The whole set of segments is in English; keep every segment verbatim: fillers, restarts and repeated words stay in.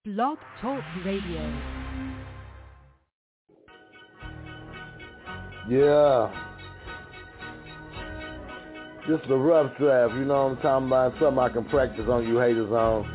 Blog Talk Radio. Yeah. This is a rough draft, you know what I'm talking about? Something I can practice on you haters on.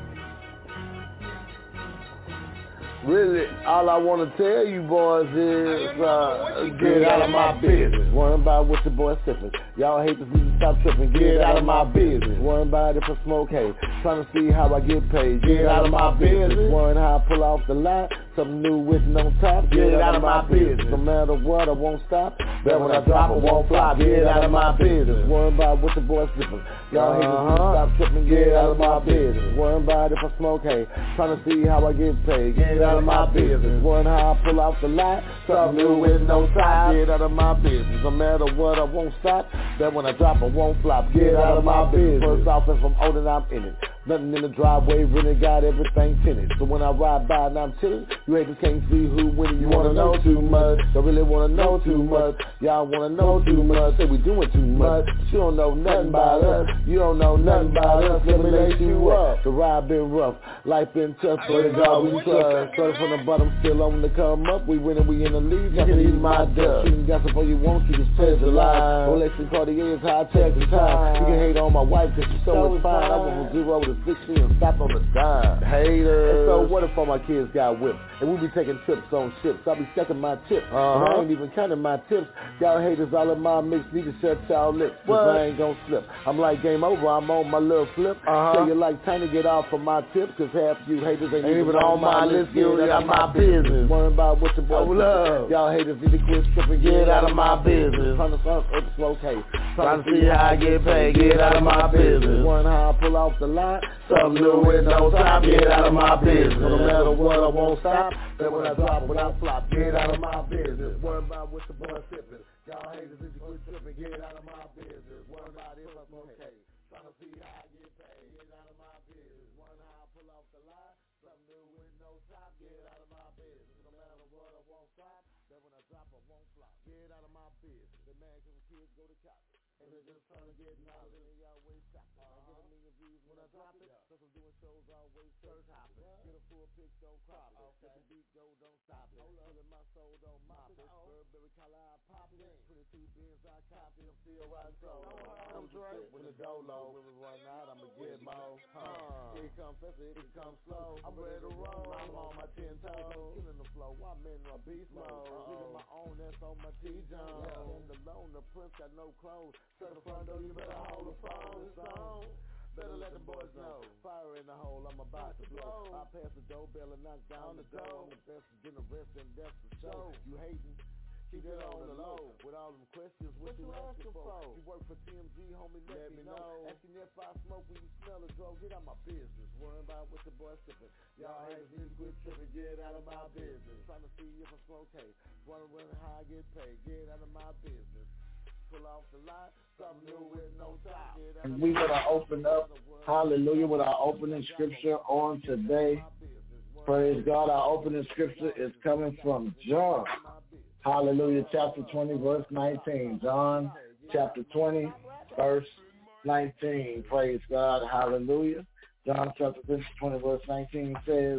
Really, all I want to tell you boys is, uh, get out of my business. Worrying about what your boy sipping. Y'all haters need to stop tripping. Get out of my business. Worrying about if I smoke hay. Trying to see how I get paid. Get out of my business. Worrying how I pull off the line. Something new written on top. Get out of my business. No matter what, I won't stop. But when I drop, I won't flop. Get out of my business. Worrying about what your boy sipping. Y'all haters need to stop tripping. Get out of my business. Worrying about if I smoke hay. Trying to see how I get paid. Get out of my business. Worrying how I pull off the line. Something new with no top. Get out of my business. No matter what, I won't stop. That when I drop, I won't flop. Get out of my business. First off, if I'm old and I'm in it. Nothing in the driveway, really got everything tinted. So when I ride by and I'm chillin', you haters can't see who winning. You wanna know too much, don't really wanna know too much. Y'all wanna know too much, say we doing too much. But you don't know nothing about us, you don't know nothing about us. Let me lace you up. The ride been rough, life been tough, but it's God we trust. Started from the bottom, still on the come up. We winning, we in the lead, you can eat my dust. You can gossip all you want, you just change the line. Rolex and Cartier is high tech and time. You can hate on my wife cause she's so fine. I want from zero to sixty and stop on the dime. Haters. And so what if all my kids got whipped? And we be taking trips on ships. I be stacking my chips. Uh-huh. I ain't even counting my tips. Y'all haters all in my mix. Need to shut y'all lips. Cause what? I ain't gon' slip. I'm like game over. I'm on my little flip. Uh-huh. Tell you like time to get off of my tip. Cause half you haters ain't, ain't even on my list. Get out of my business. Worrying about what your boy love. Y'all haters need to quit stripping. Get out of my business. Trying to start up smoke hay. Trying to see how I get paid. Get out of my business. Worrying how I pull off the line. Something new with no top, get out of my business. No matter what, I won't stop. But when I drop, when I flop, get out of my business. Worry about what the boy sipping. Y'all haters, if you quit tripping, get out of my business. Worry about if I'm okay. Trying to see how I get paid, get out of my business. Worry how I pull off the line. Something new with no top, get out of my business. No matter what, I won't stop. But when I drop, I won't flop. Get out of my business. The man can kids go to college. And they're just trying to get knowledge. And y'all always chopping. I get a million views when I drop it. Cause I'm doing shows always church hopping. Get a full pic, don't crop it. Let the beat go, don't stop it. Feeling my soul, don't mop it. Burberry collar, I pop it. twenty-two bins, I cop it. I'm still riding solo. I'm straight with the dolo. When we run out, I'ma get more. Huh. Here it comes fast, it comes slow. I'm ready to roll. I'm on my ten toes. Killing the flow. I'm in my beast mode. Getting my own, that's on my T-Jones. And the loan, the prince got no clothes. To the front door, you better hold the phone. It's on. Better let the boys know. Fire in the hole, I'm about to blow. I pass the doorbell and knock down the door. I'm the best of getting arrested, and that's the show. You hating? Keep it on the low. With all them questions, what, what you asking for? for? You work for T M G, homie, let, let me know. know. Asking if I smoke when you smell a dro. Get out my business. Worrying about what the boy sipping. Y'all haters need to quit tripping. Get out of my business. Trying to see if I smoke hay. Wondering how I get paid. Get out of my business. Pull off the line. Something new with no top. And we going to open up, hallelujah, with our opening scripture on today. Praise God. Our opening scripture is coming from John. Hallelujah, chapter twenty, verse nineteen. John, chapter twenty, verse nineteen. Praise God. Hallelujah. John, chapter twenty, verse nineteen says,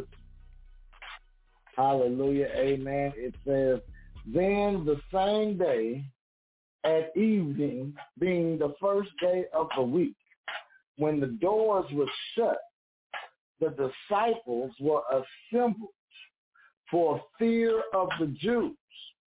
hallelujah, amen. It says, then the same day at evening, being the first day of the week, when the doors were shut, the disciples were assembled for fear of the Jews.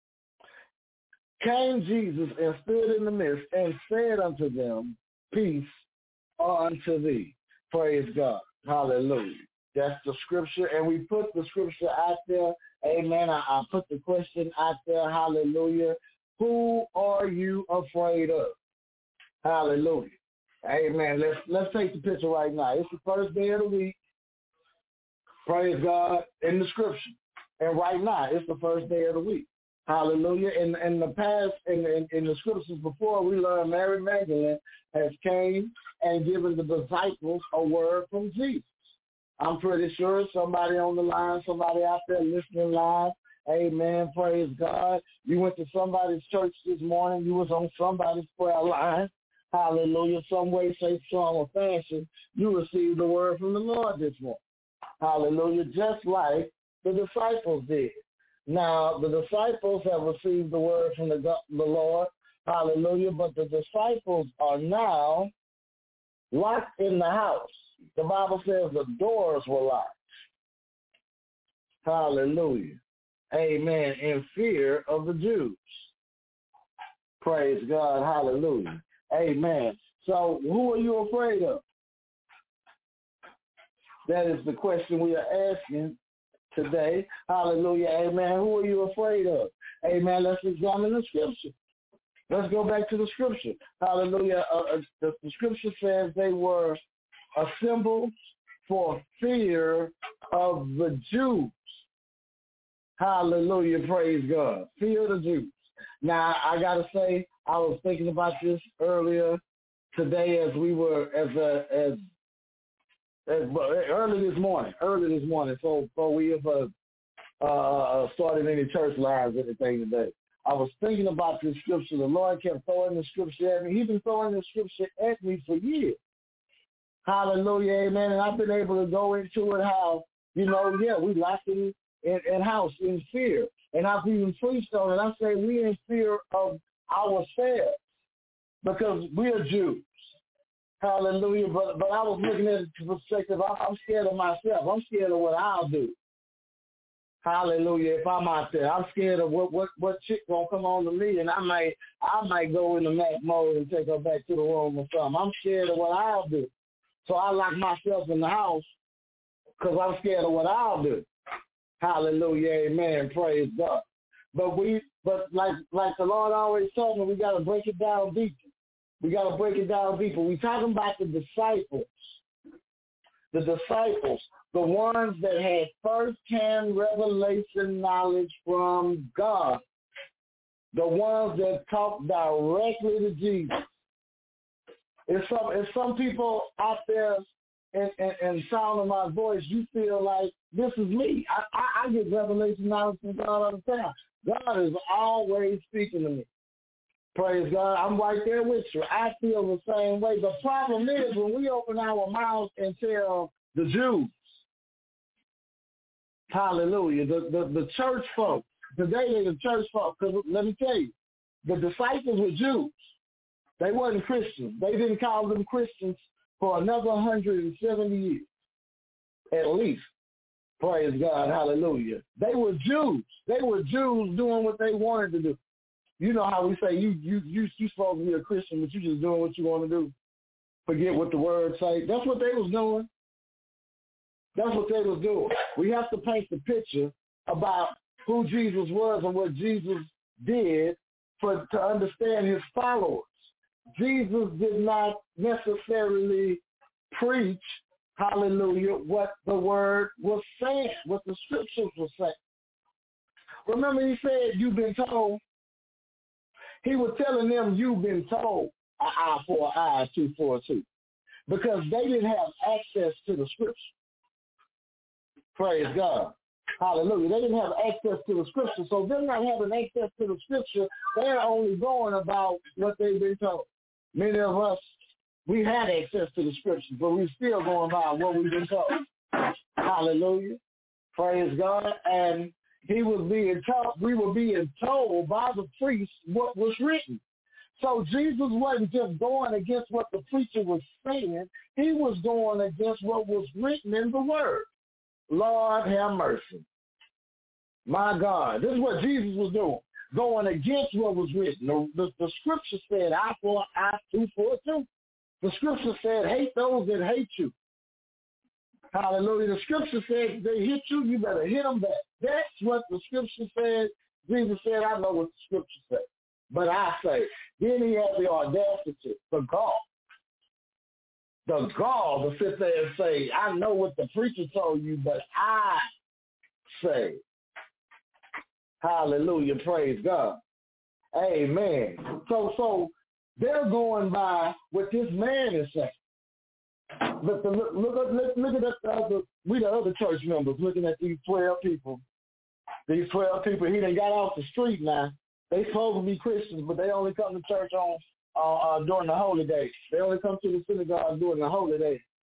Came Jesus and stood in the midst and said unto them, peace unto thee. Praise God. Hallelujah. That's the scripture. And we put the scripture out there. Amen. I, I put the question out there. Hallelujah. Who are you afraid of? Hallelujah. Amen. Let's let's take the picture right now. It's the first day of the week. Praise God in the scripture. And right now, it's the first day of the week. Hallelujah. In in the past, in, in, in the scriptures before, we learned Mary Magdalene has came and given the disciples a word from Jesus. I'm pretty sure somebody on the line, somebody out there listening live, amen, praise God. You went to somebody's church this morning. You was on somebody's prayer line. Hallelujah. Some way, shape, form, or fashion, you received the word from the Lord this morning. Hallelujah. Just like the disciples did. Now, the disciples have received the word from the, the Lord. Hallelujah. But the disciples are now locked in the house. The Bible says the doors were locked. Hallelujah. Amen. In fear of the Jews. Praise God. Hallelujah. Amen. So who are you afraid of? That is the question we are asking today. Hallelujah. Amen. Who are you afraid of? Amen. Let's examine the scripture. Let's go back to the scripture. Hallelujah. Uh, the, the scripture says they were assembled for fear of the Jews. Hallelujah. Praise God. Fear of the Jews. Now, I got to say, I was thinking about this earlier today as we were, as a, as, as early this morning, early this morning, so, so we have uh, uh, started any church lives or anything today. I was thinking about this scripture. The Lord kept throwing the scripture at me. He's been throwing the scripture at me for years. Hallelujah, amen. And I've been able to go into it how, you know, yeah, we locked in, in, in house in fear. And I've even preached on it. I say we in fear of ourselves because we are Jews. Hallelujah. But but I was looking at the perspective, I'm scared of myself. I'm scared of what I'll do. Hallelujah. If I'm out there, I'm scared of what what, what chick gonna come on to me, and I might I might go into Mac mode and take her back to the room or something. I'm scared of what I'll do. So I lock myself in the house because I'm scared of what I'll do. Hallelujah, amen, praise God. But we, but like like the Lord always told me, we got to break it down deeper. We got to break it down deeper. We talking about the disciples, the disciples, the ones that had first-hand revelation knowledge from God, the ones that talked directly to Jesus. If some, if some people out there and, and, and sound of my voice, you feel like this is me. I, I, I get revelation knowledge from God all the time. God is always speaking to me. Praise God. I'm right there with you. I feel the same way. The problem is when we open our mouths and tell the Jews, hallelujah, the, the, the church folk, today they're the church folk, because let me tell you, the disciples were Jews. They weren't Christians. They didn't call them Christians for another one hundred seventy years, at least. Praise God, hallelujah. They were Jews. They were Jews doing what they wanted to do. You know how we say you you you you supposed to be a Christian, but you just doing what you want to do. Forget what the word say. That's what they was doing. That's what they was doing. We have to paint the picture about who Jesus was and what Jesus did for to understand his followers. Jesus did not necessarily preach, hallelujah, what the word was saying, what the scriptures were saying. Remember he said, you've been told. He was telling them, you've been told, an eye for an eye, two for a two, because they didn't have access to the scripture. Praise God. Hallelujah. They didn't have access to the scripture. So them not having access to the scripture, they're only going about what they've been told. Many of us, we had access to the scriptures, but we're still going by what we've been told. Hallelujah. Praise God. And he was being taught, we were being told by the priest what was written. So Jesus wasn't just going against what the preacher was saying. He was going against what was written in the word. Lord have mercy. My God. This is what Jesus was doing. Going against what was written. The, the, the scripture said, eye for eye, tooth for a tooth. The scripture said, hate those that hate you. Hallelujah. The scripture said, if they hit you, you better hit them back. That's what the scripture said. Jesus said, I know what the scripture said. But I say, then he had the audacity, the gall, the gall to sit there and say, I know what the preacher told you, but I say, hallelujah, praise God. Amen. So, so they're going by what this man is saying. But the, look, look, look, look at the other, we the other church members looking at these twelve people. These twelve people, he done got off the street now. They supposed to be Christians, but they only come to church on uh, uh, during the holy days. They only come to the synagogue during the holy days.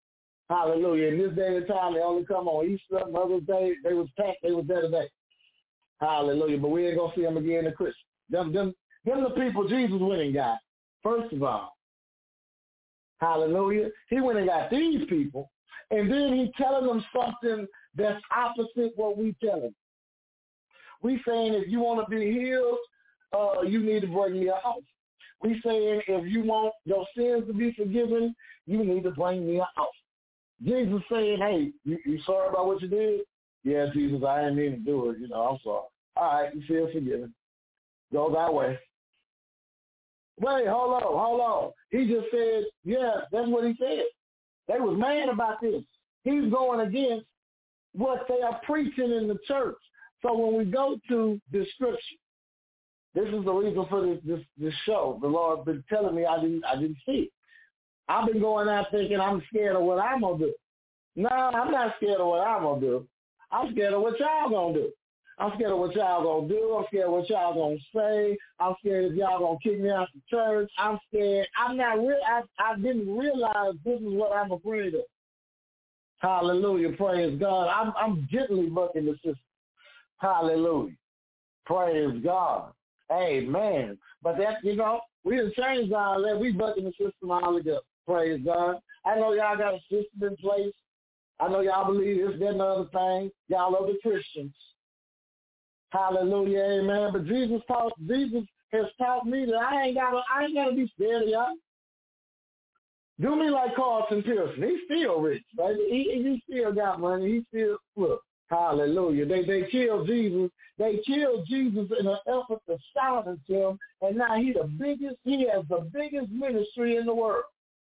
Hallelujah. In this day and time, they only come on Easter, Mother's Day. They was packed. They was there today. Hallelujah. But we ain't going to see them again in Christmas. Them, them, them the people Jesus went and got. First of all. Hallelujah. He went and got these people. And then he telling them something that's opposite what we tell them. We saying if you want to be healed, uh, you need to bring me a house. We saying if you want your sins to be forgiven, you need to bring me a house. Jesus saying, hey, you, you sorry about what you did? Yeah, Jesus, I didn't mean to do it. You know, I'm sorry. All right, you feel forgiven. Go that way. Wait, hold on, hold on. He just said, yeah, that's what he said. They was mad about this. He's going against what they are preaching in the church. So when we go to the scripture, this is the reason for this, this this show. The Lord been telling me I didn't I didn't see it. I've been going out thinking I'm scared of what I'm gonna do. No, I'm not scared of what I'm gonna do. I'm scared of what y'all gonna do. I'm scared of what y'all gonna do. I'm scared of what y'all gonna say. I'm scared if y'all gonna kick me out the church. I'm scared. I'm not real. I I didn't realize this is what I'm afraid of. Hallelujah. Praise God. I'm I'm gently bucking the system. Hallelujah. Praise God. Amen. But that, you know, we done changed all that. We bucking the system all together. Praise God. I know y'all got a system in place. I know y'all believe this, that, and other thing. Y'all are the Christians. Hallelujah, amen. But Jesus taught, Jesus has taught me that I ain't gotta, I ain't gotta be scared of y'all. Do me like Carlton Pearson. He's still rich, right? He, he still got money. He still, look, hallelujah. They they killed Jesus. They killed Jesus in an effort to silence him, and now he the biggest, he has the biggest ministry in the world.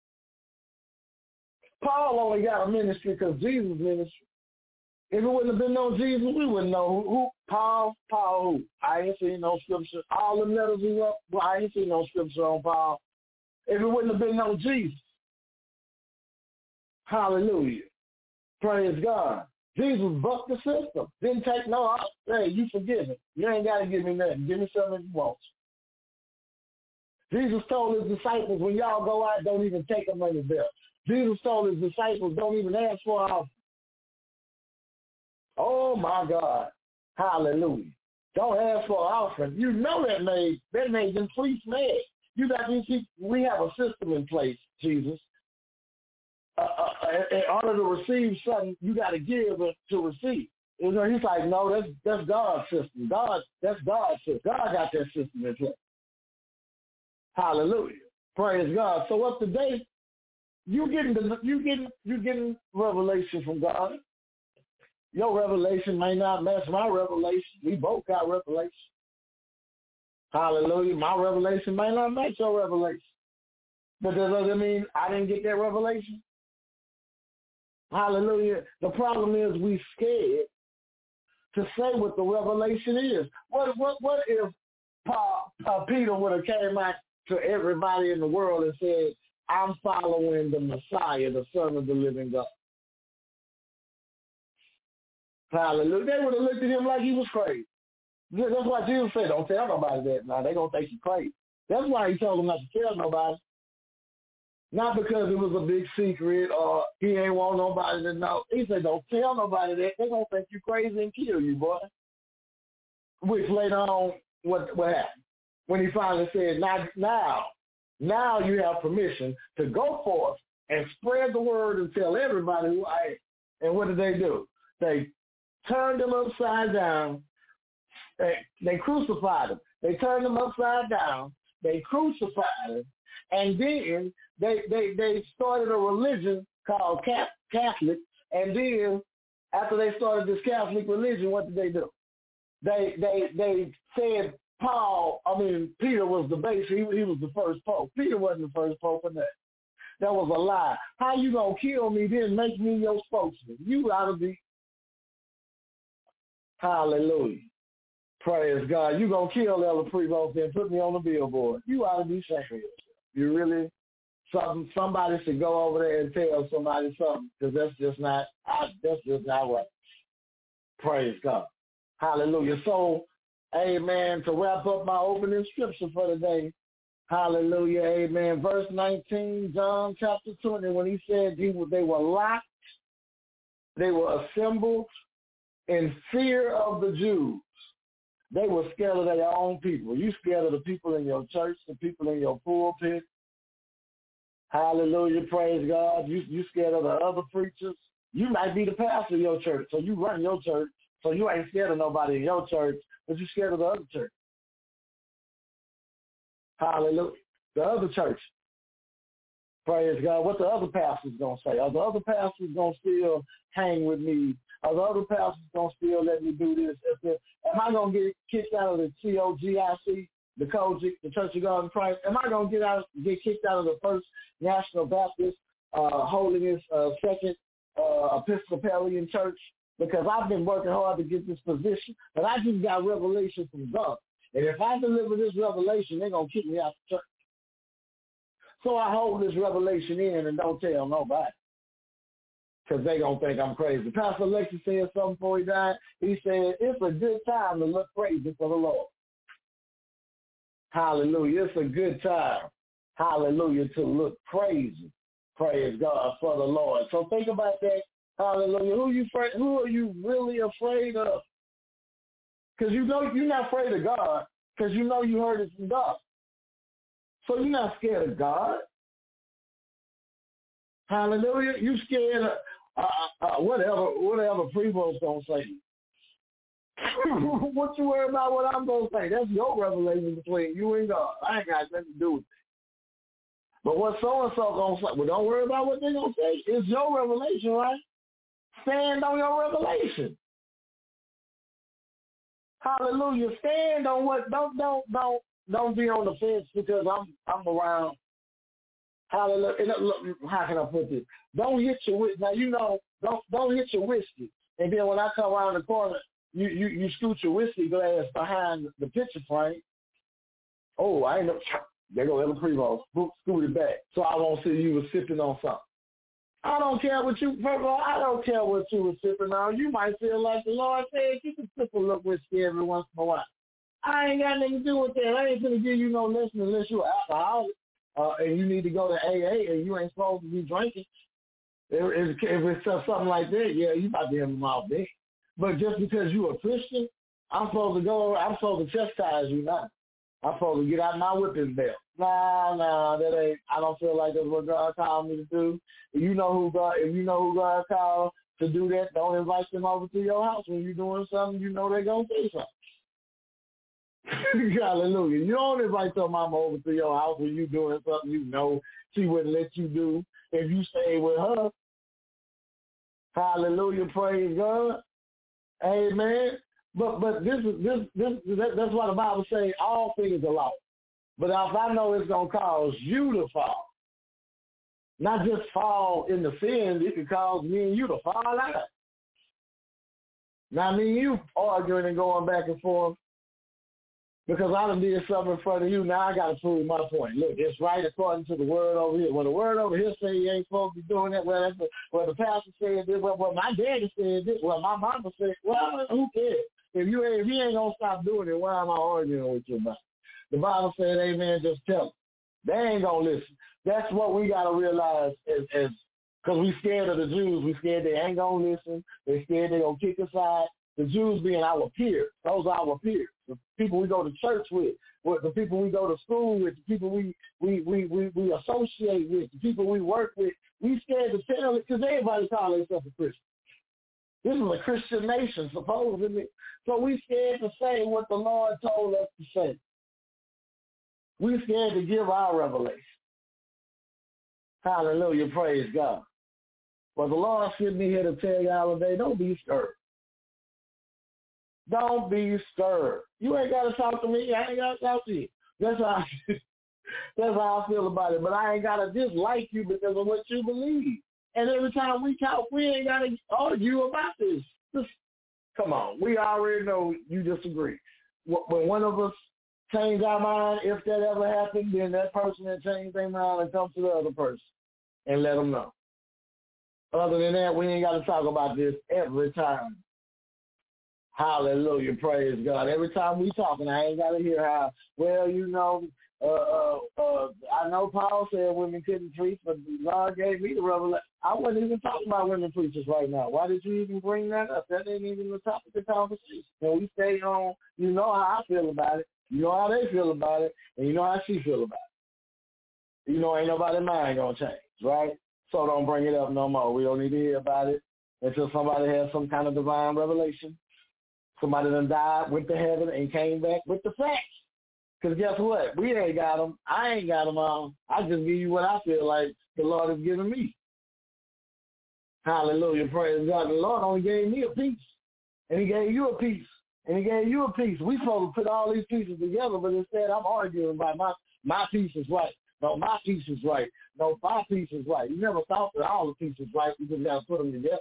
Paul only got a ministry because Jesus' ministry. If it wouldn't have been no Jesus, we wouldn't know who, who Paul, Paul who. I ain't seen no scripture. All the letters he wrote, well, I ain't seen no scripture on Paul. If it wouldn't have been no Jesus. Hallelujah. Praise God. Jesus bucked the system. Didn't take no, hey, you forgive me. You ain't got to give me nothing. Give me something you want. Jesus told his disciples, when y'all go out, don't even take a money bill. Jesus told his disciples, don't even ask for an offering. Oh, my God. Hallelujah. Don't ask for an offering. You know that made, that made them priests mad. You got to see, we have a system in place, Jesus. Uh, uh, in order to receive something, you got to give to receive. You know, he's like, no, that's that's God's system. God, that's God's system. God got that system in place. Hallelujah. Praise God. So up to date, you getting the, you getting you getting revelation from God. Your revelation may not match my revelation. We both got revelation. Hallelujah. My revelation may not match your revelation. But that doesn't mean I didn't get that revelation. Hallelujah. The problem is we scared to say what the revelation is. What what what if Paul, uh, Peter would have came out to everybody in the world and said, I'm following the Messiah, the Son of the living God? Hallelujah. They would have looked at him like he was crazy. That's why Jesus said, don't tell nobody that. Now they're going to think you crazy. That's why he told them not to tell nobody. Not because it was a big secret or he ain't want nobody to know. He said, don't tell nobody that. They're going to think you crazy and kill you, boy. Which later on, what, what happened? When he finally said, now, now, now you have permission to go forth and spread the word and tell everybody who I am. And what did they do? They turned him upside down. They, they crucified him. They turned him upside down. They crucified him. And then they, they, they started a religion called Catholic. And then after they started this Catholic religion, what did they do? They they they said Paul, I mean, Peter was the base. He, he was the first pope. Peter wasn't the first pope in that. That was a lie. How you going to kill me then make me your spokesman? You ought to be. Hallelujah. Praise God. You going to kill Ella Prevost and put me on the billboard. You ought to be ashamed of yourself. You really, something, somebody should go over there and tell somebody something, because that's just not, that's just not right. Praise God. Hallelujah. So, amen, to wrap up my opening scripture for today, Hallelujah, amen. Verse nineteen, John chapter twenty, when he said he, they were locked, they were assembled in fear of the Jews. They were scared of their own people. You scared of the people in your church, the people in your pulpit. Hallelujah, praise God. You you scared of the other preachers. You might be the pastor of your church, so you run your church, so you ain't scared of nobody in your church, but you scared of the other church. Hallelujah. The other church. Praise God. What the other pastors going to say? Are the other pastors going to still hang with me? Are the other pastors going to still let me do this? Am I going to get kicked out of the C O G I C, the Kojic, the Church of God in Christ? Am I going to get out, get kicked out of the First National Baptist uh, Holiness uh, Second uh, Episcopalian Church? Because I've been working hard to get this position, but I just got revelation from God. And if I deliver this revelation, they're going to kick me out the church. So I hold this revelation in and don't tell nobody, because they're going to think I'm crazy. Pastor Alexis said something before he died. He said, it's a good time to look crazy for the Lord. Hallelujah. It's a good time, hallelujah, to look crazy, praise God, for the Lord. So think about that. Hallelujah. Who you afraid, who are you really afraid of? Because you know you're not afraid of God, because you know you heard it from God. So you're not scared of God. Hallelujah. You scared of uh, uh, whatever whatever Prevo's going to say. What you worry about what I'm going to say? That's your revelation between you and God. I ain't got nothing to do with it. But what so-and-so going to say, well, don't worry about what they're going to say. It's your revelation, right? Stand on your revelation. Hallelujah. Stand on what, don't, don't, don't, don't be on the fence because I'm, I'm around. Hallelujah. How can I put this? Don't hit your whiskey. Now, you know, don't, don't hit your whiskey. And then when I come around the corner, you, you, you scoot your whiskey glass behind the picture frame. Oh, I ain't know. There go Ella Primo. Scoot it back. So I won't see you was sipping on something. I don't care what you, first of all, I don't care what you were sipping on. You might feel like the Lord said you can sip a little whiskey every once in a while. I ain't got nothing to do with that. I ain't going to give you no lesson unless you're alcoholic uh, and you need to go to A A and you ain't supposed to be drinking. If, if it's something like that, yeah, you might be in the mouth big. But just because you're a Christian, I'm supposed to go, I'm supposed to chastise you now. I'm supposed to get out my whipping belt. Nah, nah, that ain't, I don't feel like that's what God called me to do. If you know who God, if you know who God called to do that, don't invite them over to your house when you're doing something you know they're going to say something. Hallelujah. You don't invite your mama over to your house when you're doing something you know she wouldn't let you do if you stay with her. Hallelujah, praise God. Amen. But but this is this this that, that's why the Bible says all things are lawful. But if I know it's gonna cause you to fall, not just fall in the sin, it can cause me and you to fall out. Now me and you arguing and going back and forth because I done did something in front of you. Now I gotta prove my point. Look, it's right according to the word over here. Well, the word over here say you ain't supposed to be doing that. Well, that's what, well the pastor said this. Well, well, my daddy said this. Well, my mama said. Well, who cares? If you ain't, if he ain't gonna stop doing it, why am I arguing with you about it? The Bible said, amen, just tell them. They ain't gonna listen. That's what we gotta realize as, as because we scared of the Jews. We scared they ain't gonna listen. They scared they gonna kick us out. The Jews being our peers. Those are our peers. The people we go to church with, with the people we go to school with, the people we we we we, we associate with, the people we work with. We scared to tell it because everybody calls themselves a Christian. This is a Christian nation, supposedly. So we scared to say what the Lord told us to say. We scared to give our revelation. Hallelujah, praise God. Well, the Lord sent me here to tell y'all today, don't be scared. Don't be scared. You ain't got to talk to me. I ain't got to talk to you. That's how, I, that's how I feel about it. But I ain't got to dislike you because of what you believe. And every time we talk, we ain't got to argue about this. Just, come on. We already know you disagree. When one of us change our mind, if that ever happened, then that person that changed their mind and come to the other person and let them know. Other than that, we ain't got to talk about this every time. Hallelujah, praise God. Every time we talking, I ain't got to hear how, well, you know, Uh, uh, uh, I know Paul said women couldn't preach, but God gave me the revelation. I wasn't even talking about women preachers right now. Why did you even bring that up? That ain't even the topic of the conversation. And we stay on, you know how I feel about it. You know how they feel about it. And you know how she feel about it. You know ain't nobody's mind going to change, right? So don't bring it up no more. We don't need to hear about it until somebody has some kind of divine revelation. Somebody done died, went to heaven, and came back with the facts. Because guess what? We ain't got them. I ain't got them all. I just give you what I feel like the Lord has given me. Hallelujah. Praise God. The Lord only gave me a piece. And he gave you a piece. And he gave you a piece. We supposed to put all these pieces together, but instead I'm arguing about my, my piece is right. No, my piece is right. No, my piece is right. You never thought that all the pieces right. You just got to put them together.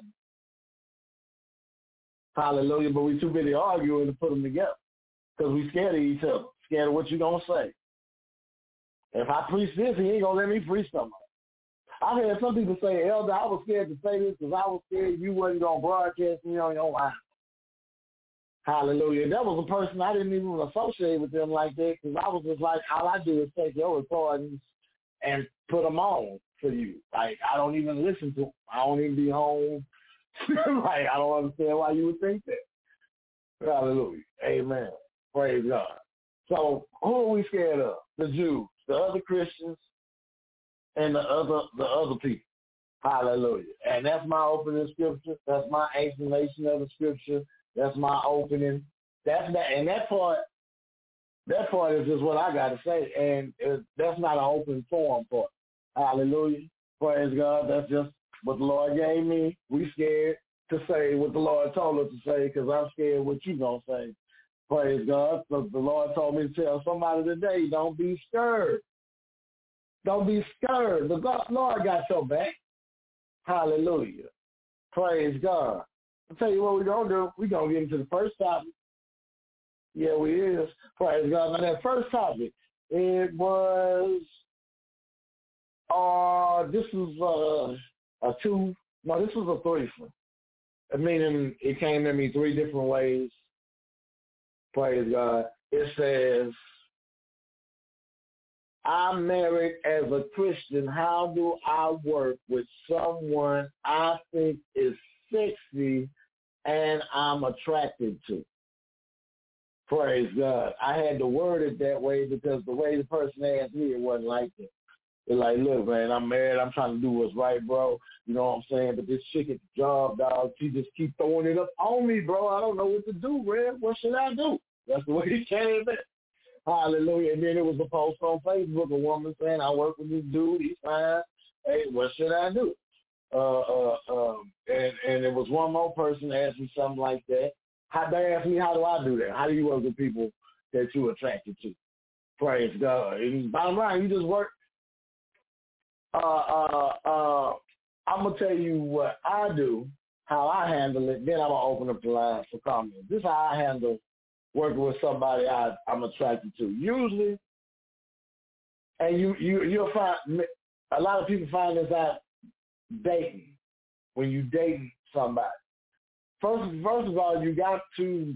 Hallelujah. But we too busy arguing to put them together because we scared of each other. Scared of what you going to say. If I preach this, he ain't going to let me preach something. I've heard some people say, Elder, I was scared to say this because I was scared you wasn't going to broadcast me on your line. Hallelujah. That was a person I didn't even associate with them like that because I was just like, all I do is take your recordings and put them on for you. Like, I don't even listen to them. I don't even be home. Like, I don't understand why you would think that. Hallelujah. Amen. Praise God. So who are we scared of? The Jews, the other Christians, and the other the other people. Hallelujah. And that's my opening scripture. That's my explanation of the scripture. That's my opening. That's that, and that part. That part is just what I got to say, and it, that's not an open forum part. Hallelujah. Praise God. That's just what the Lord gave me. We scared to say what the Lord told us to say because I'm scared what you gonna say. Praise God. So the Lord told me to tell somebody today, don't be scared. Don't be scared. The God, Lord got your back. Hallelujah. Praise God. I'll tell you what we're going to do. We're going to get into the first topic. Yeah, we is. Praise God. Now, that first topic, it was, uh, this was uh, a two, no, this was a threesome. Meaning it came at me three different ways. Praise God. It says, I'm married as a Christian. How do I work with someone I think is sexy and I'm attracted to? Praise God. I had to word it that way because the way the person asked me, it wasn't like that. They're like, look, man, I'm married. I'm trying to do what's right, bro. You know what I'm saying? But this chick at the job, dog, she just keep throwing it up on me, bro. I don't know what to do, Red. What should I do? That's the way he came in. Hallelujah. And then it was a post on Facebook, a woman saying, I work with this dude. He's fine. Hey, what should I do? Uh, uh, um, and, and there was one more person that asked me something like that. How, they asked me, how do I do that? How do you work with people that you're attracted to? Praise God. And bottom line, you just work. Uh, uh, uh, I'm going to tell you what I do, how I handle it. Then I'm going to open up the line for comments. This is how I handle working with somebody I, I'm attracted to. Usually, and you, you, you'll find, a lot of people find this out dating, when you dating somebody. First, first of all, you got to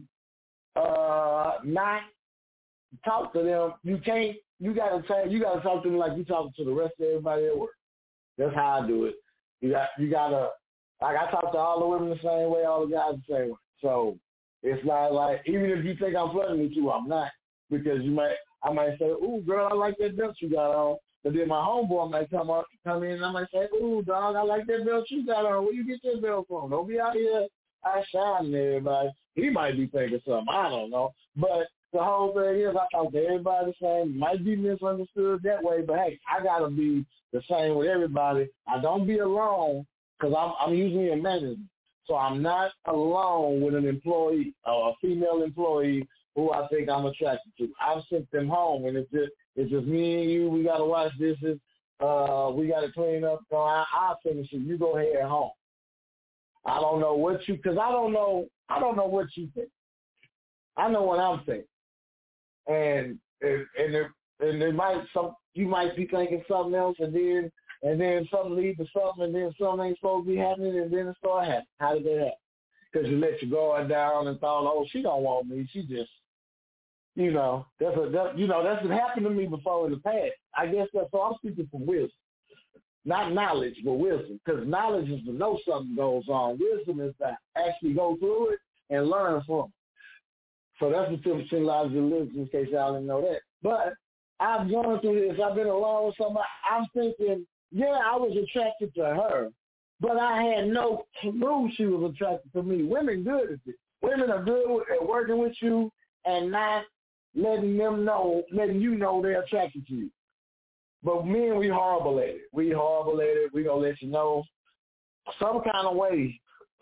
uh, not talk to them. You can't, you got to say, you got to talk to them like you talking to the rest of everybody at work. That's how I do it. You got, you got to, like I talk to all the women the same way, all the guys the same way. So, it's not like, even if you think I'm flirting with you, I'm not. Because you might, I might say, ooh, girl, I like that belt you got on. But then my homeboy might come up, come in, and I might say, ooh, dog, I like that belt you got on. Where you get that belt from? Don't be out here I shining everybody. He might be thinking something. I don't know. But the whole thing is, I talk to everybody the same. Might be misunderstood that way, but hey, I got to be the same with everybody. I don't be alone because I'm, I'm usually in management. So I'm not alone with an employee or a female employee who I think I'm attracted to. I've sent them home, and it's just it's just me and you. We got to wash dishes. Uh, we got to clean up. So I, I'll finish it. You go ahead home. I don't know what you, because I don't know. I don't know what you think. I know what I'm thinking, and and and it, and it might some you might be thinking something else, and then. And then something leads to something, and then something ain't supposed to be happening, and then it start happening. How did that happen? Because you let your guard down and thought, oh, she don't want me. She just, You know, that's a that, you know that's happened to me before in the past. I guess that's so I'm speaking from wisdom, not knowledge, but wisdom. Because knowledge is to know something goes on. Wisdom is to actually go through it and learn from it. So that's the difference between logic and wisdom, in case y'all didn't know that. But I've gone through this. I've been alone with somebody. I'm thinking, yeah, I was attracted to her, but I had no clue she was attracted to me. Women good at this. Women are good at working with you and not letting them know, letting you know they're attracted to you. But men, we horrible at it. We horrible at it. We gonna let you know some kind of way.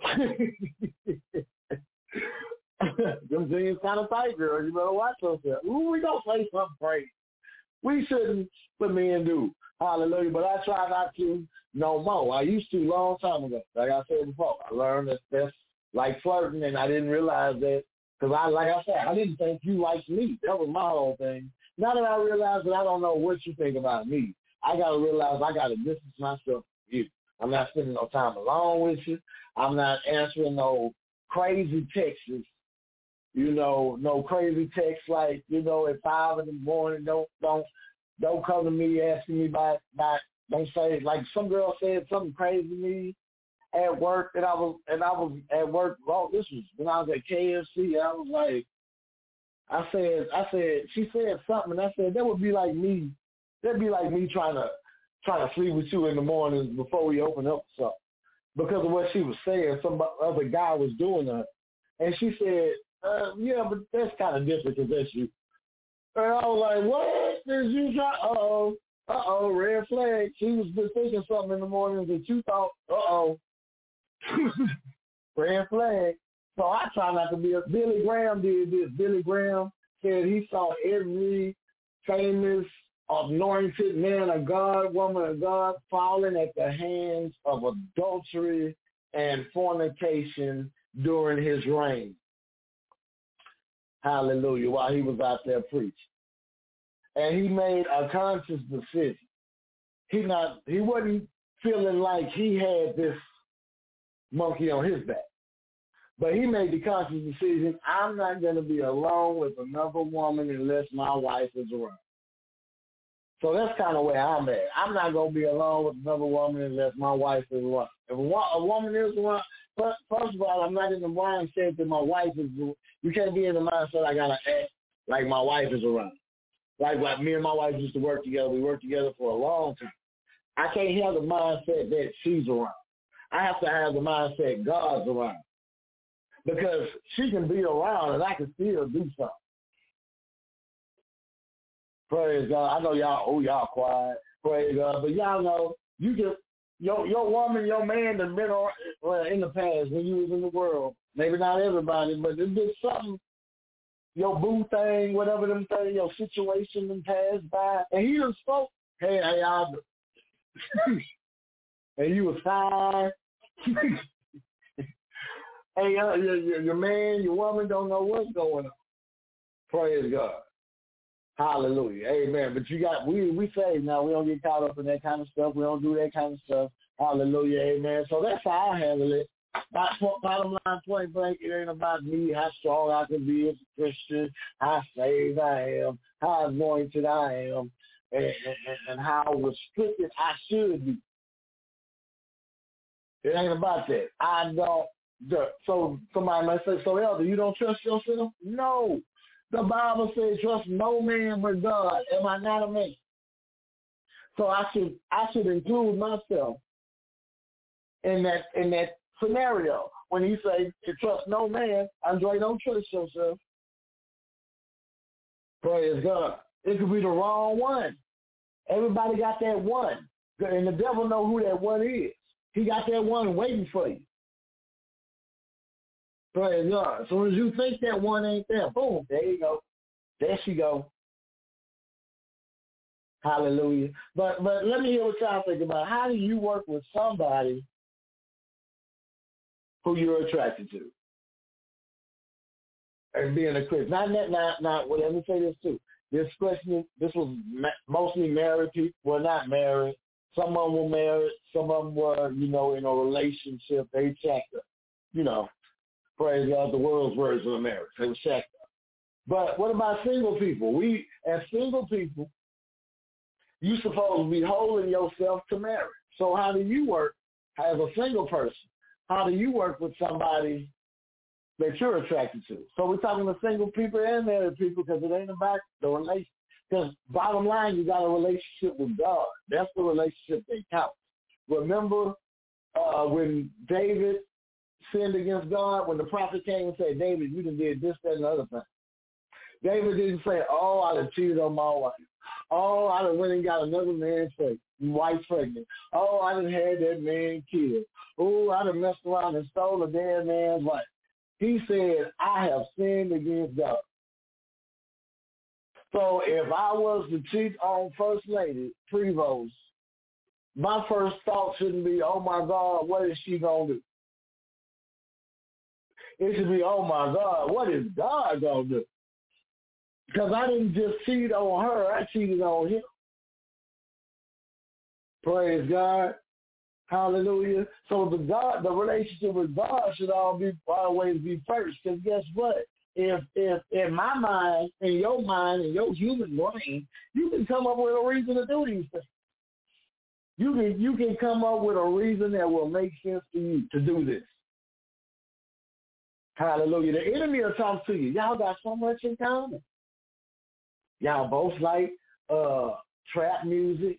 Them jeans kind of tight, girl. You better watch yourself. Ooh, we gonna say something crazy. We shouldn't, but men do. Hallelujah. But I try not to no more. I used to a long time ago. Like I said before, I learned that that's like flirting, and I didn't realize that. Because, I, like I said, I didn't think you liked me. That was my whole thing. Now that I realize that I don't know what you think about me, I got to realize I got to distance myself from you. I'm not spending no time alone with you. I'm not answering no crazy texts. You know, no crazy texts like, you know, at five in the morning, don't don't don't come to me asking me about, about don't say, like some girl said something crazy to me at work, and I was and I was at work. Well, this was when I was at K F C. I was like, I said, I said, she said something, and I said that would be like me. That'd be like me trying to trying to sleep with you in the mornings before we open up something, because of what she was saying. Some other guy was doing to her, and she said, uh, "Yeah, but that's kind of different because that's you." And I was like, "What is you try? Uh oh, uh oh, red flag." She was just thinking something in the mornings that you thought, uh oh. Red flag. So I try not to be a Billy Graham did this. Billy Graham said he saw every famous anointed man of God, woman of God falling at the hands of adultery and fornication during his reign. Hallelujah. While he was out there preaching. And he made a conscious decision. He not he wasn't feeling like he had this monkey on his back. But he made the conscious decision, I'm not going to be alone with another woman unless my wife is around. So that's kind of where I'm at. I'm not going to be alone with another woman unless my wife is around. If a, a woman is around, first, first of all, I'm not in the mindset that my wife is around. You can't be in the mindset I got to act like my wife is around. Like, like me and my wife used to work together. We worked together for a long time. I can't have the mindset that she's around. I have to have the mindset God's around. Because she can be around and I can still do something. Praise God. I know y'all, oh, y'all quiet. Praise God. But y'all know, you can, your, your woman, your man that been on, well, in the past when you was in the world, maybe not everybody, but there's been something, your boo thing, whatever them thing, your situation them passed by, and he done spoke, hey, how y'all do? And you was fine. Hey, uh, your, your, your man, your woman don't know what's going on. Praise God. Hallelujah. Amen. But you got, we we say now, we don't get caught up in that kind of stuff. We don't do that kind of stuff. Hallelujah. Amen. So that's how I handle it. Bottom line, point blank, it ain't about me, how strong I can be as a Christian, how saved I am, how anointed I am, and, and, and how restricted I should be. It ain't about that. I don't. So somebody might say, so Elder, you don't trust yourself? No. The Bible says, trust no man but God. Am I not a man? So I should I should include myself in that in that scenario. When he say to trust no man, Andre, don't trust yourself. Praise God. It could be the wrong one. Everybody got that one. And the devil know who that one is. He got that one waiting for you. Praise God. As soon as you think that one ain't there, boom, there you go. There she go. Hallelujah. But but let me hear what y'all think about. How do you work with somebody who you're attracted to? And being a Christian. Not that, not, not, well, let me say this too. This question, this was mostly married people. Well, not married. Some of them were married. Some of them were, you know, in a relationship. They checked her. You know, praise God, the world's version of marriage. They were checked her. But what about single people? We, as single people, you supposed to be holding yourself to marriage. So how do you work as a single person? How do you work with somebody that you're attracted to? So we're talking to single people and married people because it ain't about the relationship. Because bottom line, you got a relationship with God. That's the relationship that counts. Remember uh, when David sinned against God, when the prophet came and said, David, you done did this, that, and the other thing. David didn't say, oh, I done cheated on my wife. Oh, I done went and got another man's wife pregnant. Oh, I done had that man killed. Oh, I done messed around and stole a dead man's wife. He said, I have sinned against God. So if I was to cheat on First Lady Prevost, my first thought shouldn't be, oh, my God, what is she going to do? It should be, oh, my God, what is God going to do? Because I didn't just cheat on her, I cheated on him. Praise God. Hallelujah. So the God, the relationship with God should all be always be first. Because guess what? If if in my mind, in your mind, in your human brain, you can come up with a reason to do these things. You can you can come up with a reason that will make sense to you to do this. Hallelujah. The enemy will talk to you. Y'all got so much in common. Y'all both like uh, trap music.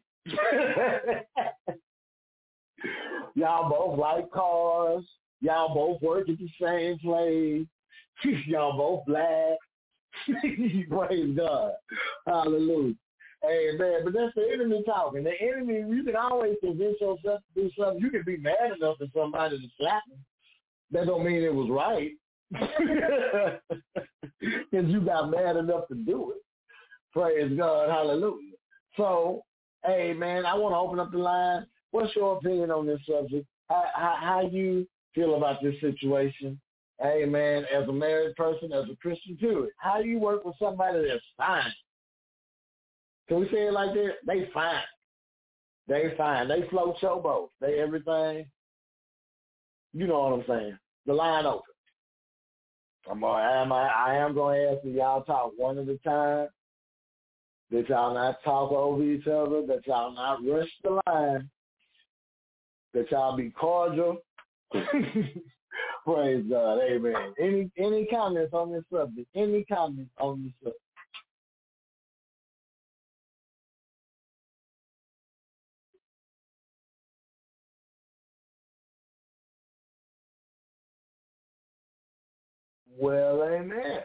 Y'all both like cars. Y'all both work at the same place. Y'all both black. Praise God. Hallelujah. Amen. But that's the enemy talking. The enemy, you can always convince yourself to do something. You can be mad enough at somebody to slap them. That don't mean it was right. Because you got mad enough to do it. Praise God. Hallelujah. So, hey, man, I want to open up the line. What's your opinion on this subject? How, how, how you feel about this situation? Hey, man, as a married person, as a Christian, too. How do you work with somebody that's fine? Can we say it like that? They fine. They fine. They float your boat. They everything. You know what I'm saying. The line open. I'm, I am, I am going to ask that y'all talk one at a time. That y'all not talk over each other. That y'all not rush the line. That y'all be cordial. Praise God. Amen. Any any comments on this subject? Any comments on this subject? Well, amen.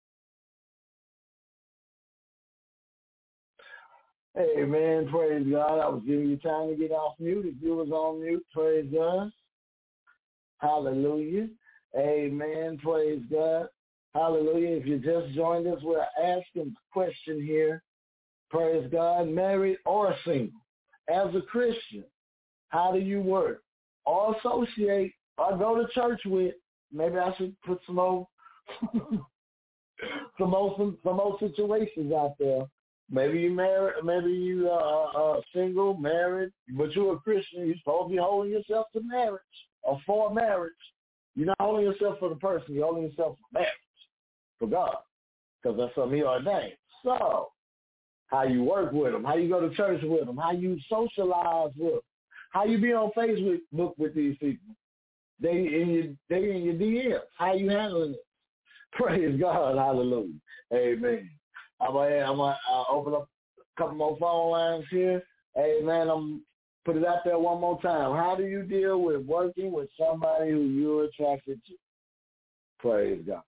Amen. Praise God. I was giving you time to get off mute. If you was on mute, praise God. Hallelujah. Amen. Praise God. Hallelujah. If you just joined us, we're asking a question here. Praise God. Married or single. As a Christian, how do you work? Or associate or go to church with. Maybe I should put some more, some more, some, some more situations out there. Maybe you married, maybe you are uh, uh, single, married, but you're a Christian. You're supposed to be holding yourself to marriage or for marriage. You're not holding yourself for the person. You're holding yourself for marriage, for God, because that's something he ordained. So how you work with them, how you go to church with them, how you socialize with them, how you be on Facebook with these people. They in your, they in your D Ms. How you handling it? Praise God. Hallelujah. Amen. I'm going I'm to uh, open up a couple more phone lines here. Hey, man, I'm put it out there one more time. How do you deal with working with somebody who you're attracted to? Praise God.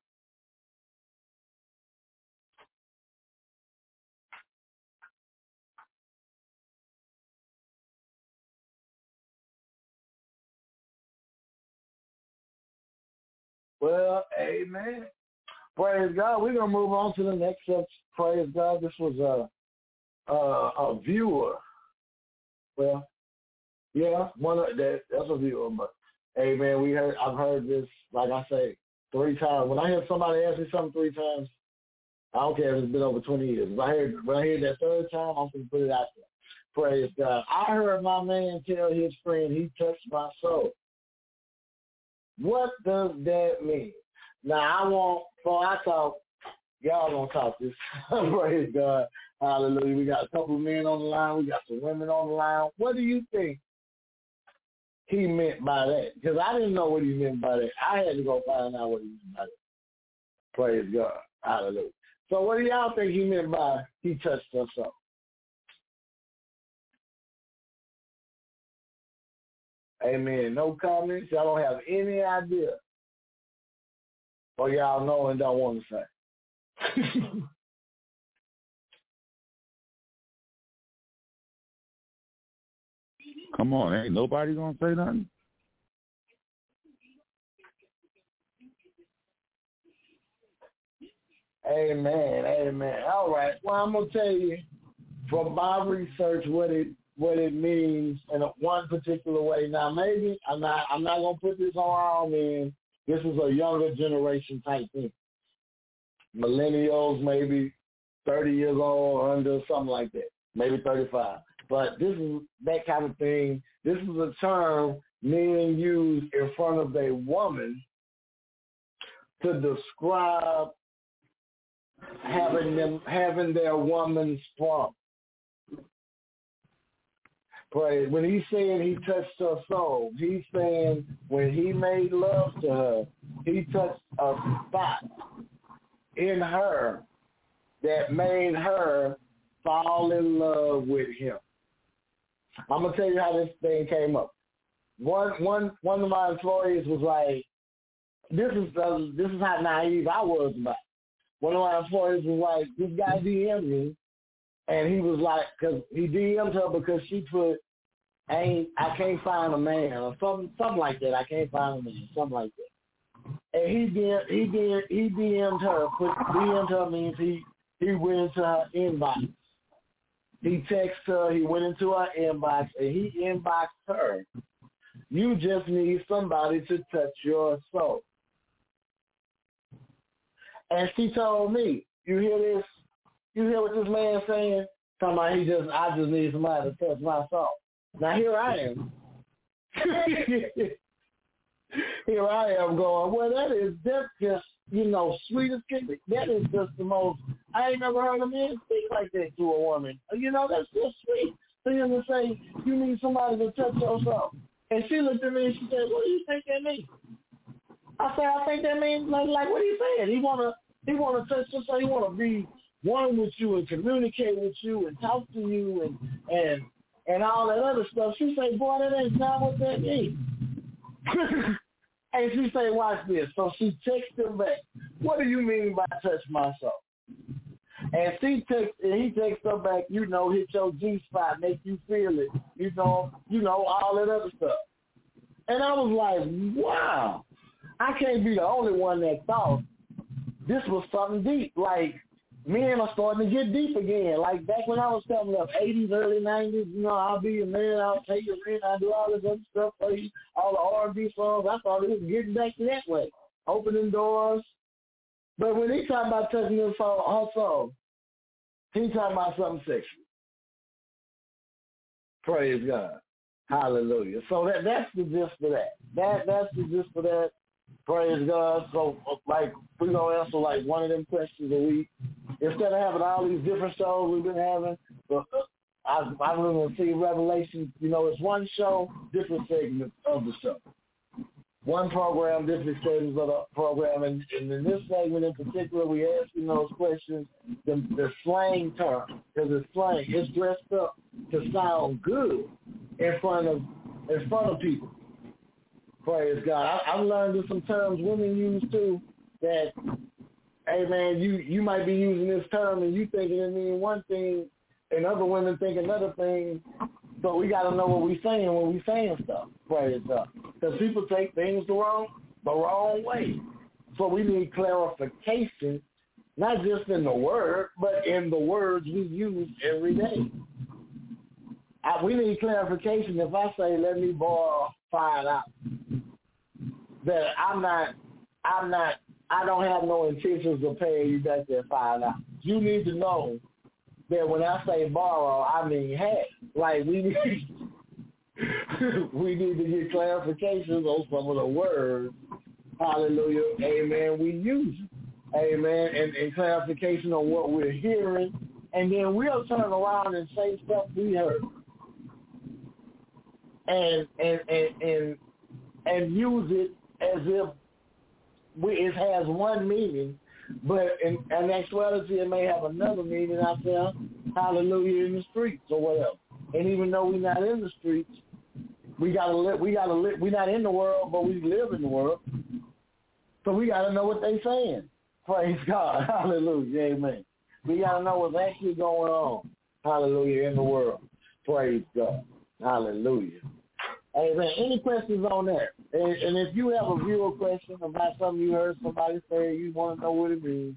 Well, amen. Praise God. We're going to move on to the next subject. Praise God. This was a, a, a viewer. Well, yeah, one of that, that's a viewer. But, hey, man, we heard, I've heard this, like I say, three times. When I hear somebody ask me something three times, I don't care if it's been over twenty years. If I hear, when I hear that third time, I'm going to put it out there. Praise God. I heard my man tell his friend he touched my soul. What does that mean? Now, I want, before I talk, Y'all gonna talk this. Praise God. Hallelujah. We got a couple of men on the line. We got some women on the line. What do you think he meant by that? Because I didn't know what he meant by that. I had to go find out what he meant by that. Praise God. Hallelujah. So what do y'all think he meant by he touched us up? Amen. No comments. Y'all don't have any idea. Or y'all know and don't want to say. Come on, ain't nobody gonna say nothing? Amen, amen. All right. Well, I'm gonna tell you from my research what it what it means in a, one particular way. Now, maybe I'm not I'm not gonna put this on all men. This is a younger generation type thing. Millennials, maybe thirty years old or under, something like that. Maybe thirty-five. But this is that kind of thing. This is a term men use in front of a woman to describe having them having their woman's sprung. Praise. When he's saying he touched her soul, he's saying when he made love to her, he touched a spot in her that made her fall in love with him. I'm gonna tell you how this thing came up. One one one of my employees was like, "This is uh, this is how naive I was about it." One of my employees was like, "This guy D M'd me," and he was like, "Cause he D M'd her because she put, ain't I can't find a man or something something like that. I can't find a man, something like that." And he did he did he D M'd her. Put D M'd her means he he went into her inbox. He texted her, he went into her inbox, and he inboxed her. "You just need somebody to touch your soul." And she told me, "You hear this? You hear what this man saying? Talking about he just, I just need somebody to touch my soul." Now here I am. Here I am going, well, that is that's just, you know, sweet as can be. That is just the most, I ain't never heard a man speak like that to a woman. You know, that's just sweet. For him to say, you need somebody to touch your soul. And she looked at me and she said, what do you think that means? I said, I think that means, like, like what are you saying? He want to he wanna touch your soul. He want to be one with you and communicate with you and talk to you and, and, and all that other stuff. She say, boy, that ain't not what that means. And she say, watch this. So she texted him back, what do you mean by touch my soul? And she text, and he texts her back, you know, hit your G spot, make you feel it, you know, you know, all that other stuff. And I was like, wow, I can't be the only one that thought this was something deep. Like, men are starting to get deep again. Like back when I was coming up, eighties, early nineties, you know, I'll be a man, I'll take your rent, I'll do all this other stuff for you, all the R and B songs. I thought it was getting back to that way, opening doors. But when he talking about touching his soul, her soul, he talking about something sexual. Praise God. Hallelujah. So that that's the gist for that. That that's the gist for that. Praise God. So like we're gonna answer like one of them questions a week. Instead of having all these different shows we've been having, but I I'm gonna see Revelation, you know, it's one show, different segments of the show. One program, different segments of the program, and, and in this segment in particular, we asking those questions, the, the slang term, because it's slang. It's dressed up to sound good in front of in front of people. Praise God. I, I've learned some terms women use too. That, hey man, you you might be using this term and you thinking it means one thing, and other women think another thing. So we got to know what we're saying when we're saying stuff. Praise God. Because people take things the wrong, the wrong way. So we need clarification, not just in the word, but in the words we use every day. I, we need clarification. If I say, let me borrow five dollars, that I'm not, I'm not, I don't have no intentions of paying you back that five dollars. You need to know that when I say borrow, I mean hey. Like we need, we need to get clarifications on some of the words, hallelujah, amen, we use. amen, and, and clarification on what we're hearing, and then we'll turn around and say stuff we heard, and and and and, and use it as if we, it has one meaning, but in, in actuality it may have another meaning out there, hallelujah, in the streets or whatever. And even though we're not in the streets, we gotta live. We gotta live. We're not in the world, but we live in the world. So we gotta know what they're saying. Praise God, hallelujah, amen. We gotta know what's actually going on, hallelujah, in the world. Praise God, hallelujah. Amen. Any questions on that? And, and if you have a viewer question about something you heard somebody say, you want to know what it means,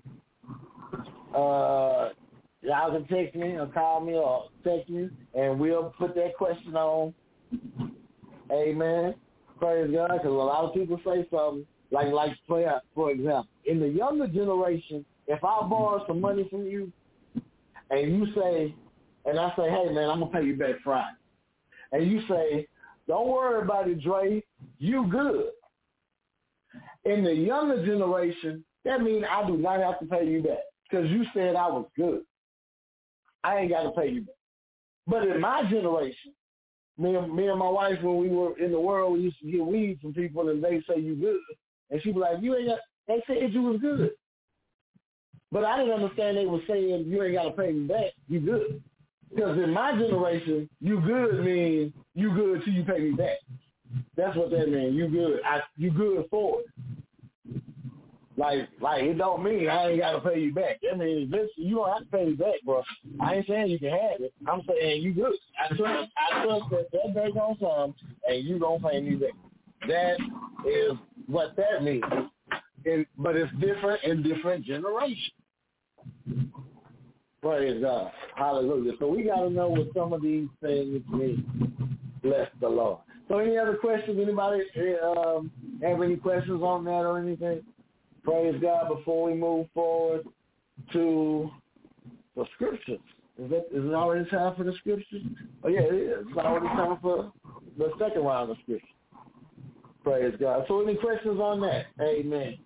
uh, y'all can text me or call me or text me, and we'll put that question on. Amen. Praise God, because a lot of people say something, like, like for, for example, in the younger generation, if I borrow some money from you, and you say, and I say, hey, man, I'm going to pay you back Friday. And you say, don't worry about it, Dre, you good. In the younger generation, that means I do not have to pay you back because you said I was good. I ain't got to pay you back. But in my generation, me and, me and my wife, when we were in the world, we used to get weed from people and they say you good. And she'd be like, you ain't got, they said you was good. But I didn't understand they were saying you ain't got to pay me back, you good. Because in my generation, you good means you good till you pay me back. That's what that means. You good. I, you good for it. Like, like it don't mean I ain't got to pay you back. That means this, you don't have to pay me back, bro. I ain't saying you can have it. I'm saying you good. I trust, I trust that that day gonna come and you gonna pay me back. That is what that means. And, but it's different in different generations. Praise God. Hallelujah. So we got to know what some of these things mean. Bless the Lord. So any other questions? Anybody um, have any questions on that or anything? Praise God before we move forward to the scriptures. Is it, is it already time for the scriptures? Oh, yeah, it is. It's already time for the second round of scriptures. Praise God. So any questions on that? Amen.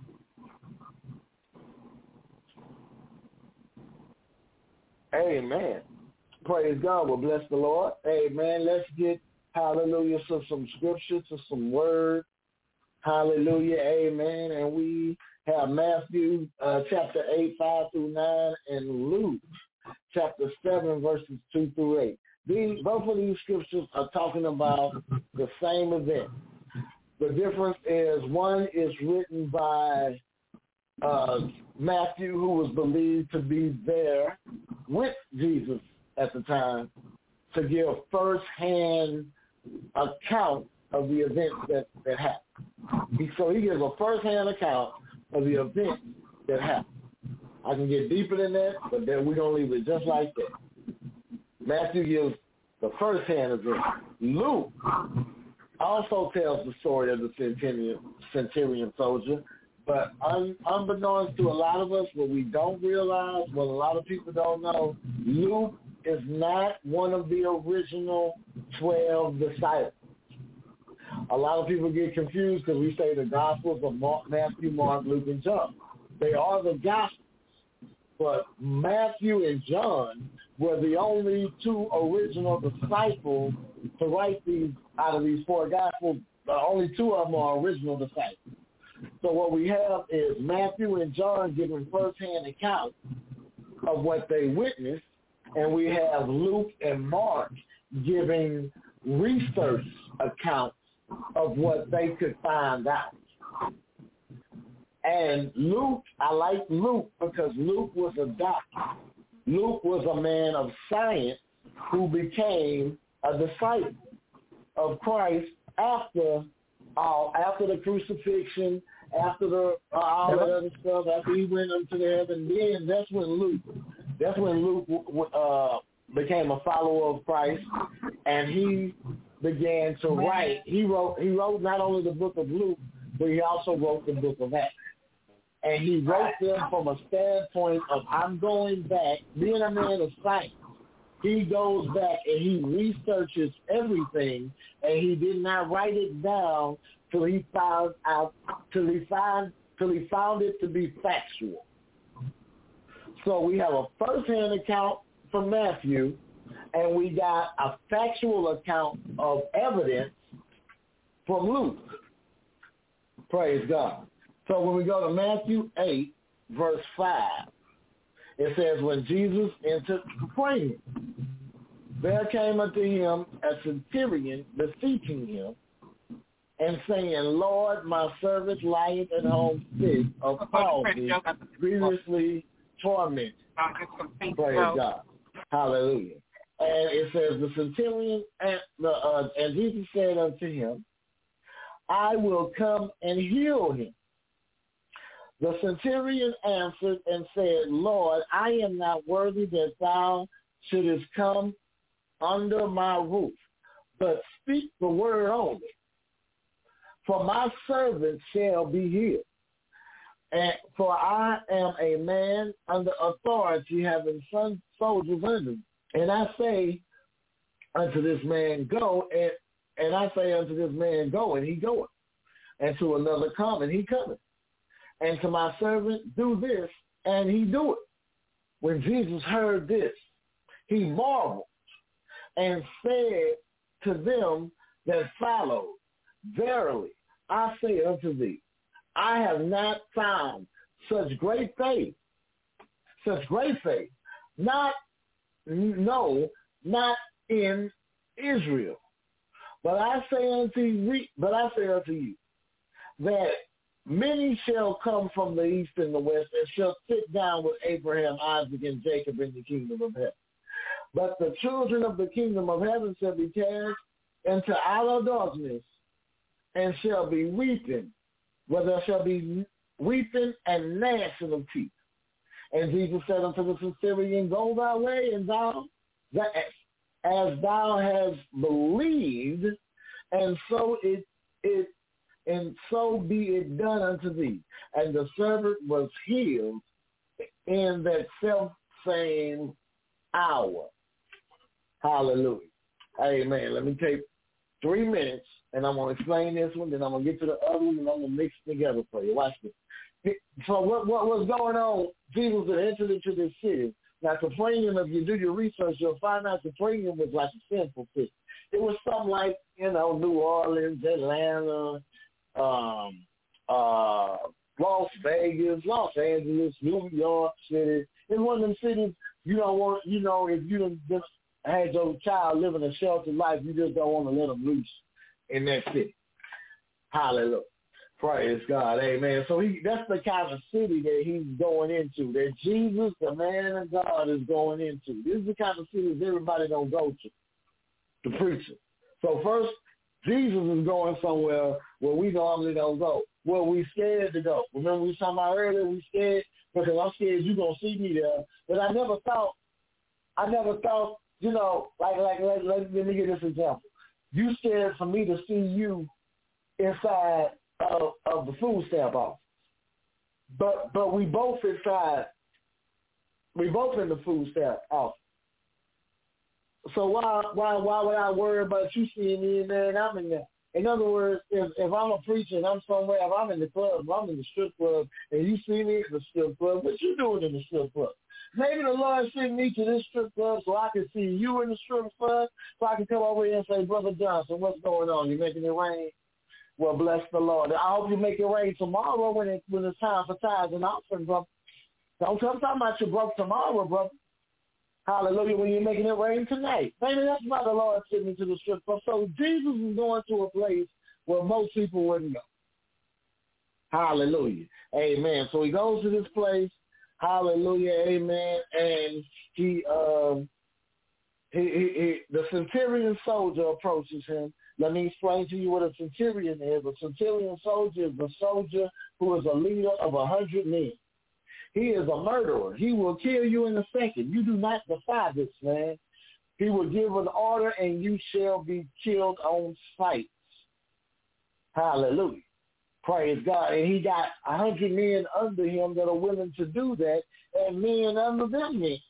Amen. Praise God. Well, bless the Lord. Amen. Let's get, hallelujah, to some scripture, to some word. Hallelujah. Amen. And we have Matthew uh, chapter eight, five through nine, and Luke chapter seven, verses two through eight. These, both of these scriptures are talking about the same event. The difference is one is written by uh, Matthew, who was believed to be there with Jesus at the time, to give first-hand account of the events that, that happened. He, so he gives a first-hand account of the events that happened. I can get deeper than that, but then we're going to leave it just like that. Matthew gives the first-hand event. Luke also tells the story of the centurion, centurion soldier, but un, unbeknownst to a lot of us, what we don't realize, what a lot of people don't know, Luke is not one of the original twelve disciples. A lot of people get confused because we say the Gospels of Mark, Matthew, Mark, Luke, and John. They are the Gospels, but Matthew and John were the only two original disciples to write these out of these four Gospels. The only two of them are original disciples. So what we have is Matthew and John giving first-hand accounts of what they witnessed, and we have Luke and Mark giving research accounts of what they could find out. And Luke, I like Luke because Luke was a doctor. Luke was a man of science who became a disciple of Christ after uh, after the crucifixion, after the uh, all that other stuff, after he went up to the heaven. Then that's when Luke, that's when Luke uh, became a follower of Christ, and he began to write. He wrote he wrote not only the book of Luke, but he also wrote the book of Acts. And he wrote them from a standpoint of, I'm going back, being a man of science. He goes back and he researches everything, and he did not write it down till he found out, till he find, till he found it to be factual. So we have a first-hand account from Matthew, and we got a factual account of evidence from Luke. Praise God. So when we go to Matthew eight, verse five, it says, when Jesus entered Capernaum, there came unto him a centurion beseeching him, and saying, Lord, my servant lieth at home sick of palsy, grievously tormented. Praise God. Hallelujah. And it says, the centurion, and, the, uh, and Jesus said unto him, I will come and heal him. The centurion answered and said, Lord, I am not worthy that thou shouldest come under my roof, but speak the word only. For my servant shall be healed. And for I am a man under authority, having some soldiers under me. And I say unto this man, go, and, and I say unto this man, go, and he goeth. And to another, come, and he cometh. And to my servant, do this, and he do it. When Jesus heard this, he marveled and said to them that followed, verily, I say unto thee, I have not found such great faith, such great faith, not, no, not in Israel. But I say unto you, but I say unto you, that many shall come from the east and the west and shall sit down with Abraham, Isaac, and Jacob in the kingdom of heaven. But the children of the kingdom of heaven shall be cast into outer darkness, and shall be weeping, where there shall be weeping and gnashing of teeth. And Jesus said unto the centurion, go thy way, and thou, that, as thou hast believed, and so it it and so be it done unto thee. And the servant was healed in that self-same hour. Hallelujah. Amen. Let me take three minutes, and I'm going to explain this one, then I'm going to get to the other one, and I'm going to mix it together for you. Watch this. So what, what was going on, Jesus had entered into this city. Now, Capernaum, if you do your research, you'll find out Capernaum was like a sinful city. It was something like, you know, New Orleans, Atlanta, um, uh, Las Vegas, Los Angeles, New York City. It's one of them cities you don't want, you know, if you done just had your child living a sheltered life, you just don't want to let them loose in that city. Hallelujah. Praise God. Amen. So he that's the kind of city that he's going into, that Jesus, the man of God, is going into. This is the kind of city that everybody don't go to, the preacher. So first, Jesus is going somewhere where we normally don't go, where we scared to go. Remember we were talking about earlier, we scared because I'm scared you're going to see me there. But I never thought, I never thought, you know, like, like, like let, let me give this example. You scared for me to see you inside of, of the food stamp office. But but we both inside, we both in the food stamp office. So why why why would I worry about you seeing me in there and I'm in there? In other words, if, if I'm a preacher and I'm somewhere, if I'm in the club, if I'm in the strip club, and you see me in the strip club, what you doing in the strip club? Maybe the Lord sent me to this strip club so I can see you in the strip club, so I can come over here and say, Brother Johnson, what's going on? You making it rain? Well, bless the Lord. I hope you make it rain tomorrow when, it, when it's time for tithes and offering, brother. Don't come talking about your broke tomorrow, brother. Hallelujah, when you're making it rain tonight. Maybe that's why the Lord sent me to the strip club. So Jesus is going to a place where most people wouldn't go. Hallelujah. Amen. So he goes to this place. Hallelujah. Amen. And he, um, he, he, he, the centurion soldier approaches him. Let me explain to you what a centurion is. A centurion soldier is a soldier who is a leader of a hundred men. He is a murderer. He will kill you in a second. You do not defy this man. He will give an order and you shall be killed on sight. Hallelujah. Praise God. And he got a hundred men under him that are willing to do that, and men under them men.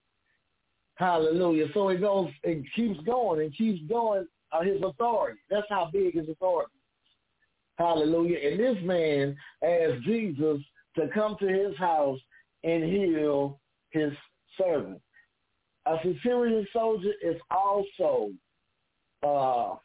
Hallelujah. So it goes, it keeps going and keeps going. Uh, his authority. That's how big his authority is. Hallelujah. And this man asked Jesus to come to his house and heal his servant. A centurion soldier is also uh,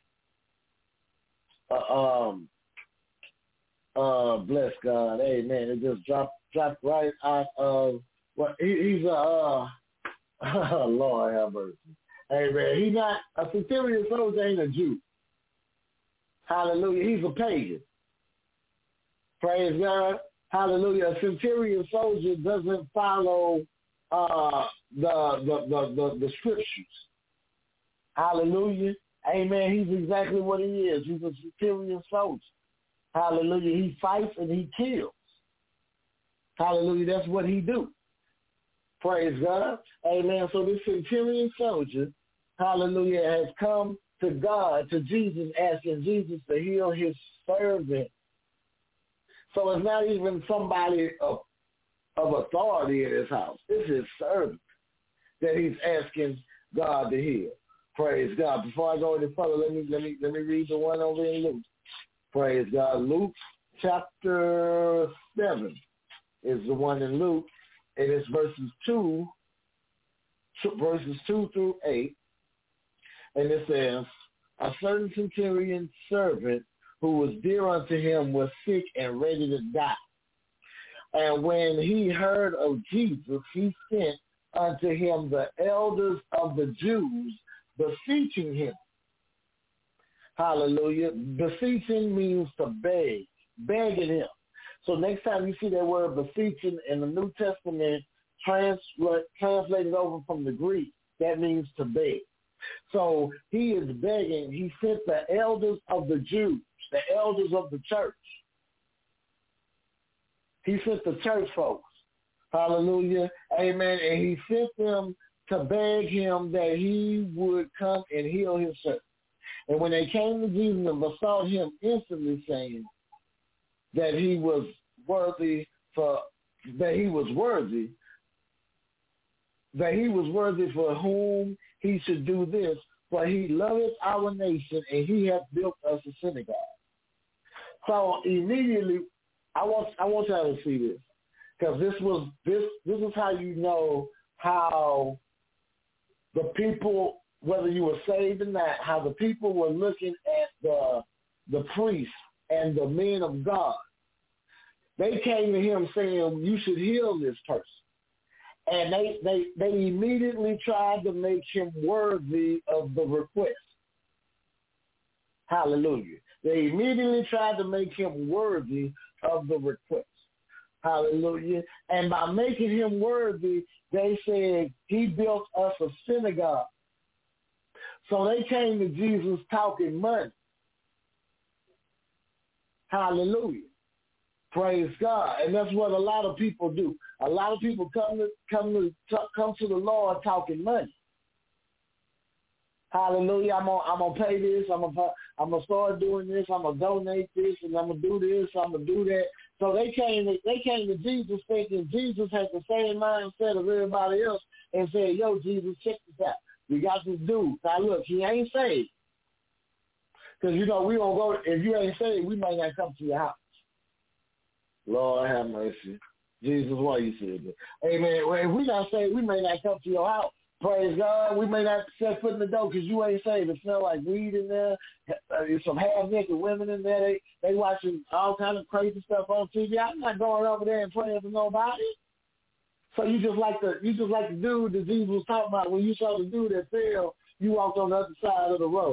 uh, um, uh, bless God, amen. It just dropped dropped right out of what well, he, he's a uh, Lord have mercy. Amen. He not a centurion soldier ain't a Jew. Hallelujah. He's a pagan. Praise God. Hallelujah. A centurion soldier doesn't follow uh, the, the, the, the, the scriptures. Hallelujah. Amen. He's exactly what he is. He's a centurion soldier. Hallelujah. He fights and he kills. Hallelujah. That's what he do. Praise God. Amen. So this centurion soldier, hallelujah, has come to God, to Jesus, asking Jesus to heal his servant. So it's not even somebody of, of authority in his house. It's his servant that he's asking God to heal. Praise God. Before I go any further, let me let me let me read the one over in Luke. Praise God. Luke chapter seven is the one in Luke, and it's verses two, verses two through eight, and it says, a certain centurion servant who was dear unto him was sick and ready to die. And when he heard of Jesus, he sent unto him the elders of the Jews, beseeching him. Hallelujah. Beseeching means to beg, begging him. So next time you see that word beseeching in the New Testament transla- translated over from the Greek, that means to beg. So he is begging. He sent the elders of the Jews, the elders of the church. He sent the church folks. Hallelujah. Amen. And he sent them to beg him that he would come and heal his servant. And when they came to Jesus and besought him instantly, saying that he was worthy for that he was worthy, that he was worthy for whom he should do this, for he loveth our nation and he hath built us a synagogue. So immediately, I want I want y'all to see this, because this was this this is how you know how the people, whether you were saved or not, how the people were looking at the the priests and the men of God. They came to him saying, you should heal this person. And they, they, they immediately tried to make him worthy of the request. Hallelujah. They immediately tried to make him worthy of the request. Hallelujah. And by making him worthy, they said, he built us a synagogue. So they came to Jesus talking money. Hallelujah. Praise God. And that's what a lot of people do. A lot of people come to come to come to the Lord talking money. Hallelujah. I'm gonna I'm gonna pay this. I'm gonna I'm gonna start doing this. I'm gonna donate this, and I'm gonna do this. I'm gonna do that. So they came to, they came to Jesus thinking Jesus had the same mindset of everybody else, and said, "Yo, Jesus, check this out. We got this dude. Now look, he ain't saved. Because you know we don't go. If you ain't saved, we might not come to your house." Lord have mercy. Jesus, why you said that? Amen. Well, if we not saved, we may not come to your house. Praise God. We may not set foot in the door because you ain't saved. It smells like weed in there. There's some half-naked women in there. They they watching all kind of crazy stuff on T V. I'm not going over there and praying for nobody. So you just like the you just like the dude that Jesus was talking about when you saw the dude that fell, you walked on the other side of the road.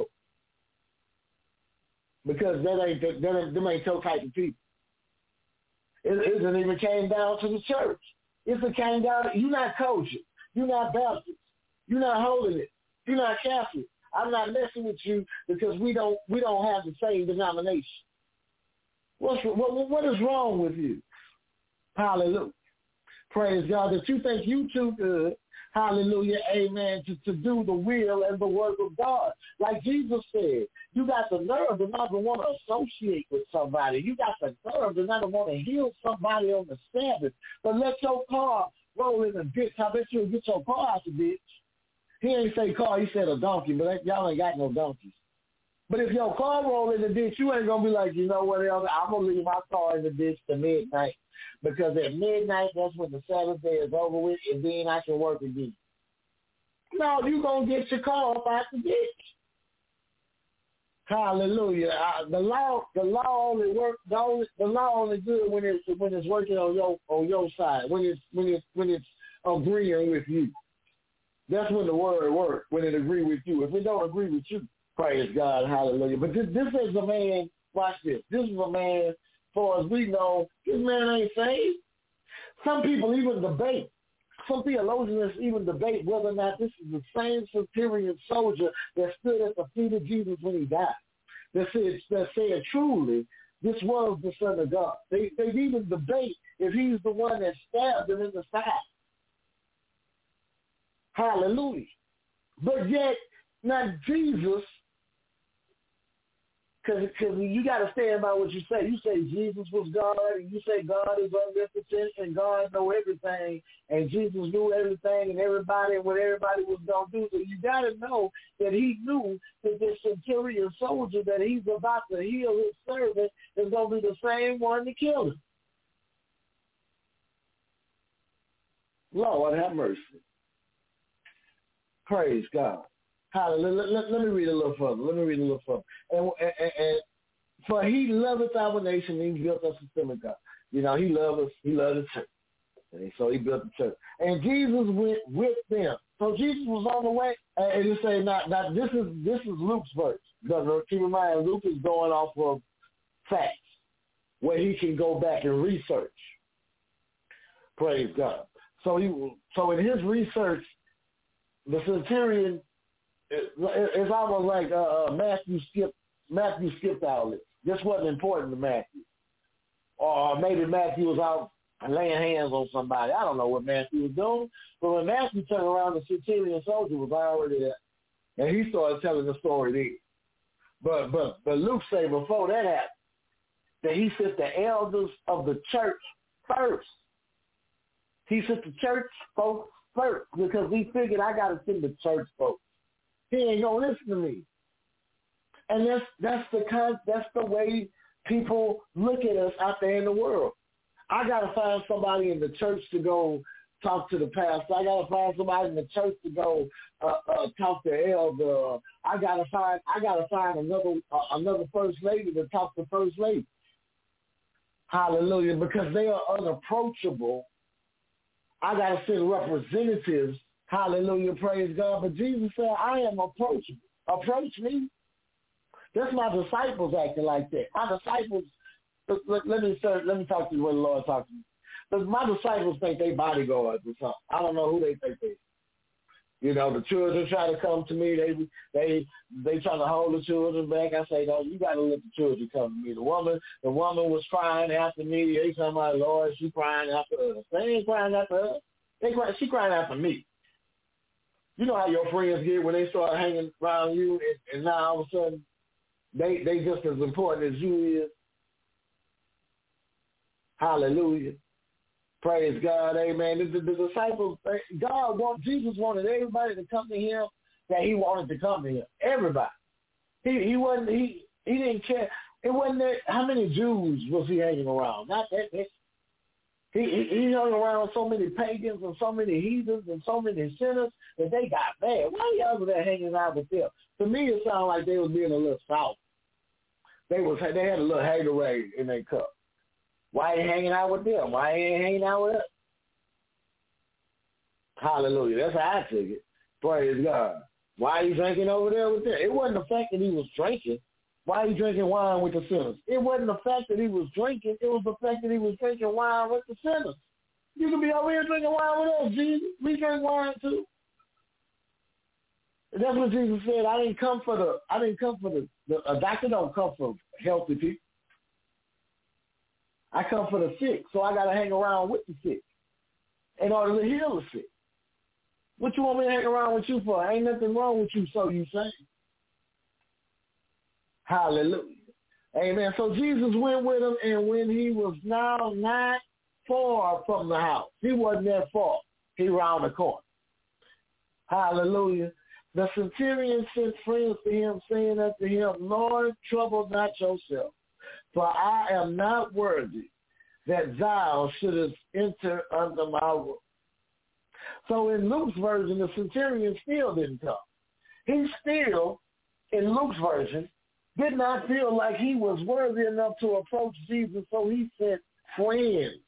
Because that ain't that ain't them ain't your type of people. It isn't even came down to the church. It's a came down. You're not kosher. You're not Baptist. You're not holding it. You're not Catholic. I'm not messing with you because we don't we don't have the same denomination. What's what, what is wrong with you? Hallelujah. Praise God that you think you too good. Hallelujah, amen, to, to do the will and the work of God. Like Jesus said, you got the nerve to not want to associate with somebody. You got the nerve to not want to heal somebody on the Sabbath. But let your car roll in a ditch. I bet you'll get your car out the ditch. He ain't say car, he said a donkey, but y'all ain't got no donkeys. But if your car roll in the ditch, you ain't going to be like, you know what else, I'm going to leave my car in the ditch to midnight. Because at midnight, that's when the Sabbath day is over with, and then I can work again. No, you're going to get your car up out the ditch. Hallelujah. Uh, the law, the law only work. The, only, the law only good when it's when it's working on your on your side. When it's when it's when it's agreeing with you. That's when the word works. When it agree with you. If it don't agree with you, praise God. Hallelujah. But this this is a man. Watch this. This is a man. Far as we know, this man ain't saved. Some people even debate. Some theologians even debate whether or not this is the same centurion soldier that stood at the feet of Jesus when he died. That said, that said truly, this was the Son of God. They they even debate if he's the one that stabbed him in the side. Hallelujah. But yet, not Jesus, because you got to stand by what you say. You say Jesus was God, and you say God is omnipotent, and God know everything, and Jesus knew everything, and everybody, and what everybody was going to do. So you got to know that he knew that this centurion soldier that he's about to heal his servant is going to be the same one to kill him. Lord, have mercy. Praise God. Hallelujah. Let, let, let me read a little further. Let me read a little further. And, and, and for he loveth our nation, and he built us a synagogue. You know, he loved us. He loved the church. And so he built the church. And Jesus went with them. So Jesus was on the way. And you say, not, not this is this is Luke's verse. Because keep in mind, Luke is going off of facts, where he can go back and research. Praise God. So he so in his research, the centurion, it's almost like uh, Matthew skipped Matthew skipped all this. This wasn't important to Matthew. Or maybe Matthew was out laying hands on somebody. I don't know what Matthew was doing. But when Matthew turned around, the centurion soldier was already there. And he started telling the story there. But but but Luke said before that happened, that he sent the elders of the church first. He sent the church folks first because he figured I got to send the church folks. He ain't gonna listen to me, and that's that's the kind that's the way people look at us out there in the world. I gotta find somebody in the church to go talk to the pastor. I gotta find somebody in the church to go uh, uh, talk to the elder. I gotta find I gotta find another uh, another first lady to talk to first lady. Hallelujah, because they are unapproachable. I gotta send representatives. Hallelujah, praise God. But Jesus said, I am approachable. Approach me. That's my disciples acting like that. My disciples, let, let me say, let me talk to you when the Lord talks to me. Because my disciples think they bodyguards or something. I don't know who they think they are. You know, the children try to come to me. They they they try to hold the children back. I say, no, you got to let the children come to me. The woman, the woman was crying after me. They talking about, Lord, she crying after us. They ain't crying after us. They cry, she crying after me. You know how your friends get when they start hanging around you, and, and now all of a sudden they they just as important as you is. Hallelujah. Praise God, amen. The, the, the disciples, God want Jesus wanted everybody to come to him that he wanted to come to him. Everybody. He he wasn't he he didn't care. It wasn't that how many Jews was he hanging around? Not that. that He, he, he hung around so many pagans and so many heathens and so many sinners that they got mad. Why y'all there hanging out with them? To me, it sounded like they was being a little soft. They was they had a little Haterade in their cup. Why ain't hanging out with them? Why ain't hanging out with us? Hallelujah. That's how I took it. Praise God. Why are you drinking over there with them? It wasn't the fact that he was drinking. Why are you drinking wine with the sinners? It wasn't the fact that he was drinking. It was the fact that he was drinking wine with the sinners. You can be over here drinking wine with us, Jesus. We drink wine too. And that's what Jesus said. I didn't come for the. I didn't come for the. the a doctor don't come for healthy people. I come for the sick, so I got to hang around with the sick in order to heal the sick. What you want me to hang around with you for? Ain't nothing wrong with you, so you say. Hallelujah. Amen. So Jesus went with him, and when he was now not far from the house, he wasn't that far. He round the corner. Hallelujah. The centurion sent friends to him, saying unto him, Lord, trouble not yourself, for I am not worthy that thou shouldest enter under my roof. So in Luke's version, the centurion still didn't come. He still, in Luke's version, did not feel like he was worthy enough to approach Jesus, so he sent friends.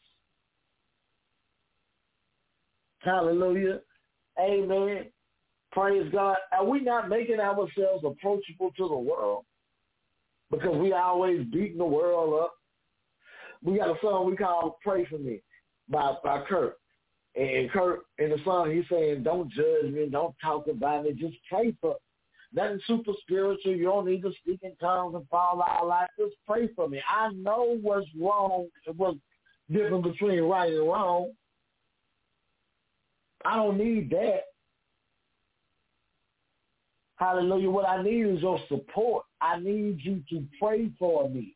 Hallelujah. Amen. Praise God. Are we not making ourselves approachable to the world? Because we always beating the world up. We got a song we call Pray For Me by, by Kurt. And Kurt, in the song, he's saying, don't judge me, don't talk about me, just pray for me. Nothing super spiritual. You don't need to speak in tongues and fall out like just pray for me. I know what's wrong, what's different between right and wrong. I don't need that. Hallelujah. What I need is your support. I need you to pray for me.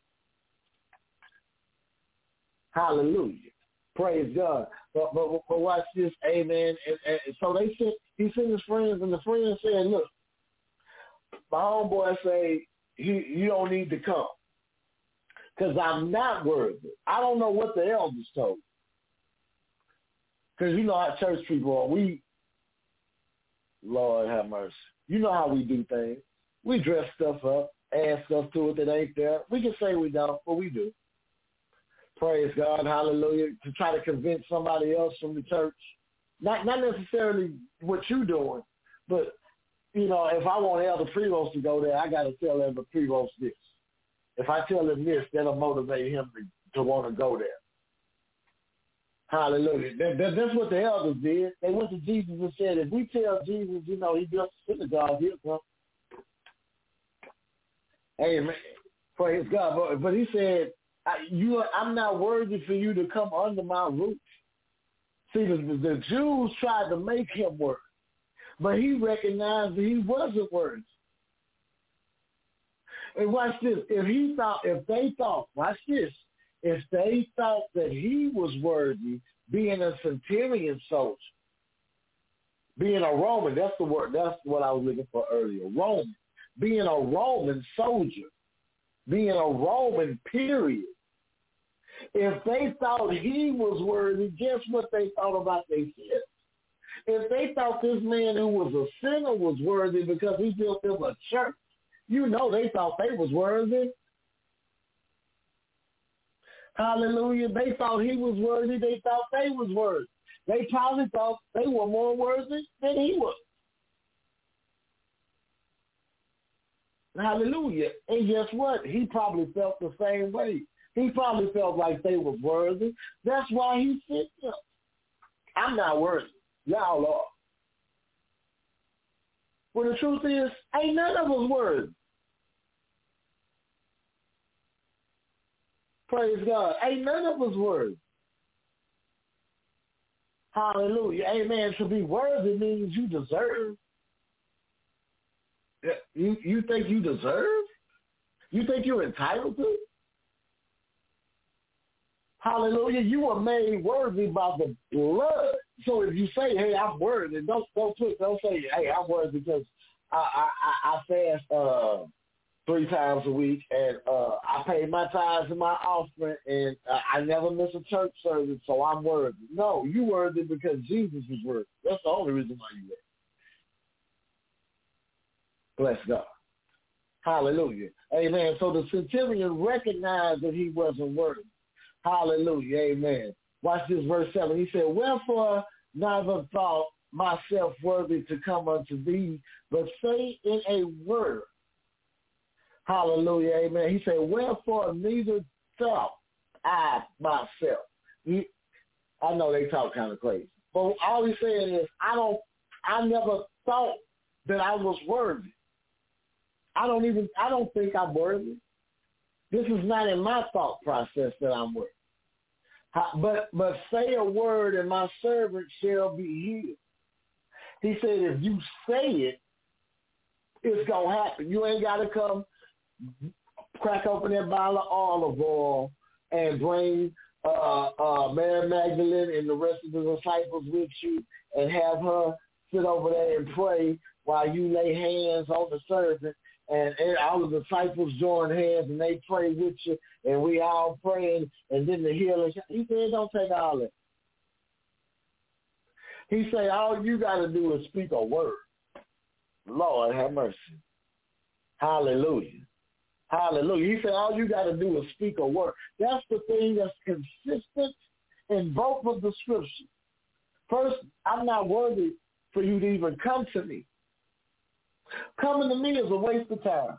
Hallelujah. Praise God. But, but, but watch this. Amen. And, and so they sent, he sent his friends, and the friends said, look, my homeboy say, you, you don't need to come because I'm not worthy. I don't know what the elders told. Because you know how church people are. We, Lord have mercy. You know how we do things. We dress stuff up, add stuff to it that ain't there. We can say we don't, but we do. Praise God, hallelujah, to try to convince somebody else from the church. Not not necessarily what you're doing, but, you know, if I want Elder Prevost to go there, I got to tell Elder Prevost this. If I tell him this, that'll motivate him to, to want to go there. Hallelujah. That, that, that's what the elders did. They went to Jesus and said, if we tell Jesus, you know, he built the synagogue, he'll come. Amen. Praise God. But, but he said, I, you, I'm not worthy for you to come under my roof. See, the, the Jews tried to make him worthy, but he recognized that he wasn't worthy. And watch this. If he thought, if they thought, watch this, if they thought that he was worthy, being a centurion soldier, being a Roman, that's the word, that's what I was looking for earlier, Roman, being a Roman soldier, being a Roman, period. If they thought he was worthy, guess what they thought about themselves? If they thought this man who was a sinner was worthy because he built them a church, you know they thought they was worthy. Hallelujah. They thought he was worthy. They thought they was worthy. They probably thought they were more worthy than he was. Hallelujah. And guess what? He probably felt the same way. He probably felt like they was worthy. That's why he sent them. I'm not worthy. Y'all are. Well, the truth is, ain't none of us worthy. Praise God. Ain't none of us worthy. Hallelujah. Amen. To be worthy means you deserve. You, you think you deserve? You think you're entitled to? Hallelujah. You were made worthy by the blood. So if you say, hey, I'm worthy, don't don't put don't say, hey, I'm worthy because I I, I fast uh, three times a week and uh, I pay my tithes and my offering and uh, I never miss a church service, so I'm worthy. No, you worthy because Jesus is worthy. That's the only reason why you there. Bless God. Hallelujah. Amen. So the centurion recognized that he wasn't worthy. Hallelujah. Amen. Watch this verse seven. He said, wherefore neither thought myself worthy to come unto thee, but say in a word. Hallelujah. Amen. He said, wherefore neither thought I myself. He, I know they talk kind of crazy, but all he's saying is, I don't, I never thought that I was worthy. I don't even, I don't think I'm worthy. This is not in my thought process that I'm worthy. But but say a word and my servant shall be healed. He said, if you say it, it's going to happen. You ain't got to come crack open that bottle of olive oil and bring uh, uh, Mary Magdalene and the rest of the disciples with you and have her sit over there and pray while you lay hands on the servant, and, and all the disciples join hands and they pray with you, and we all praying, and then the healing. He said, don't take all that. He said, all you got to do is speak a word. Lord, have mercy. Hallelujah. Hallelujah. He said, all you got to do is speak a word. That's the thing that's consistent in both of the scriptures. First, I'm not worthy for you to even come to me. Coming to me is a waste of time.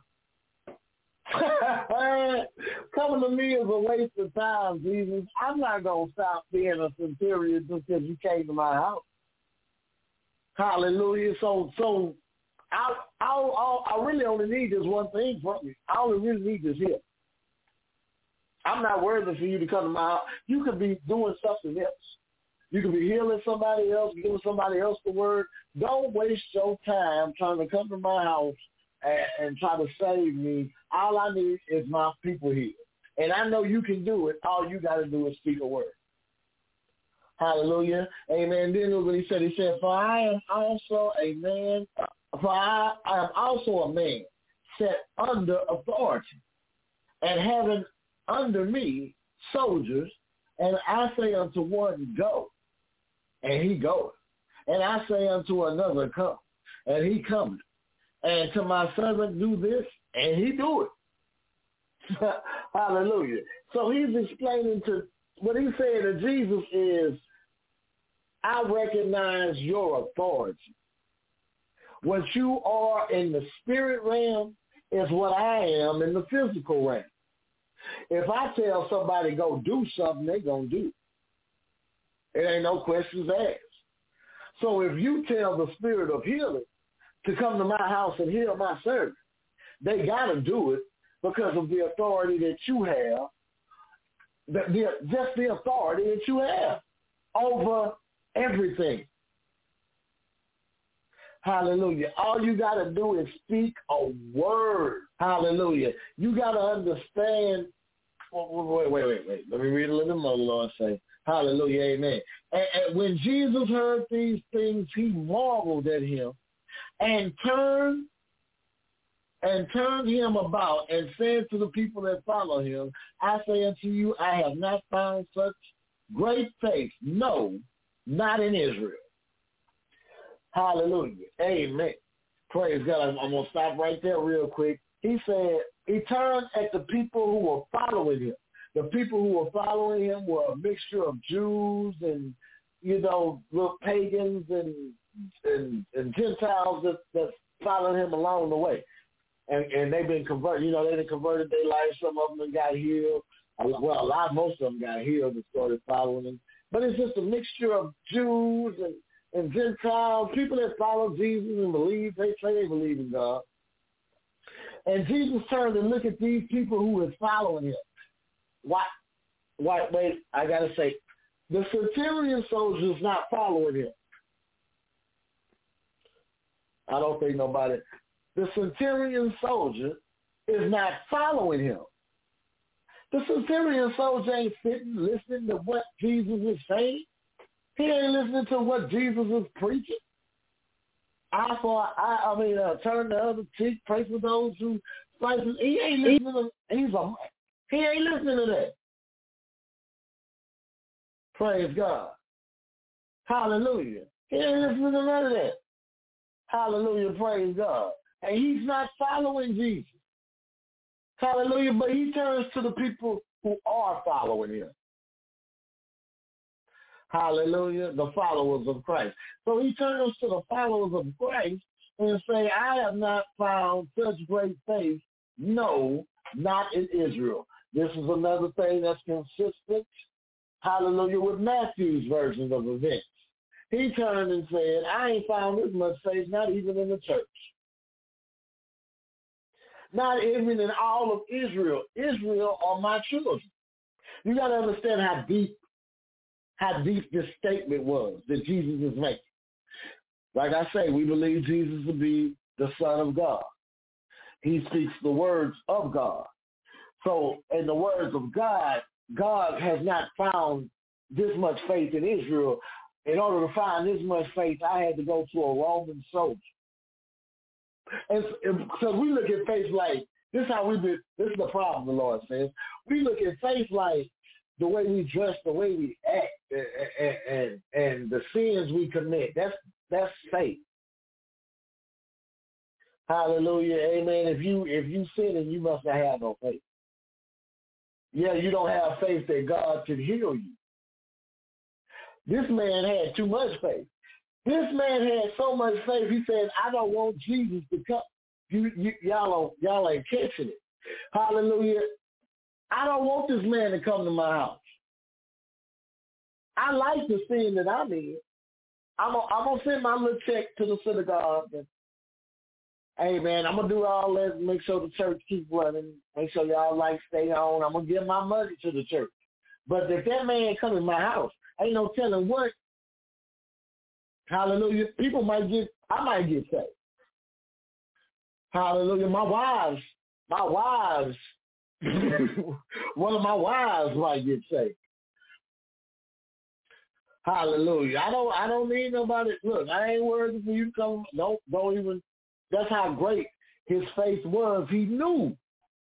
Coming to me is a waste of time, Jesus. I'm not going to stop being a centurion just because you came to my house. Hallelujah. So, so I, I, I, I really only need this one thing from you. I only really need this here. I'm not worthy for you to come to my house. You could be doing something else. You could be healing somebody else, giving somebody else the word. Don't waste your time trying to come to my house and, and try to save me. All I need is my people here. And I know you can do it. All you got to do is speak a word. Hallelujah. Amen. Then look what he said. He said, for I am also a man, for I, I am also a man set under authority and having under me soldiers, and I say unto one, go, and he goeth. And I say unto another, come, and he cometh. And to my servant, do this, and he do it. Hallelujah. So he's explaining to, what he's saying to Jesus is, I recognize your authority. What you are in the spirit realm is what I am in the physical realm. If I tell somebody go do something, they're going to do it. It ain't no questions asked. So if you tell the spirit of healing to come to my house and heal my servant, they got to do it because of the authority that you have, the, the, just the authority that you have over everything. Hallelujah. All you got to do is speak a word. Hallelujah. You got to understand. Wait, wait, wait, wait. Let me read a little more, Lord say. Hallelujah, amen. And, and when Jesus heard these things, he marveled at him and turned and turned him about and said to the people that follow him, I say unto you, I have not found such great faith, no, not in Israel. Hallelujah, amen. Praise God. I'm, I'm going to stop right there real quick. He said, he turned at the people who were following him. The people who were following him were a mixture of Jews and, you know, little pagans and and, and Gentiles that, that followed him along the way. And and they've been converted. You know, they've converted their lives. Some of them got healed. Well, a lot, most of them got healed and started following him. But it's just a mixture of Jews and, and Gentiles, people that follow Jesus and believe. They say they believe in God. And Jesus turned and looked at these people who were following him. Why? Why? Wait, I got to say, the centurion soldier is not following him. I don't think nobody. The centurion soldier is not following him. The centurion soldier ain't sitting listening to what Jesus is saying. He ain't listening to what Jesus is preaching. I for I, I mean, uh, turn the other cheek, pray for those who fight. He ain't listening to. He's a. He ain't listening to that. Praise God. Hallelujah. He ain't listening to none of that. Hallelujah. Praise God. And he's not following Jesus. Hallelujah. But he turns to the people who are following him. Hallelujah. The followers of Christ. So he turns to the followers of Christ and say, I have not found such great faith. No, not in Israel. This is another thing that's consistent, hallelujah, with Matthew's version of events. He turned and said, I ain't found this much faith, not even in the church. Not even in all of Israel. Israel are my children. You got to understand how deep, how deep this statement was that Jesus is making. Like I say, we believe Jesus to be the Son of God. He speaks the words of God. So in the words of God, God has not found this much faith in Israel. In order to find this much faith, I had to go to a Roman soldier. And because we look at faith like, this is how we do, this is the problem, the Lord says. We look at faith like the way we dress, the way we act, and, and, and the sins we commit. That's that's faith. Hallelujah, amen. If you if you sin, and you must not have no faith. Yeah, you don't have faith that God can heal you. This man had too much faith. This man had so much faith. He said, "I don't want Jesus to come." You, you y'all y'all ain't catching it. Hallelujah. I don't want this man to come to my house. I like the sin that I'm in. I'm gonna, I'm gonna send my little check to the synagogue. And, hey, man, I'm gonna do all that. Make sure the church keep running. Make sure y'all like stay on. I'm gonna give my money to the church. But if that man come in my house, ain't no telling what. Hallelujah. People might get. I might get saved. Hallelujah. My wives. My wives. One of my wives might get saved. Hallelujah. I don't I don't need nobody. Look, I ain't worried for you to come. Don't don't even. That's how great his faith was. He knew.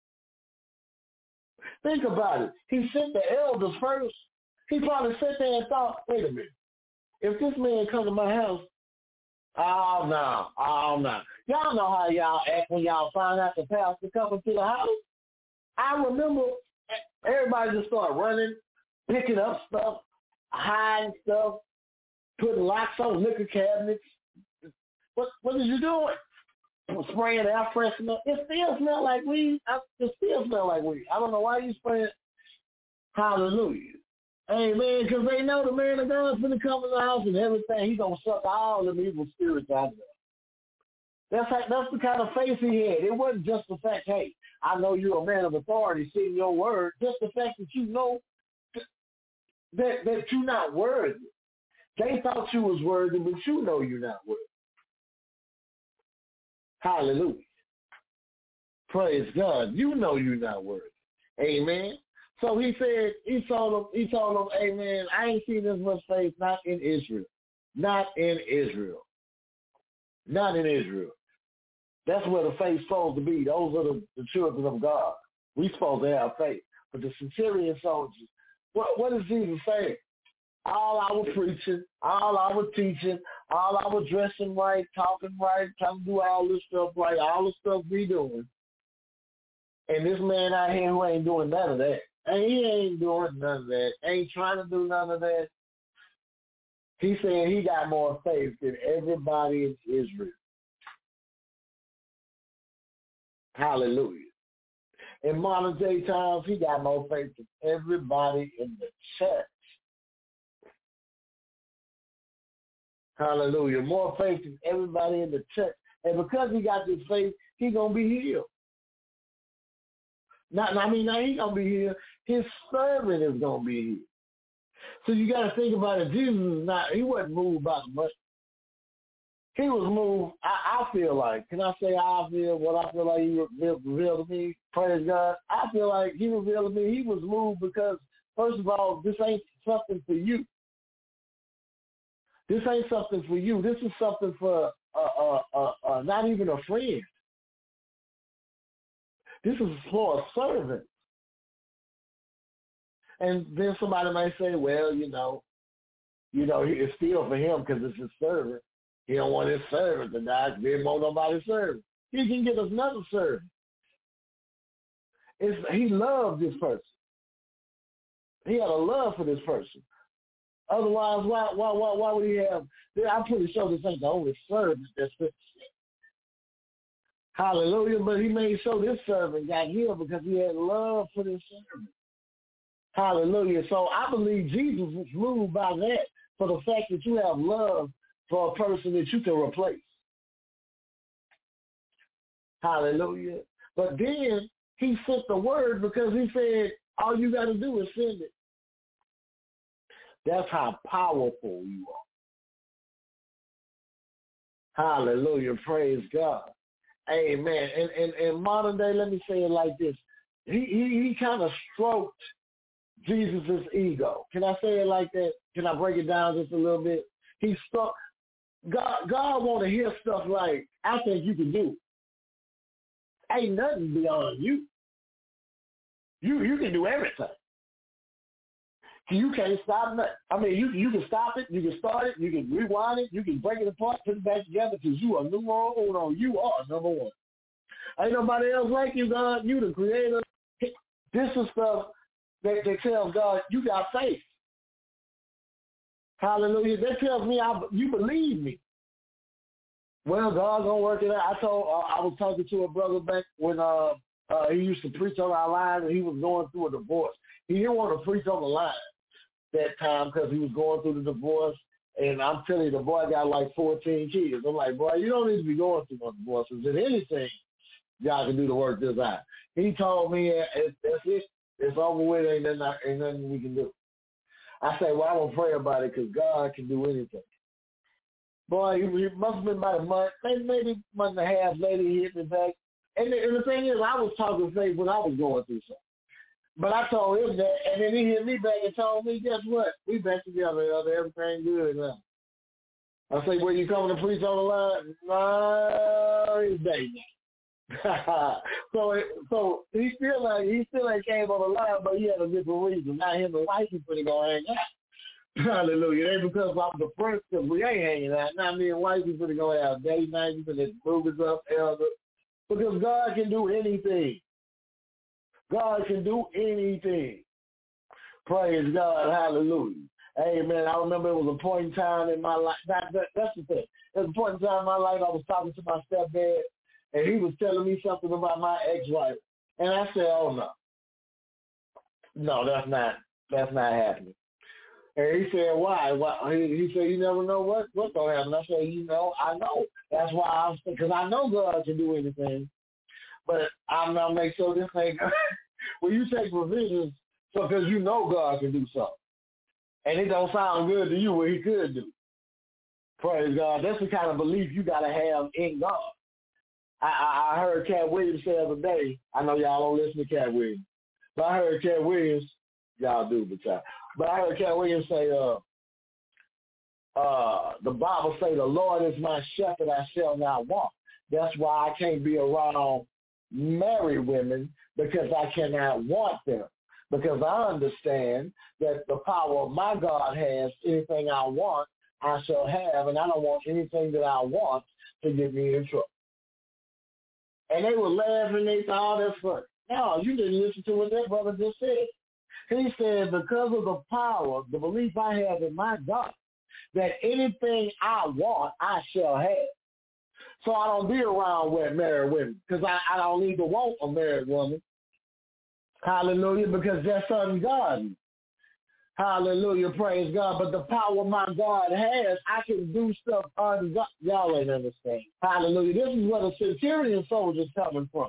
Think about it. He sent the elders first. He probably sat there and thought, wait a minute. If this man come to my house, oh no, oh no. Y'all know how y'all act when y'all find out the pastor coming to the house. I remember everybody just started running, picking up stuff, hiding stuff, putting locks on liquor cabinets. What what is you doing? Spraying air freshener. It still smell like weed. It still smell like weed. I don't know why you spraying. Hallelujah. Amen. Because they know the man of God's going to come in the house and everything. He's going to suck all the evil spirits out of them. That's like, that's the kind of faith he had. It wasn't just the fact, hey, I know you're a man of authority, seeing your word. Just the fact that you know that, that you're not worthy. They thought you was worthy, but you know you're not worthy. Hallelujah. Praise God. You know you're not worthy. Amen. So he said, he told him, he told him, amen, I ain't seen this much faith, not in Israel. Not in Israel. Not in Israel. That's where the faith's supposed to be. Those are the, the children of God. We supposed to have faith. But the centurion soldiers, what, what is Jesus saying? All our preaching, all our teaching, all our dressing right, talking right, trying to do all this stuff right, all the stuff we doing. And this man out here who ain't doing none of that. And he ain't doing none of that. Ain't trying to do none of that. He said he got more faith than everybody in Israel. Hallelujah. In modern day times, he got more faith than everybody in the church. Hallelujah. More faith than everybody in the church. And because he got this faith, he going to be healed. Not, I mean, now he going to be healed. His servant is going to be healed. So you got to think about it. Jesus is not, he wasn't moved by the money. He was moved, I, I feel like, can I say I feel what I feel like he revealed, revealed to me? Praise God. I feel like he revealed to me he was moved because, first of all, this ain't something for you. This ain't something for you. This is something for uh, uh, uh, uh, not even a friend. This is for a servant. And then somebody might say, well, you know, you know, it's still for him because it's his servant. He don't want his servant to die because he didn't want nobody servant. He can get us another servant. It's, he loved this person. He had a love for this person. Otherwise, why why why why would he have? I'm pretty sure this ain't the only servant that's fit. Hallelujah! But he made sure this servant got healed because he had love for this servant. Hallelujah! So I believe Jesus was moved by that for the fact that you have love for a person that you can replace. Hallelujah! But then he sent the word because he said all you got to do is send it. That's how powerful you are. Hallelujah. Praise God. Amen. And in, in, in modern day, let me say it like this. He he, he kind of stroked Jesus' ego. Can I say it like that? Can I break it down just a little bit? He struck. God, God want to hear stuff like, I think you can do it. ain't nothing beyond you. You you can do everything. You can't stop nothing. I mean, you you can stop it, you can start it, you can rewind it, you can break it apart, put it back together, because you are numero uno. You are number one. Ain't nobody else like you, God. You the creator. This is stuff that, that tells God you got faith. Hallelujah. That tells me I, you believe me. Well, God's gonna work it out. I told uh, I was talking to a brother back when uh, uh, he used to preach on our line, and he was going through a divorce. He didn't want to preach on the line that time because he was going through the divorce. And I'm telling you, the boy got like fourteen kids. I'm like, boy, you don't need to be going through no divorces. If anything, y'all can do to work this out. He told me, it's, that's it. It's over with. Ain't nothing, ain't nothing we can do. I say, well, I won't pray about it because God can do anything. Boy, it must have been about a month, maybe, maybe a month and a half later, he hit me back. And the, and the thing is, I was talking faith when I was going through something. But I told him that, and then he hit me back and told me, guess what? We back together, everything good now. I say, well, you coming to preach on the line? No, it's day now. so it, so he still like he still ain't came on the line, but he had a different reason. Now him and wife is pretty gonna hang out. Hallelujah. It ain't because I'm the first, because we ain't hanging out. Now me and wife is pretty gonna have date night, you can let movies up, elder. Because God can do anything. God can do anything. Praise God. Hallelujah. Amen. I remember it was a point in time in my life. That, that, that's the thing. There was a point in time in my life I was talking to my stepdad, and he was telling me something about my ex-wife. And I said, oh, no. No, that's not that's not happening. And he said, why? why? He, he said, you never know what, what's going to happen. I said, you know, I know. That's why I'm saying, because I know God can do anything. But I'm going to make sure this thing, when you take provisions, so because you know God can do something. And it don't sound good to you what he could do. Praise God. That's the kind of belief you got to have in God. I, I, I heard Cat Williams say the other day, I know y'all don't listen to Cat Williams, but I heard Cat Williams, y'all do, but y'all, but I heard Cat Williams say, uh, uh, the Bible say, the Lord is my shepherd, I shall not want. That's why I can't be around married women, because I cannot want them. Because I understand that the power of my God has anything I want, I shall have, and I don't want anything that I want to get me in trouble. And they were laughing, they thought, oh, that's funny. No, you didn't listen to what that brother just said. He said, because of the power, the belief I have in my God, that anything I want, I shall have. So I don't be around with married women, because I, I don't need to want a married woman. Hallelujah, because that's ungodly. Hallelujah, praise God. But the power my God has, I can do stuff ungodly. Y'all ain't understand. Hallelujah. This is where the centurion soldier's coming from.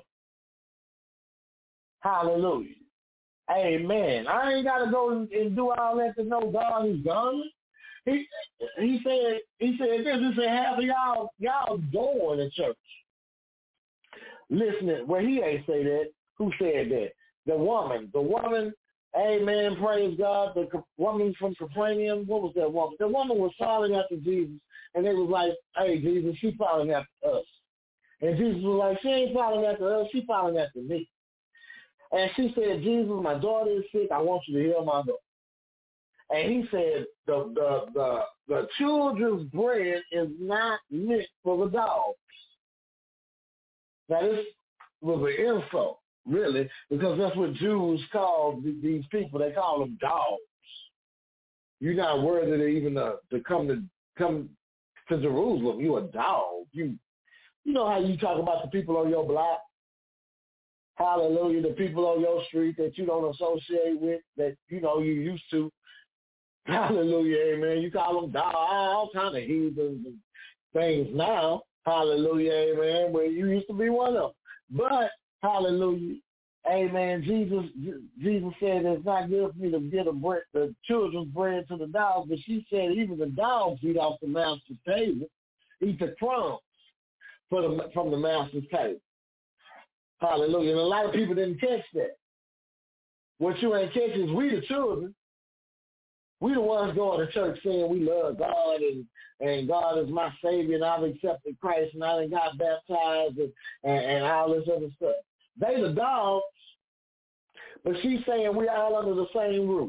Hallelujah. Amen. I ain't got to go and, and do all that to know God is gone. He he said he said this. He said half of y'all y'all going to church. Listening. Well, he ain't say that. Who said that? The woman. The woman. Amen. Praise God. The woman from Capernaum. What was that woman? The woman was following after Jesus, and they was like, "Hey, Jesus, she following after us." And Jesus was like, "She ain't following after us. She following after me." And she said, "Jesus, my daughter is sick. I want you to heal my daughter." And he said, the the the, the children's bread is not meant for the dogs. Now, this was an insult, really, because that's what Jews call these people. They call them dogs. You're not worthy to even uh, to come to come to Jerusalem. You're a dog. You you know how you talk about the people on your block? Hallelujah, the people on your street that you don't associate with, that, you know, you used to. Hallelujah, amen. You call them dogs, all kind of heathens and things now. Hallelujah, amen, where you used to be one of them. But, hallelujah, amen, Jesus Jesus said it's not good for me to give the, bread, the children's bread to the dogs, but she said even the dogs eat off the master's table, eat the crumbs for the, from the master's table. Hallelujah. And a lot of people didn't catch that. What you ain't catching is we the children. We the ones going to church saying we love God and, and God is my Savior and I've accepted Christ and I done got baptized and, and, and all this other stuff. They the dogs, but she's saying we all under the same roof.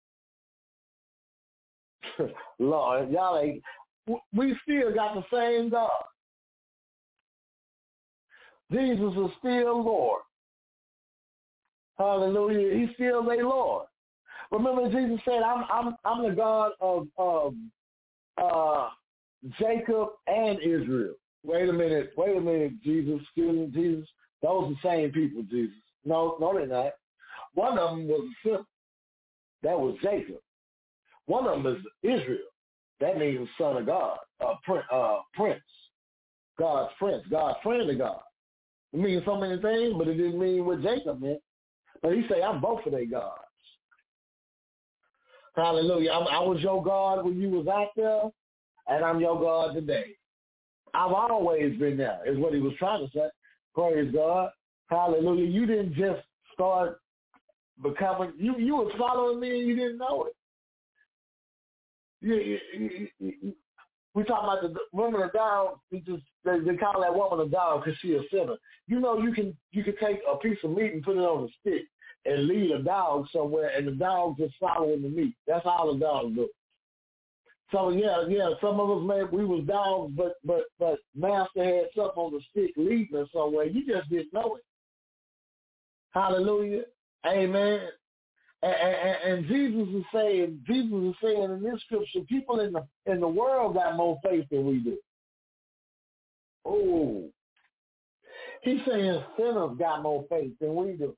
Lord, y'all ain't, we still got the same God. Jesus is still Lord. Hallelujah. He's still their Lord. Remember, Jesus said, I'm I'm I'm the God of of uh, Jacob and Israel. Wait a minute, wait a minute, Jesus, excuse me, Jesus. Those are the same people, Jesus. No, no, they're not. One of them was a sinner. That was Jacob. One of them is Israel. That means son of God, uh, prince, uh, prince, God's prince, God's friend of God. It means so many things, but it didn't mean what Jacob meant. But he say, I'm both of their gods. Hallelujah. I'm, I was your God when you was out there, and I'm your God today. I've always been there, is what he was trying to say. Praise God. Hallelujah. You didn't just start becoming, you, you was following me and you didn't know it. You, you, you, you, we talk about the woman of dog. We just they, they call that woman a dog because she a sinner. You know, you can you can take a piece of meat and put it on a stick and lead a dog somewhere, and the dog just following the meat. That's all the dog do. So yeah, yeah. Some of us maybe we was dogs, but but but Master had something on the stick leading us somewhere. You just didn't know it. Hallelujah, amen. And, and, and Jesus is saying, Jesus is saying in this scripture, people in the in the world got more faith than we do. Oh, he's saying sinners got more faith than we do.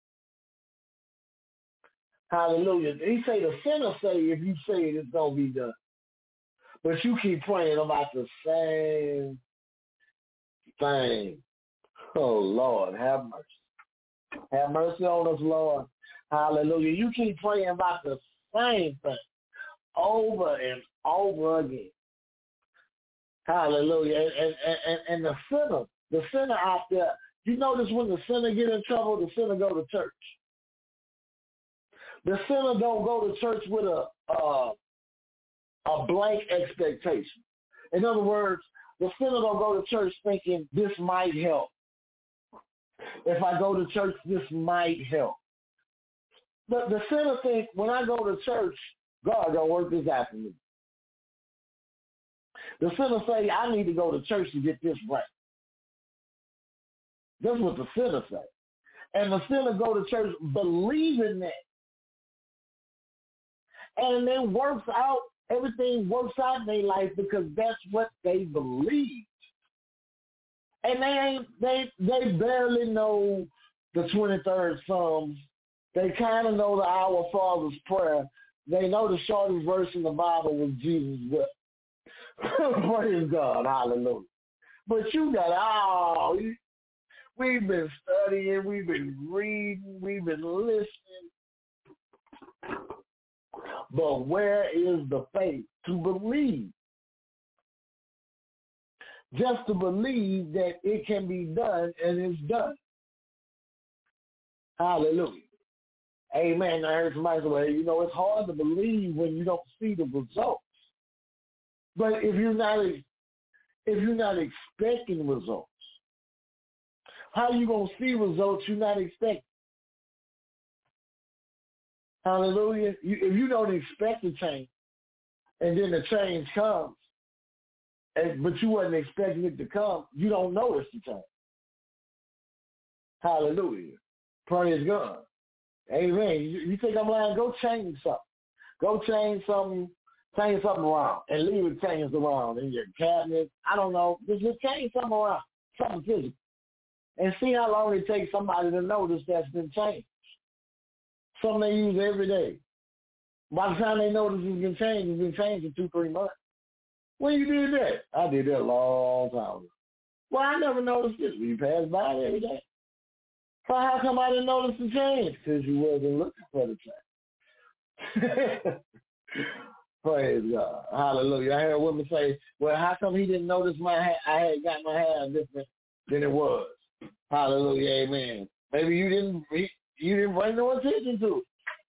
Hallelujah. He say the sinner say if you say it, it's gonna be done. But you keep praying about the same thing. Oh Lord, have mercy. Have mercy on us, Lord. Hallelujah. You keep praying about the same thing over and over again. Hallelujah. And, and, and, and the sinner, the sinner out there, you notice when the sinner get in trouble, the sinner go to church. The sinner don't go to church with a uh, a blank expectation. In other words, the sinner don't go to church thinking this might help. If I go to church, this might help. But the sinner thinks, when I go to church, God gonna work this out for me. The sinner say, I need to go to church to get this right. That's what the sinner say. And the sinner go to church believing that. And it works out, everything works out in their life because that's what they believe. And they ain't they they barely know the twenty-third Psalms. They kind of know the Our Father's Prayer. They know the shortest verse in the Bible was Jesus' will. Praise God, hallelujah. But you got, oh, we've been studying, we've been reading, we've been listening. But where is the faith to believe? Just to believe that it can be done and it's done. Hallelujah. Amen. I heard somebody say, well, you know, it's hard to believe when you don't see the results. But if you're not if you're not expecting results, how are you gonna see results you're not expecting? Hallelujah. You, if you don't expect a change, and then the change comes, and, but you wasn't expecting it to come, you don't notice the change. Hallelujah. Praise God. Amen. You, you think I'm lying? Go change something. Go change something, change something around, and leave it changed around in your cabinet. I don't know. Just, just change something around, something physical, and see how long it takes somebody to notice that's been changed. Something they use every day. By the time they notice it's been changed, it's been changed in two, three months. When you did that? I did that a long time ago. Well, I never noticed this. You pass by it every day. So how come I didn't notice the change? Because you wasn't looking for the change. Praise God. Hallelujah. I heard women say, well, how come he didn't notice my hair? I had got my hair different than it was. Hallelujah. Amen. Maybe you didn't you didn't bring no attention to it.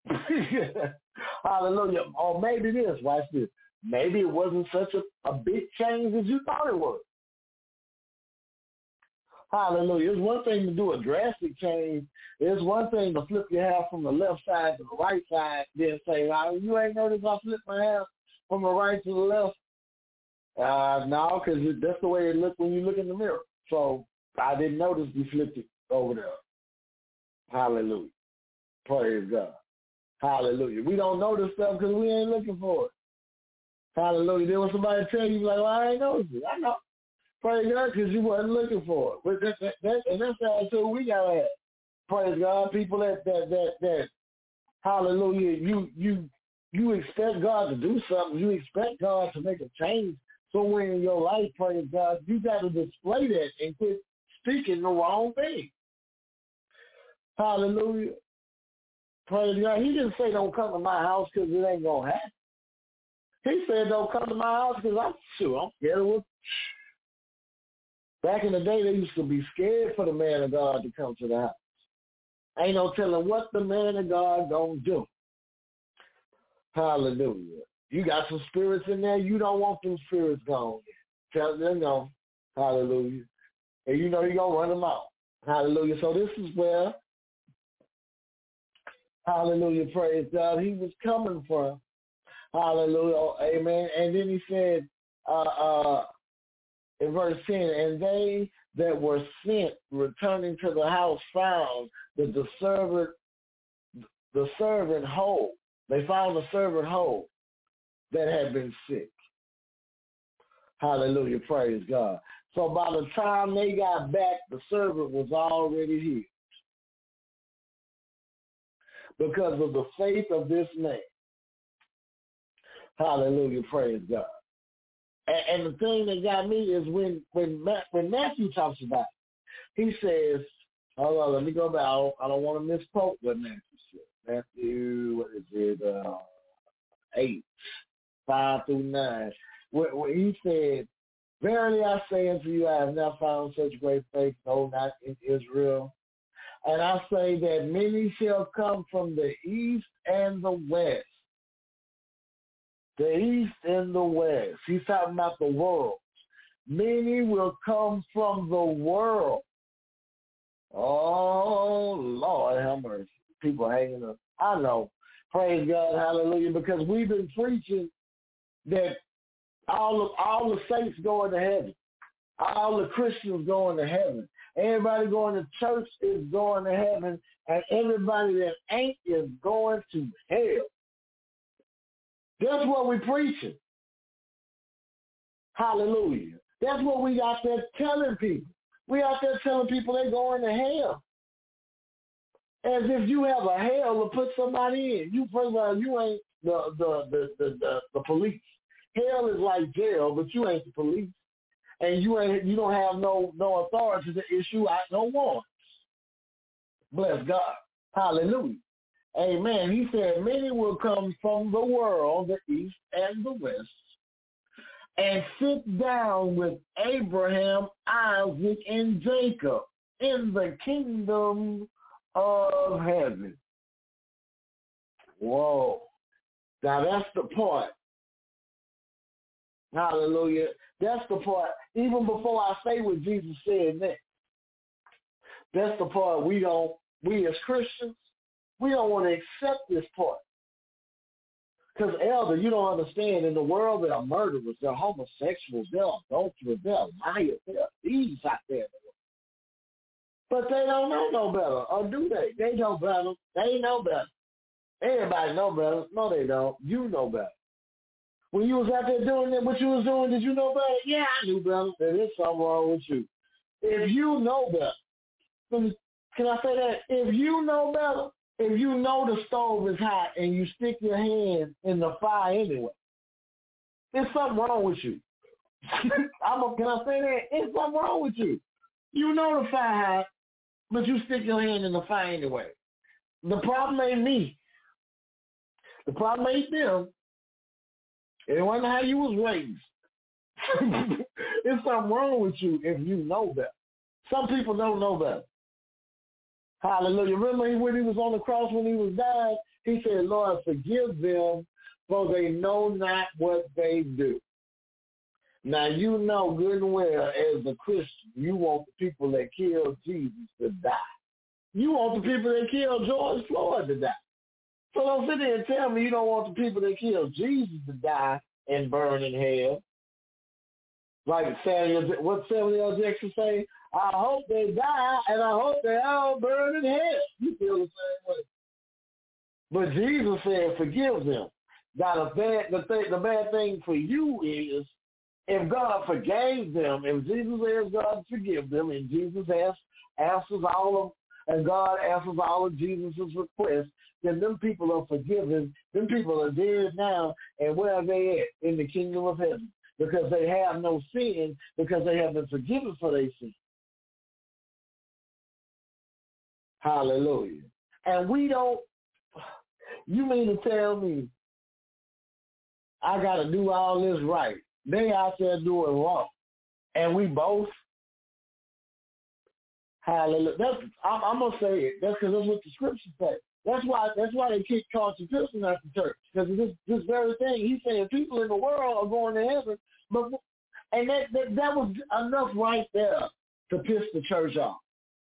Hallelujah. Or maybe this, watch this. Maybe it wasn't such a, a big change as you thought it was. Hallelujah. It's one thing to do a drastic change. It's one thing to flip your hair from the left side to the right side, then say, oh, you ain't noticed I flipped my hair from the right to the left? Uh, no, because that's the way it looked when you look in the mirror. So I didn't notice you flipped it over there. Hallelujah. Praise God. Hallelujah. We don't notice stuff because we ain't looking for it. Hallelujah. Then when somebody tell you, like, well, I ain't noticed it. I know. Praise God, because you wasn't looking for it. But that, that, that, and that's how too we got to have. Praise God. People that, that, that, that, hallelujah, you, you, you expect God to do something. You expect God to make a change somewhere in your life, praise God. You got to display that and quit speaking the wrong thing. Hallelujah. Praise God. He didn't say don't come to my house because it ain't going to happen. He said don't come to my house because I'm sure I'm scared of what. Back in the day, they used to be scared for the man of God to come to the house. Ain't no telling what the man of God gonna do. Hallelujah. You got some spirits in there. You don't want them spirits gone. Tell them no. Hallelujah. And you know you're going to run them out. Hallelujah. So this is where, hallelujah, praise God, he was coming from. Hallelujah. Amen. And then he said, uh, uh, in verse ten, and they that were sent returning to the house found that the servant, the servant whole. They found the servant whole that had been sick. Hallelujah, praise God. So by the time they got back, the servant was already healed because of the faith of this man. Hallelujah, praise God. And, and the thing that got me is when when when Matthew talks about it, he says, hold on, let me go back. I don't, I don't want to misquote what Matthew said. Matthew, what is it, uh, eight, five through nine, where, where he said, verily I say unto you, I have not found such great faith, no, not in Israel. And I say that many shall come from the east and the west. The east and the west. He's talking about the world. Many will come from the world. Oh, Lord have mercy. People hanging up. I know. Praise God, hallelujah, because we've been preaching that all of, all the saints going to heaven. All the Christians going to heaven. Everybody going to church is going to heaven, and everybody that ain't is going to hell. That's what we're preaching. Hallelujah. That's what we out there telling people. We out there telling people they're going to hell. As if you have a hell to put somebody in. You, first of all, you ain't the the, the, the, the the police. Hell is like jail, but you ain't the police. And you ain't you don't have no no authority to issue out no warrants. Bless God. Hallelujah. Amen. He said, many will come from the world, the east and the west, and sit down with Abraham, Isaac, and Jacob in the kingdom of heaven. Whoa. Now that's the part. Hallelujah. That's the part. Even before I say what Jesus said next, that's the part we don't, we as Christians, we don't want to accept this part. Because, elder, you don't understand. In the world, there are murderers, there are homosexuals, there are adulterers, there are liars, there are thieves out there. But they don't know no better, or do they? They know better. They know better. Everybody know better. No, they don't. You know better. When you was out there doing that, what you was doing, did you know better? Yeah, I knew better. There is something wrong with you. If you know better, can I say that? If you know better, if you know the stove is hot and you stick your hand in the fire anyway, there's something wrong with you. I'm a, can I say that? There's something wrong with you. You know the fire hot, but you stick your hand in the fire anyway. The problem ain't me. The problem ain't them. It wasn't how you was raised. There's something wrong with you if you know better. Some people don't know better. Hallelujah. Remember when he was on the cross when he was dying, He said, Lord, forgive them, for they know not what they do. Now, you know good and well, as a Christian, you want the people that killed Jesus to die. You want the people that killed George Floyd to die. So don't sit there and tell me you don't want the people that killed Jesus to die and burn in hell. Like Samuel, what Samuel L. Jackson say? I hope they die and I hope they all burn in hell. You feel the same way. But Jesus said, forgive them. Now, the bad, the, thing, the bad thing for you is, if God forgave them, if Jesus asks God to forgive them, and Jesus asks, answers all of, and God answers all of Jesus' requests, then them people are forgiven. Them people are dead now, and where are they at? In the kingdom of heaven. Because they have no sin, because they have been forgiven for their sin. Hallelujah. And we don't, you mean to tell me I got to do all this right? They out there doing wrong. And we both, hallelujah. That's, I'm, I'm going to say it. That's because that's what the scriptures say. That's why That's why they kicked Carlton Pearson out the church. Because of this, this very thing. He's saying people in the world are going to heaven. But And that, that, that was enough right there to piss the church off.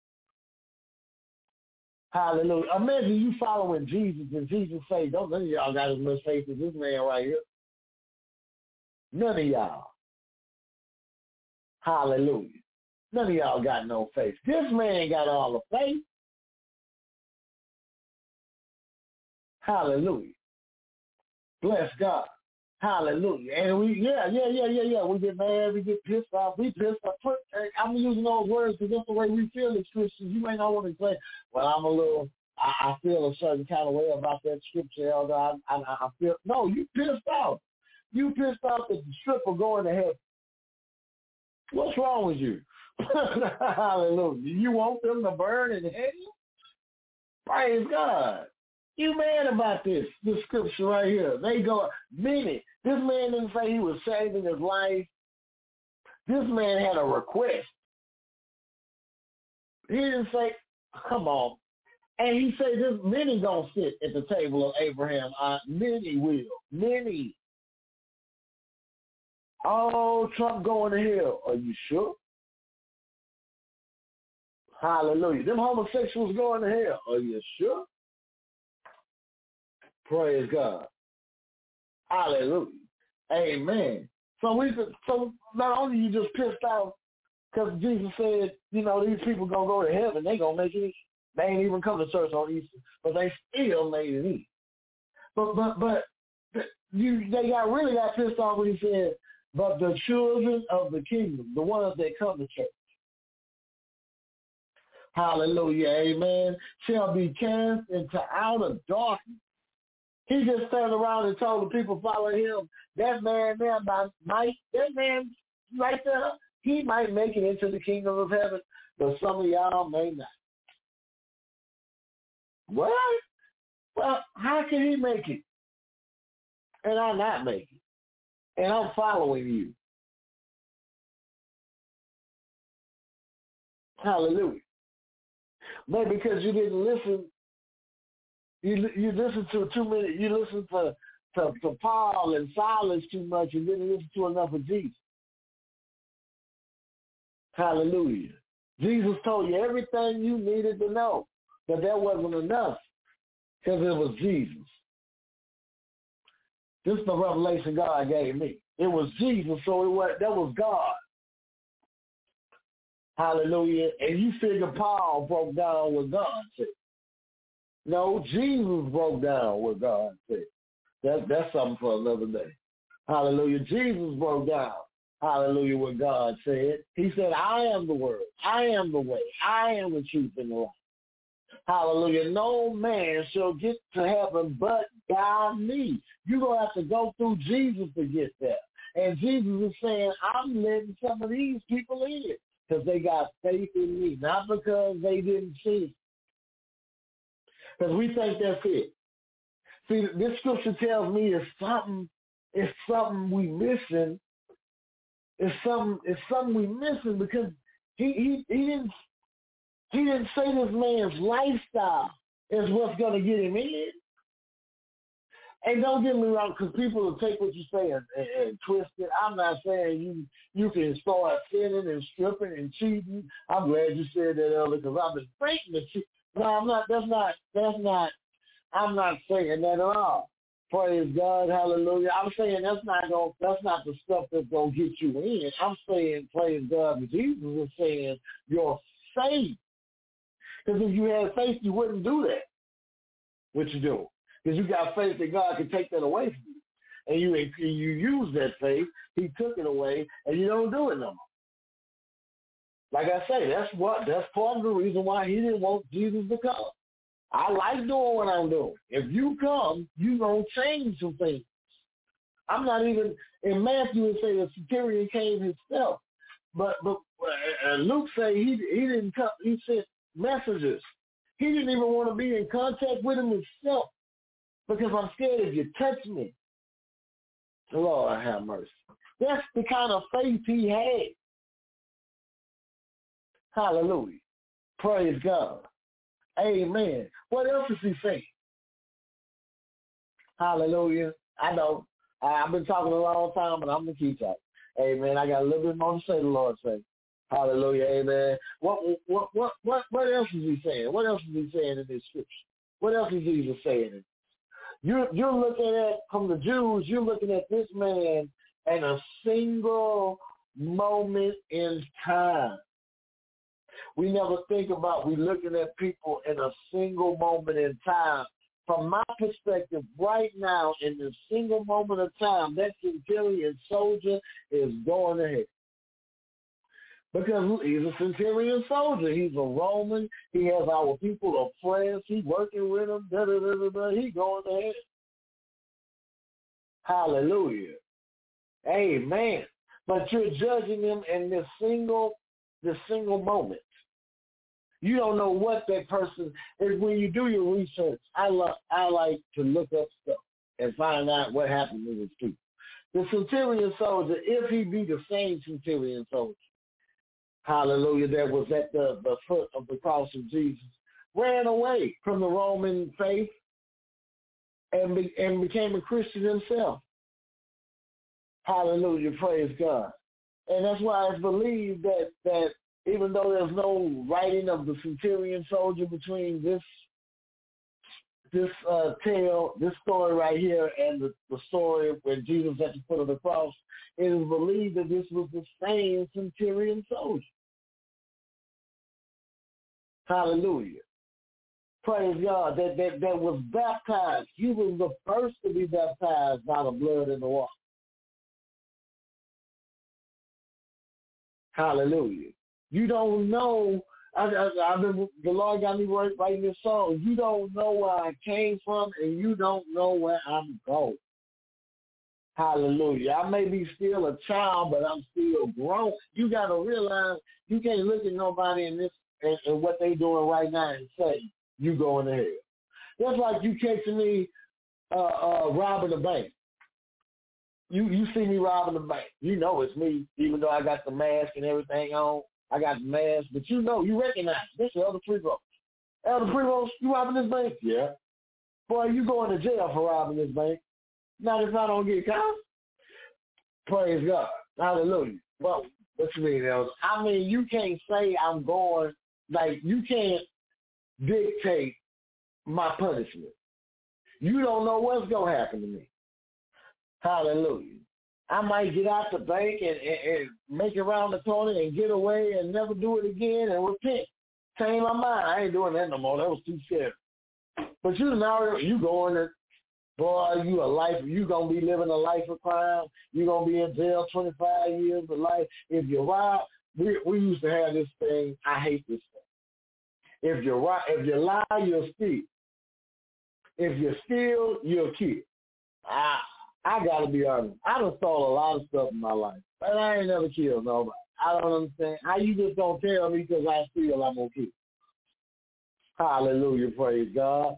Hallelujah. Imagine you following Jesus and Jesus say, don't none of y'all got as much faith as this man right here. None of y'all. Hallelujah. None of y'all got no faith. This man got all the faith. Hallelujah. Bless God. Hallelujah. And we, yeah, yeah, yeah, yeah, yeah. We get mad, we get pissed off, we pissed off. I'm using those words because that's the way we feel as Christians. You may not want to say, well, I'm a little, I, I feel a certain kind of way about that scripture, elder. I, I, I feel, no, you pissed off. You pissed off that the stripper going to heaven. What's wrong with you? Hallelujah. You want them to burn in hell? Praise God. You mad about this, this scripture right here. They go, many. This man didn't say he was saving his life. This man had a request. He didn't say, come on. And he said, this many gonna sit at the table of Abraham. Uh, many will. Many. Oh, Trump going to hell. Are you sure? Hallelujah. Them homosexuals going to hell. Are you sure? Praise God. Hallelujah. Amen. So we so not only you just pissed off because Jesus said, you know, these people gonna go to heaven, they gonna make it. They ain't even come to church on Easter, but they still made it in. But but but you they got really got pissed off when he said, but the children of the kingdom, the ones that come to church. Hallelujah, amen, shall be cast into outer darkness. He just turned around and told the people following him, that man there might, that man right there, he might make it into the kingdom of heaven, but some of y'all may not. What? Well, how can he make it? And I not make it? And I'm following you. Hallelujah. Maybe because you didn't listen. You you listen to too many. You listen to, to to Paul and Silas too much, and didn't listen to enough of Jesus. Hallelujah. Jesus told you everything you needed to know, but that wasn't enough because it was Jesus. This is the revelation God gave me. It was Jesus, so it was that was God. Hallelujah. And you figure Paul broke down what God said. No, Jesus broke down what God said. That, that's something for another day. Hallelujah. Jesus broke down, hallelujah, what God said. He said, I am the word. I am the way. I am the truth and the life. Hallelujah. No man shall get to heaven but by me. You're going to have to go through Jesus to get there. And Jesus is saying, I'm letting some of these people in because they got faith in me, not because they didn't see. Because we think that's it. See, this scripture tells me it's something, it's something we missing. It's something, it's something we missing because he he he didn't he didn't say this man's lifestyle is what's going to get him in. And don't get me wrong, because people will take what you say and, and, and twist it. I'm not saying you you can start sinning and stripping and cheating. I'm glad you said that earlier because I've been thinking that you. No, I'm not. That's not. That's not. I'm not saying that at all. Praise God, hallelujah. I'm saying that's not going. That's not the stuff that's gonna get you in. I'm saying, praise God, but Jesus is saying your faith. Because if you had faith, you wouldn't do that. What you do? Because you got faith that God can take that away from you. And you you use that faith, he took it away, and you don't do it no more. Like I say, that's what that's part of the reason why he didn't want Jesus to come. I like doing what I'm doing. If you come, you going to change some things. I'm not even, in Matthew it say the centurion came himself. But but uh, Luke say he he didn't come, he sent messages. He didn't even want to be in contact with him himself. Because I'm scared if you touch me. Lord have mercy. That's the kind of faith he had. Hallelujah. Praise God. Amen. What else is he saying? Hallelujah. I know. I've been talking a long time, but I'm going to keep talking. Amen. I got a little bit more to say, the Lord say. Hallelujah. Amen. What, what, what, what, what else is he saying? What else is he saying in this scripture? What else is Jesus saying? You're, you're looking at, from the Jews, you're looking at this man in a single moment in time. We never think about, we looking at people in a single moment in time. From my perspective, right now, in this single moment of time, that centurion soldier is going ahead. Because he's a centurion soldier. He's a Roman. He has our people oppressed. He's working with them. Da, da, da, da, da. He's going ahead. Hallelujah. Amen. But you're judging him in this single, this single moment. You don't know what that person is. When you do your research, I, lo- I like to look up stuff and find out what happened to his people. The centurion soldier, if he be the same centurion soldier, hallelujah, that was at the, the foot of the cross of Jesus, ran away from the Roman faith and, be, and became a Christian himself. Hallelujah, praise God. And that's why it's believed that, that even though there's no writing of the centurion soldier between this this uh, tale, this story right here, and the, the story when Jesus at the foot of the cross, it is believed that this was the same centurion soldier. Hallelujah. Praise God. That, that, that was baptized. He was the first to be baptized by the blood and the water. Hallelujah. You don't know. I, I, I've been, the Lord got me writing this song. You don't know where I came from, and you don't know where I'm going. Hallelujah. I may be still a child, but I'm still grown. You got to realize you can't look at nobody in this and, and what they doing right now and say, you going to hell. That's like you catching me uh, uh, robbing a bank. You you see me robbing the bank. You know it's me, even though I got the mask and everything on. I got the mask, but you know, you recognize this is Elder Primos. Elder Primos, you robbing this bank? Yeah. Boy, you going to jail for robbing this bank. Not if I don't get caught. Praise God. Hallelujah. Well, what you mean, Elder? I mean, you can't say I'm going, like, you can't dictate my punishment. You don't know what's going to happen to me. Hallelujah. I might get out the bank and, and, and make it around the corner and get away and never do it again and repent. Change my mind. I ain't doing that no more. That was too scary. But you now you going to, boy, you a life. You gonna be living a life of crime. You gonna be in jail twenty-five years of life. If you rob, we we used to have this thing. I hate this thing. If you rob, if you lie, you'll steal. If you steal, you'll kill. Ah. I gotta be honest. I done stole a lot of stuff in my life, but I ain't never killed nobody. I don't understand how you just gonna tell me because I steal, I'm gonna kill. Hallelujah, praise God.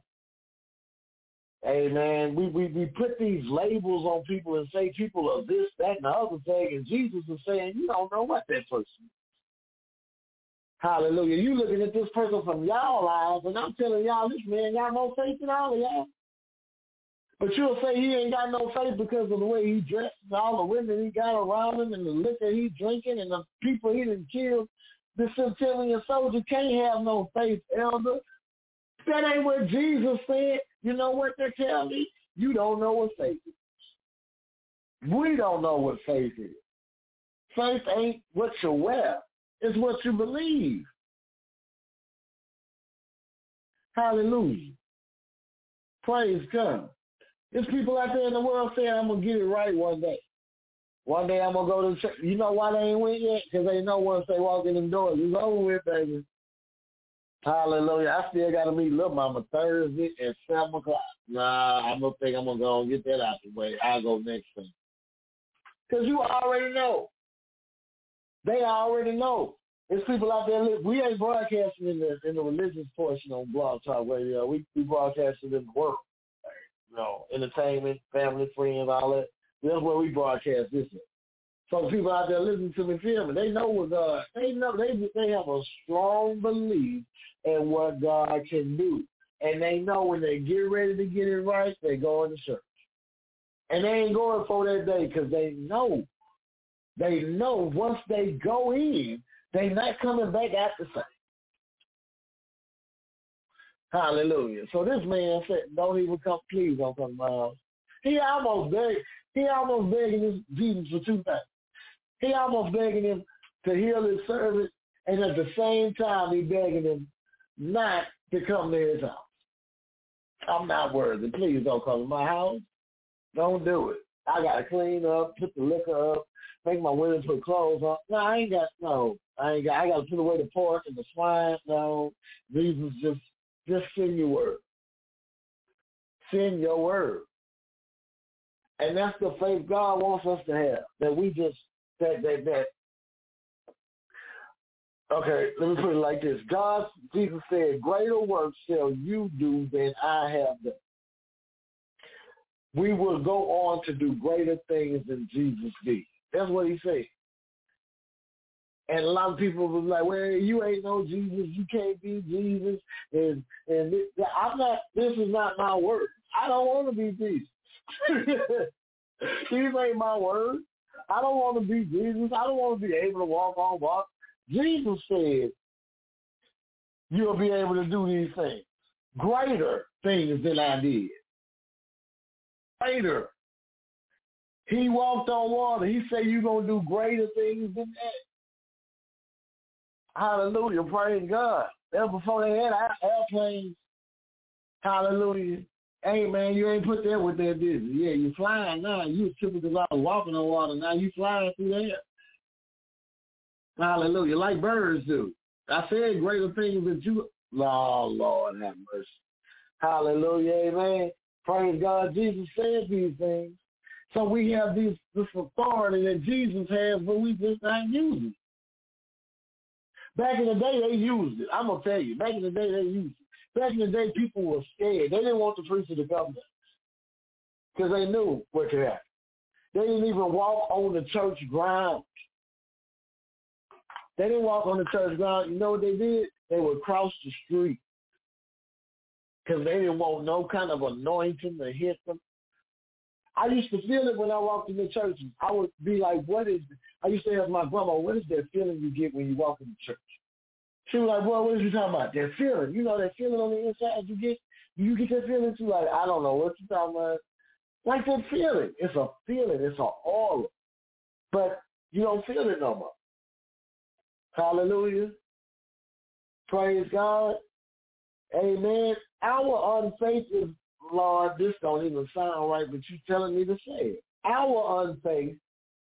Amen. We, we we put these labels on people and say people are this, that, and the other thing, and Jesus is saying you don't know what that person is. Hallelujah. You looking at this person from y'all eyes, and I'm telling y'all, this man got more faith than all of y'all. But you'll say he ain't got no faith because of the way he dressed and all the women he got around him and the liquor he drinking and the people he done killed. The centurion soldier can't have no faith, elder. That ain't what Jesus said. You know what they tell me? You don't know what faith is. We don't know what faith is. Faith ain't what you wear. It's what you believe. Hallelujah. Praise God. There's people out there in the world saying, I'm going to get it right one day. One day I'm going to go to church. You know why they ain't went yet? Because they know once they walk in the doors, it's over with, baby. Hallelujah. I still got to meet Little Mama Thursday at seven o'clock. Nah, I'm going to think I'm going to go and get that out the way. I'll go next thing. Because you already know. They already know. There's people out there. We ain't broadcasting in the in the religious portion on Blog Talk Radio. We we broadcasting in the world. You know, entertainment, family, friends, all that. That's where we broadcast this. So people out there listening to me, feel me. They know what God. They know they they have a strong belief in what God can do, and they know when they get ready to get it right, they go into church, and they ain't going for that day because they know. They know once they go in, they not coming back out the same. Hallelujah. So this man said, don't even come, please don't come to my house. He almost begged, he almost begging his Jesus for two things. He almost begging him to heal his servant, and at the same time he begging him not to come to his house. I'm not worthy. Please don't come to my house. Don't do it. I got to clean up, put the liquor up, make my women put clothes on. No, I ain't got, no. I ain't got, I got to put away the pork and the swine. No, Jesus, just, just send your word. Send your word. And that's the faith God wants us to have, that we just, that, that, that. Okay, let me put it like this. God, Jesus said, greater works shall you do than I have done. We will go on to do greater things than Jesus did. That's what he said. And a lot of people was like, well, you ain't no Jesus. You can't be Jesus. And and this, I'm not, this is not my word. I don't want to be Jesus. These ain't my word. I don't want to be Jesus. I don't want to be able to walk on walk. Jesus said, you'll be able to do these things. Greater things than I did. Greater. He walked on water. He said you're going to do greater things than that. Hallelujah. Praise God. That before they had airplanes. Hallelujah. Hey, man, you ain't put that with that business. Yeah, you're flying now. You was tripping because I was walking on water. Now you flying through there. Hallelujah. Like birds do. I said greater things than you. Oh, Lord, have mercy. Hallelujah. Amen. Praise God. Jesus said these things. So we have these, this authority that Jesus has, but we just not using it. Back in the day, they used it. I'm going to tell you. Back in the day, they used it. Back in the day, people were scared. They didn't want the preacher to come there because they knew what could happen. They didn't even walk on the church ground. They didn't walk on the church ground. You know what they did? They would cross the street because they didn't want no kind of anointing to hit them. I used to feel it when I walked in the church. I would be like, what is, I used to ask my grandma, what is that feeling you get when you walk in the church? She was like, boy, what are you talking about? That feeling. You know that feeling on the inside you get? You get that feeling too? Like, I don't know what you're talking about. Like that feeling. It's a feeling. It's an aura. But you don't feel it no more. Hallelujah. Praise God. Amen. Our unfaith is, Lord, this don't even sound right, but you're telling me to say it. Our unfaith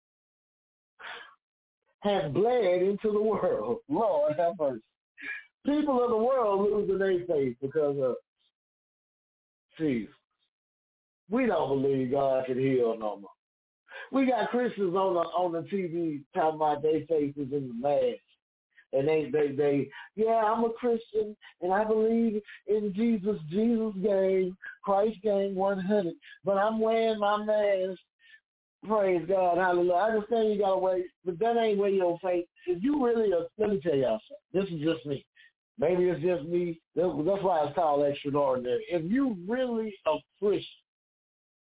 has bled into the world. Lord have mercy. People of the world losing their faith because of Jesus. We don't believe God can heal no more. We got Christians on the on the T V talking about their faith is in the mask. And they, they, they, yeah, I'm a Christian, and I believe in Jesus. Jesus gang, Christ gang one hundred. But I'm wearing my mask. Praise God, hallelujah. I understand you got to wear, but that ain't where your faith. If you really, are, let me tell y'all something. This is just me. Maybe it's just me. That's why it's called extraordinary. If you really a Christian,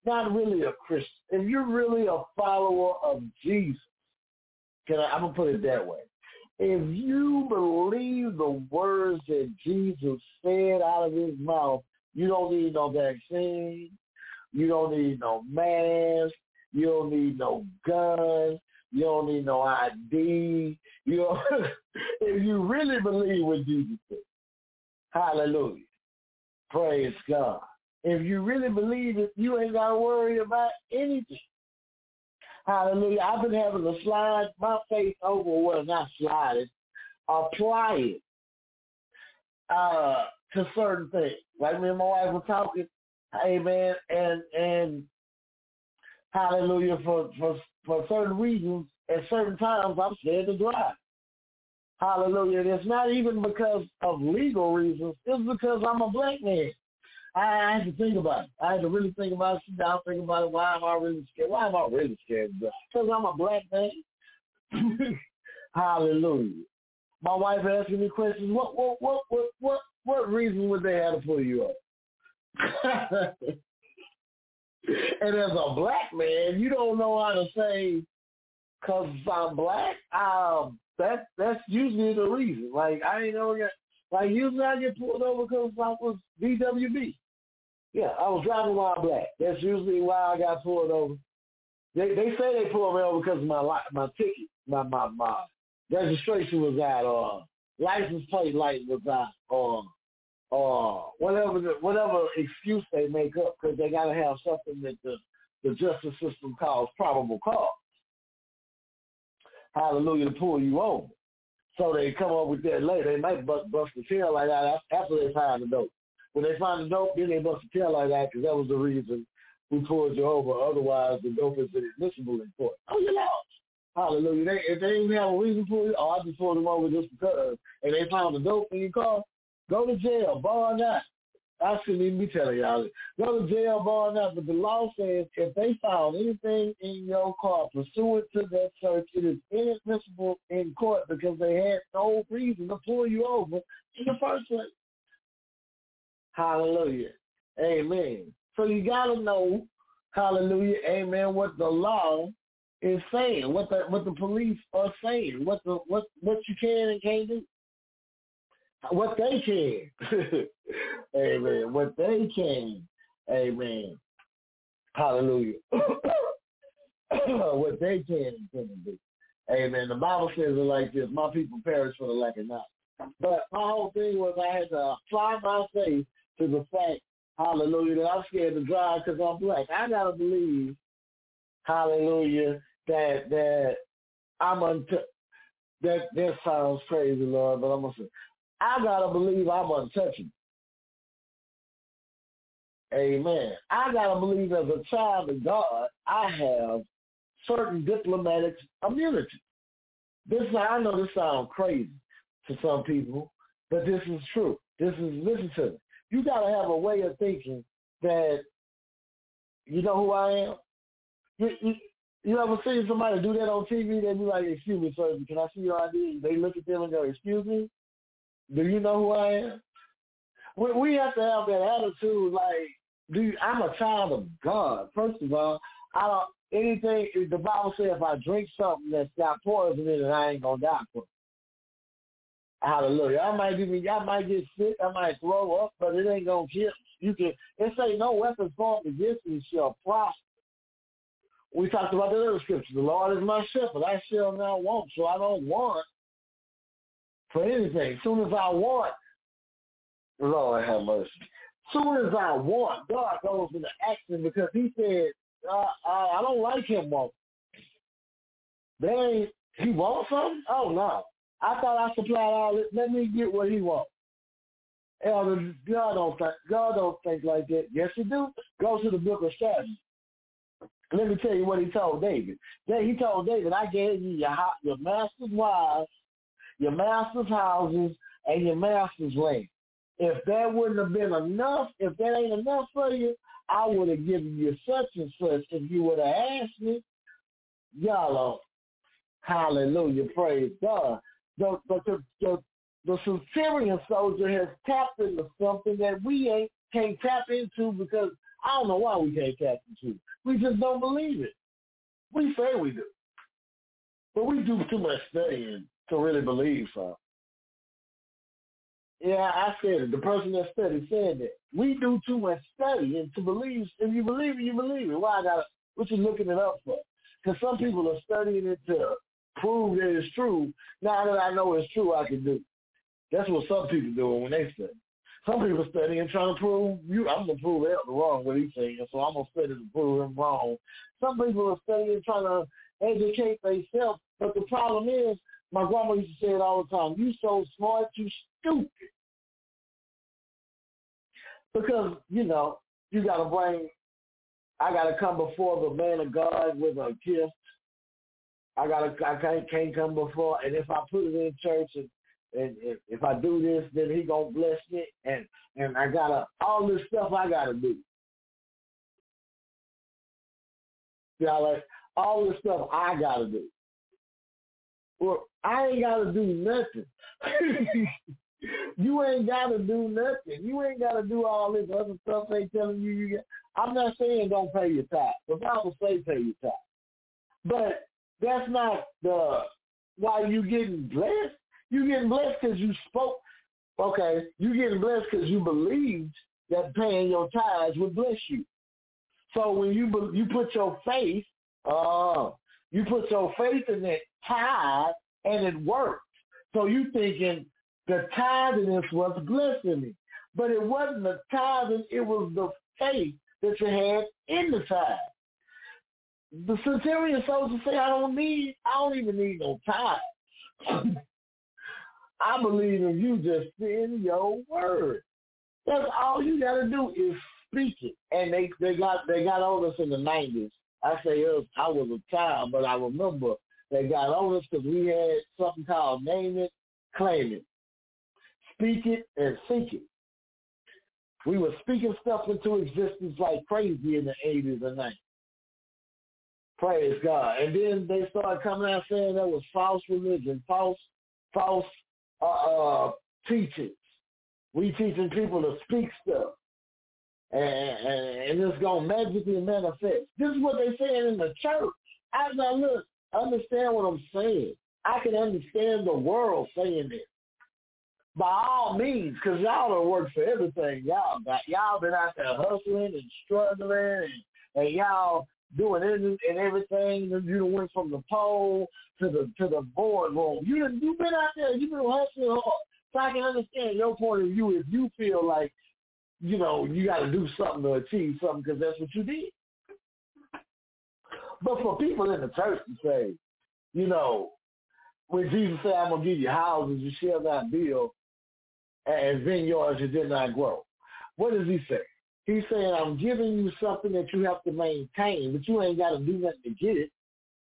not really a Christian, if you're really a follower of Jesus, can I, I'm going to put it that way. If you believe the words that Jesus said out of his mouth, you don't need no vaccine, you don't need no mask, you don't need no gun, you don't need no I D. You know, if you really believe what Jesus said, hallelujah, praise God. If you really believe it, you ain't got to worry about anything. Hallelujah. I've been having to slide my faith over, well, not slide it, apply it uh, to certain things. Like me and my wife were talking, amen, and and hallelujah, for, for, for certain reasons, at certain times, I'm scared to drive. Hallelujah. And it's not even because of legal reasons. It's because I'm a black man. I had to think about it. I had to really think about it, sit down, think about it. Why am I really scared? Why am I really scared? Because I'm a black man. Hallelujah. My wife asking me questions. What, what, what, what, what, what reason would they have to pull you up? And as a black man, you don't know how to say, because I'm black, um, that, that's usually the reason. Like, I ain't know that. Like, usually I get pulled over because I was D W B. Yeah, I was driving while I'm black. That's usually why I got pulled over. They they say they pulled me over because of my my ticket, my my my registration was out, or license plate light was out, or or whatever the, whatever excuse they make up, because they gotta have something that the the justice system calls probable cause. Hallelujah, to pull you over. So they come up with that later. They might bust, bust the tail like that after they find the dope. When they find the dope, then they bust the tail like that because that was the reason we pulled you over. Otherwise, the dope is admissible in court. Oh, you lost. Hallelujah. They, if they didn't have a reason for you, oh, I just pulled them over just because, and they found the dope in your car, go to jail, bar not. I shouldn't even be telling y'all this. Go to jail, bar not. But the law says if they found anything in your car pursuant to that search, it is inadmissible in court because they had no reason to pull you over in the first place. Hallelujah. Amen. So you got to know, hallelujah, amen, what the law is saying, what the what the police are saying, what the what what you can and can't do. What they can. Amen. What they can. Amen. Hallelujah. What they can and can't do. Amen. The Bible says it like this: my people perish for the lack of knowledge. But my whole thing was I had to apply my faith to the fact, hallelujah, that I'm scared to drive because I'm black. I got to believe, hallelujah, that that I'm unt- that that sounds crazy, Lord, but I'm going to say, I got to believe I'm untouchable. Amen. I got to believe as a child of God, I have certain diplomatic immunity. This, I know this sounds crazy to some people, but this is true. This is, listen to me. You got to have a way of thinking that, you know who I am? You, you, you ever seen somebody do that on T V? They be like, excuse me, sir, can I see your I D? They look at them and go, excuse me? Do you know who I am? We, we have to have that attitude like, do you, I'm a child of God. First of all, I don't, anything, the Bible says if I drink something that's got poison in it, I ain't going to die for it. Hallelujah. I might even, I might get sick, I might throw up, but it ain't going to kill you. Can, it say no weapon formed against me shall prosper. We talked about the other scripture. The Lord is my shepherd. I shall not want. So I don't want for anything. As soon as I want, Lord have mercy. As soon as I want, God goes into action because he said, uh, I, I don't like him walking. They ain't, he wants something? Oh, no. I thought I supplied all this. Let me get what he wants. Elder, God don't think, God don't think like that. Yes, he do. Go to the book of Samuel. Let me tell you what he told David. Then he told David, I gave you your, your master's wives, your master's houses, and your master's land. If that wouldn't have been enough, if that ain't enough for you, I would have given you such and such if you would have asked me. Y'all, hallelujah, praise God. The, the, the, the, the Syrian soldier has tapped into something that we ain't can't tap into because I don't know why we can't catch the truth. We just don't believe it. We say we do. But we do too much studying to really believe something. Yeah, I said it. The person that studied said that. We do too much studying to believe. If you believe it, you believe it. Why I gotta, what you looking it up for? Because some people are studying it to prove that it's true. Now that I know it's true, I can do it. That's what some people do when they study. Some people study and trying to prove you. I'm gonna prove Elton wrong what he's saying, so I'm gonna study to prove him wrong. Some people are studying trying to educate themselves, but the problem is, my grandma used to say it all the time: "You so smart, you stupid." Because you know you gotta bring. I gotta come before the man of God with a gift. I gotta. I can't, can't come before, and if I put it in church and. And if I do this, then he gonna bless me, and and I gotta all this stuff I gotta do. Yeah, like all this stuff I gotta do. Well, I ain't gotta do nothing. You ain't gotta do nothing. You ain't gotta do all this other stuff they telling you. You get. I'm not saying don't pay your tax. The Bible say pay your tax, but that's not the why you getting blessed. You getting blessed because you spoke. Okay, you getting blessed because you believed that paying your tithes would bless you. So when you you put your faith, uh, you put your faith in that tithe, and it worked. So you thinking the tithing is what's blessing me, but it wasn't the tithing; it was the faith that you had in the tithe. The centurion soldier say, "I don't need. I don't even need no tithe." I believe if you just send your word. That's all you gotta do is speak it. And they, they got they got on us in the nineties. I say us, I was a child, but I remember they got on us because we had something called name it, claim it, speak it, and seek it. We were speaking stuff into existence like crazy in the eighties and nineties. Praise God. And then they started coming out saying that was false religion, false, false Uh, uh, teachings. We teaching people to speak stuff, and, and, and it's gonna magically manifest. This is what they saying in the church. I now look, understand what I'm saying. I can understand the world saying this by all means, because y'all don't work for everything. Y'all got y'all been out there hustling and struggling, and, and y'all doing it and everything. You done went from the pole to the to the boardroom. You done, you been out there. You been hustling hard. So I can understand your point of view if you feel like, you know, you got to do something to achieve something because that's what you did. But for people in the church to say, you know, when Jesus said, "I'm gonna give you houses you shall not build, and vineyards you did not grow," what does he say? He's saying, "I'm giving you something that you have to maintain, but you ain't got to do nothing to get it.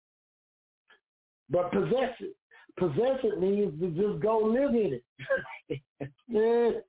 But possess it. Possess it means to just go live in it."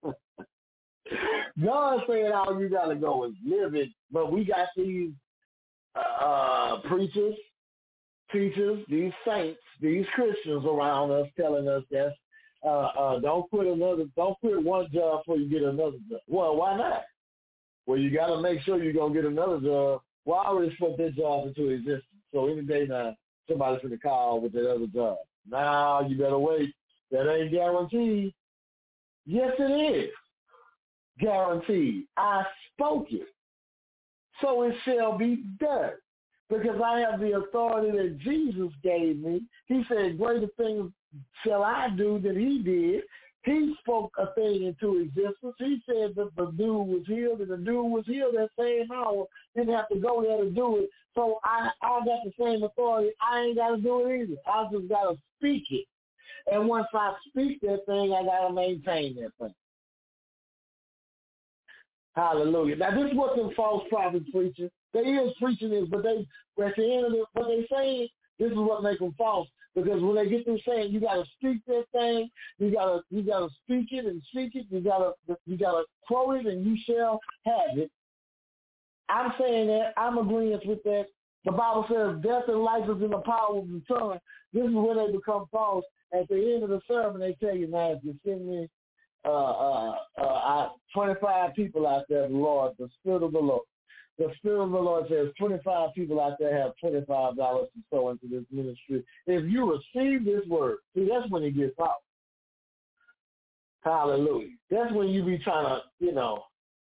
God saying all you got to go is live it, but we got these uh, preachers, teachers, these saints, these Christians around us telling us that uh, uh, don't quit another, don't quit one job before you get another job. Well, why not? Well, you got to make sure you're going to get another job. Well, I already spoke that job into existence. So any day now, somebody's going to call with that other job. Now you better wait. That ain't guaranteed. Yes, it is guaranteed. I spoke it. So it shall be done. Because I have the authority that Jesus gave me. He said, greater things shall I do than he did. He spoke a thing into existence. He said that the dude was healed, and the dude was healed that same hour. Didn't have to go there to do it. So I, I got the same authority. I ain't got to do it either. I just got to speak it. And once I speak that thing, I got to maintain that thing. Hallelujah. Now, this is what them false prophets preaching. They is preaching this, but they, at the end of it, what they saying, this is what makes them false. Because when they get through saying you gotta speak that thing, you gotta you gotta speak it and speak it, you gotta you gotta quote it and you shall have it. I'm saying that, I'm agreeing with that. The Bible says death and life is in the power of the tongue. This is where they become false. At the end of the sermon, they tell you, now, if you send me uh, uh, uh, twenty-five people out there, the Lord, the Spirit of the Lord. the Spirit of the Lord says twenty-five people out there have twenty-five dollars to sow into this ministry. If you receive this word, see, that's when it gets out. Hallelujah. That's when you be trying to, you know,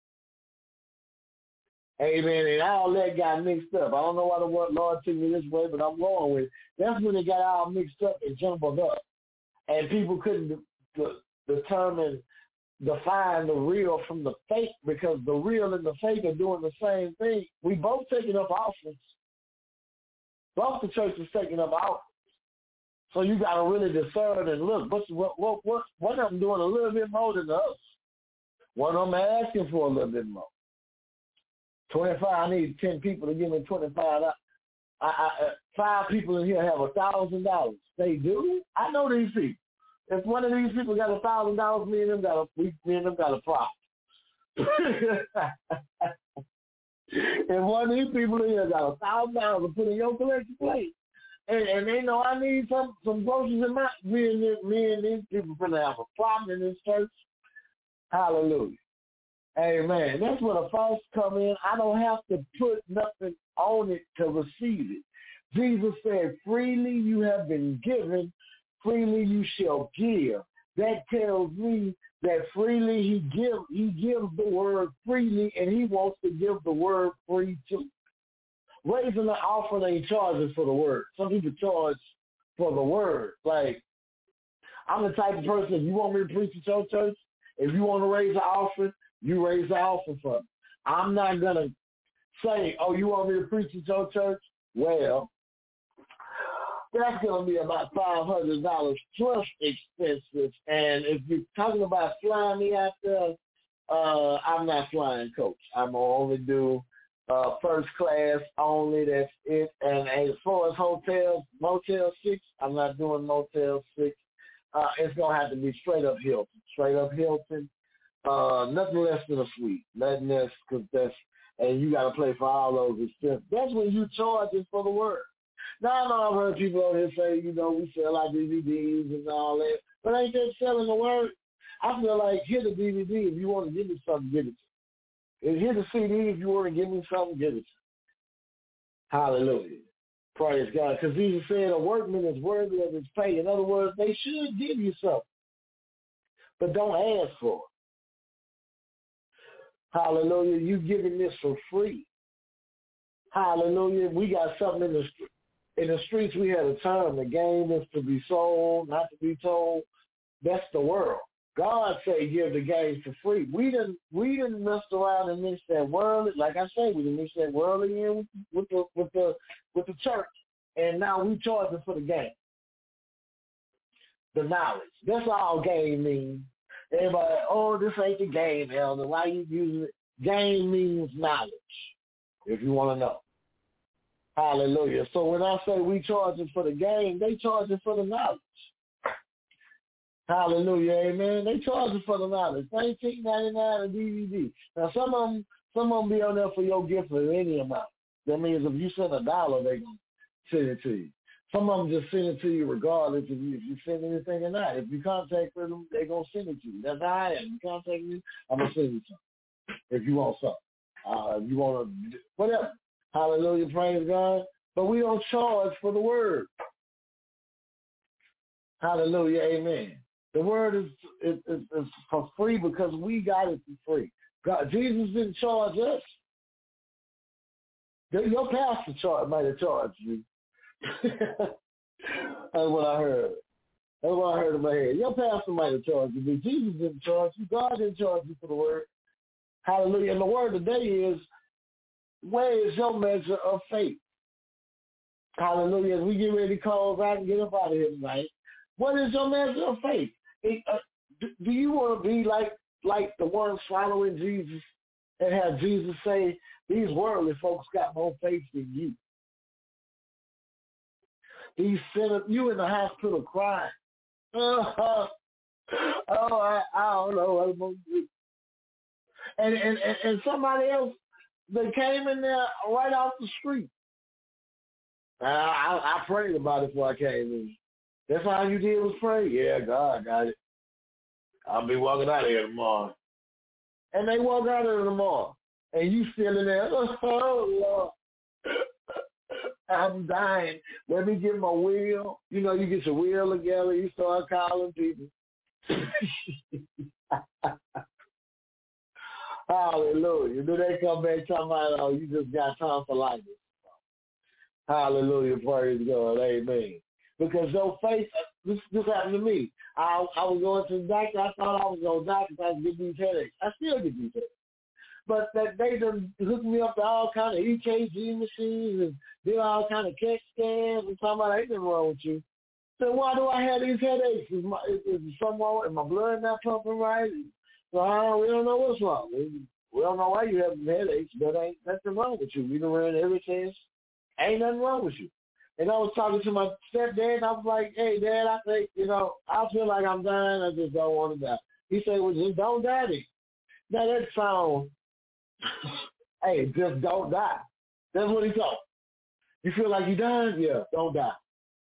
amen, and all that got mixed up. I don't know why the Lord took me this way, but I'm going with it. That's when it got all mixed up and jumbled up. And people couldn't de- de- determine, define the real from the fake, because the real and the fake are doing the same thing. We both taking up offerings. Both the churches taking up offerings. So you got to really discern and look. What's, what, what, what, one of them doing a little bit more than the other. One of them asking for a little bit more. twenty-five, I need ten people to give me twenty-five. I, I, I, five people in here have a thousand dollars. They do? I know these people. If one of these people got a thousand dollars, me and them got a we, me and them got a problem. If one of these people in here got a thousand dollars to put in your collection plate, and, and they know I need some some groceries in my me and this, me and these people gonna have a problem in this church. Hallelujah. Amen. That's where the false come in. I don't have to put nothing on it to receive it. Jesus said, freely you have been given, freely you shall give. That tells me that freely he give, he gives the word freely, and he wants to give the word free too. Raising the offering ain't charges for the word. Some people charge for the word. Like, I'm the type of person, if you want me to preach at your church, if you want to raise the offering, you raise the offering for me. I'm not going to say, oh, you want me to preach at your church? Well, that's going to be about five hundred dollars plus expenses. And if you're talking about flying me out there, uh, I'm not flying coach. I'm going to only do uh, first class only. That's it. And as far as hotels, Motel six, I'm not doing Motel six. Uh, it's going to have to be straight up Hilton. Straight up Hilton. Uh, nothing less than a suite. Nothing less, because that's, and you got to pay for all those expenses. That's when you charge it for the word. Now, I know I've heard people out here say, you know, we sell our D V Ds and all that, but ain't that selling the word? I feel like, here's the D V D. If you want to give me something, give it to me. And here's the C D. If you want to give me something, give it to me. Hallelujah. Praise God. Because Jesus said a workman is worthy of his pay. In other words, they should give you something, but don't ask for it. Hallelujah. You giving this for free. Hallelujah. We got something in the in the streets. We had a term. The game is to be sold, not to be told. That's the world. God say give the game for free. We didn't we didn't mess around and mix that worldly. Like I say, we didn't mix that worldly in with the with the with the church, and now we charging for the game. The knowledge. That's all game means. Everybody, oh, this ain't the game, Elder. Why you using it? Game means knowledge, if you want to know. Hallelujah. So when I say we charging for the game, they charging for the knowledge. Hallelujah, amen. They charging for the knowledge. nineteen ninety-nine a D V D. Now some of them, some of them be on there for your gift for any amount. That means if you send a dollar, they gonna send it to you. Some of them just send it to you regardless if you, if you send anything or not. If you contact them, they're going to send it to you. That's how I am. You contact me, I'm going to send you something if you want something. Uh, if you want to, whatever. Hallelujah, praise God. But we don't charge for the word. Hallelujah, amen. The word is, is, is, is for free because we got it for free. God, Jesus didn't charge us. Your pastor charge, might have charged you. That's what I heard. That's what I heard in my head. Your pastor might have charged you, but Jesus didn't charge you. God didn't charge you for the word. Hallelujah. And the word today is, where is your measure of faith? Hallelujah. As we get ready to close out and get up out of here tonight, what is your measure of faith? It, uh, do, do you want to be like like the ones following Jesus and have Jesus say, these worldly folks got more faith than you? These sinners, you in the hospital crying. Oh, oh, oh I, I don't know what I'm going to do. And, and, and, and somebody else, they came in there right off the street. I, I, I prayed about it before I came in. That's all you did was pray? Yeah, God got it. I'll be walking out of here tomorrow. And they walk out of here tomorrow. and you still in there, oh, Lord, I'm dying. Let me get my wheel. You know, you get your wheel together, you start calling people. Hallelujah. Then they come back talking about, oh, you just got tonsillitis. Hallelujah. Praise God. Amen. Because your faith, this, this happened to me. I, I was going to the doctor. I thought I was going to die because I was getting these headaches. I still get these headaches. But that they done hooked me up to all kind of E K G machines and did all kind of C A T scans and talking about ain't nothing wrong with you. So why do I have these headaches? Is, my, is, is something wrong? Is my blood not pumping right? So I don't, we don't know what's wrong. We, we don't know why you have headaches, but ain't nothing wrong with you. We done ran every test. Ain't nothing wrong with you. And I was talking to my stepdad, and I was like, hey, Dad, I think, you know, I feel like I'm dying. I just don't want to die. He said, well, just don't die then. Now, that sounds, hey, just don't die. That's what he thought. You feel like you're dying? Yeah, don't die.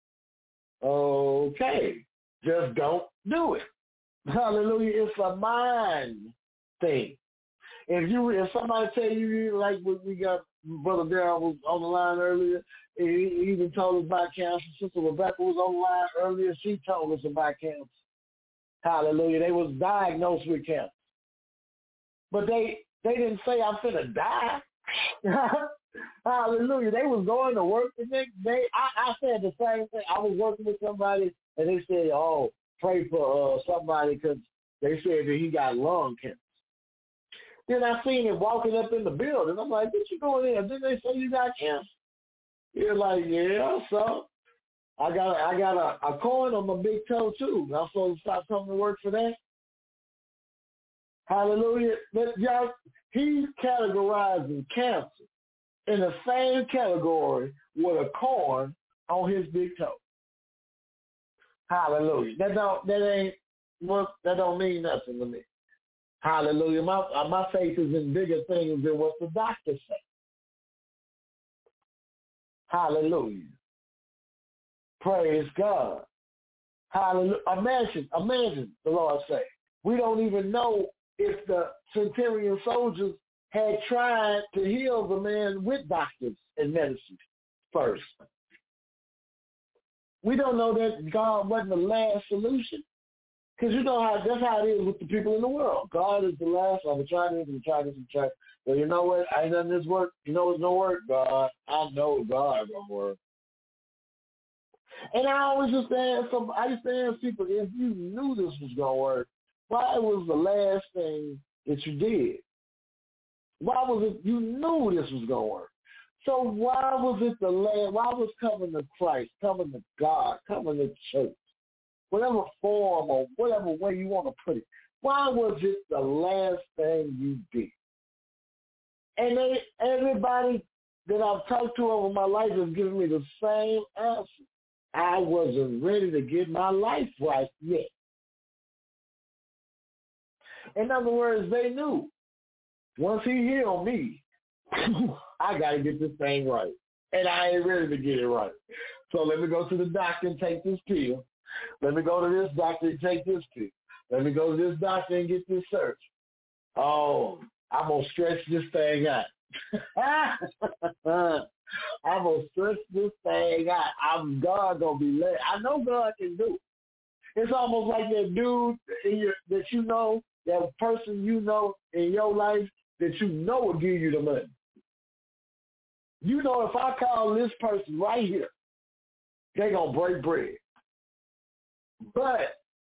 Okay, just don't do it. Hallelujah. It's a mind thing. If you, if somebody tell you, like we got Brother Darryl was on the line earlier, he even told us about cancer. Sister Rebecca was on the line earlier. She told us about cancer. Hallelujah. They was diagnosed with cancer. But they, they didn't say, I'm finna die. Hallelujah. They was going to work the next day. I, I said the same thing. I was working with somebody, and they said, oh, pray for uh, somebody because they said that he got lung cancer. Then I seen him walking up in the building. I'm like, what you doing here? Didn't they say you got cancer? You're like, yeah, so I got I got a, a corn on my big toe, too. I'm supposed to stop coming to work for that? Hallelujah. But y'all, he's categorizing cancer in the same category with a corn on his big toe. Hallelujah. That don't that ain't well, that don't mean nothing to me. Hallelujah. My my faith is in bigger things than what the doctors say. Hallelujah. Praise God. Hallelujah. Imagine, imagine the Lord say, we don't even know if the centurion soldiers had tried to heal the man with doctors and medicine first. We don't know that God wasn't the last solution. Because you know how that's how it is with the people in the world. God is the last. I'm going to try this, I'm going to try this, I'm try. But you know what? I ain't done this work. You know it's going to work, God. I know God going to work. And I always just ask some, I used to ask people, if you knew this was going to work, why was the last thing that you did? Why was it you knew this was going to work? So why was it the last, why was coming to Christ, coming to God, coming to church, whatever form or whatever way you want to put it, why was it the last thing you did? And they, everybody that I've talked to over my life has given me the same answer. I wasn't ready to get my life right yet. In other words, they knew once he healed me, I got to get this thing right. And I ain't ready to get it right. So let me go to the doctor and take this pill. Let me go to this doctor and take this pill. Let me go to this doctor and get this search. Oh, I'm going to stretch this thing out. I'm going to stretch this thing out. I'm God going to be led. I know God can do it. It's almost like that dude in your, that you know, that person you know in your life that you know will give you the money. You know if I call this person right here, they're going to break bread. But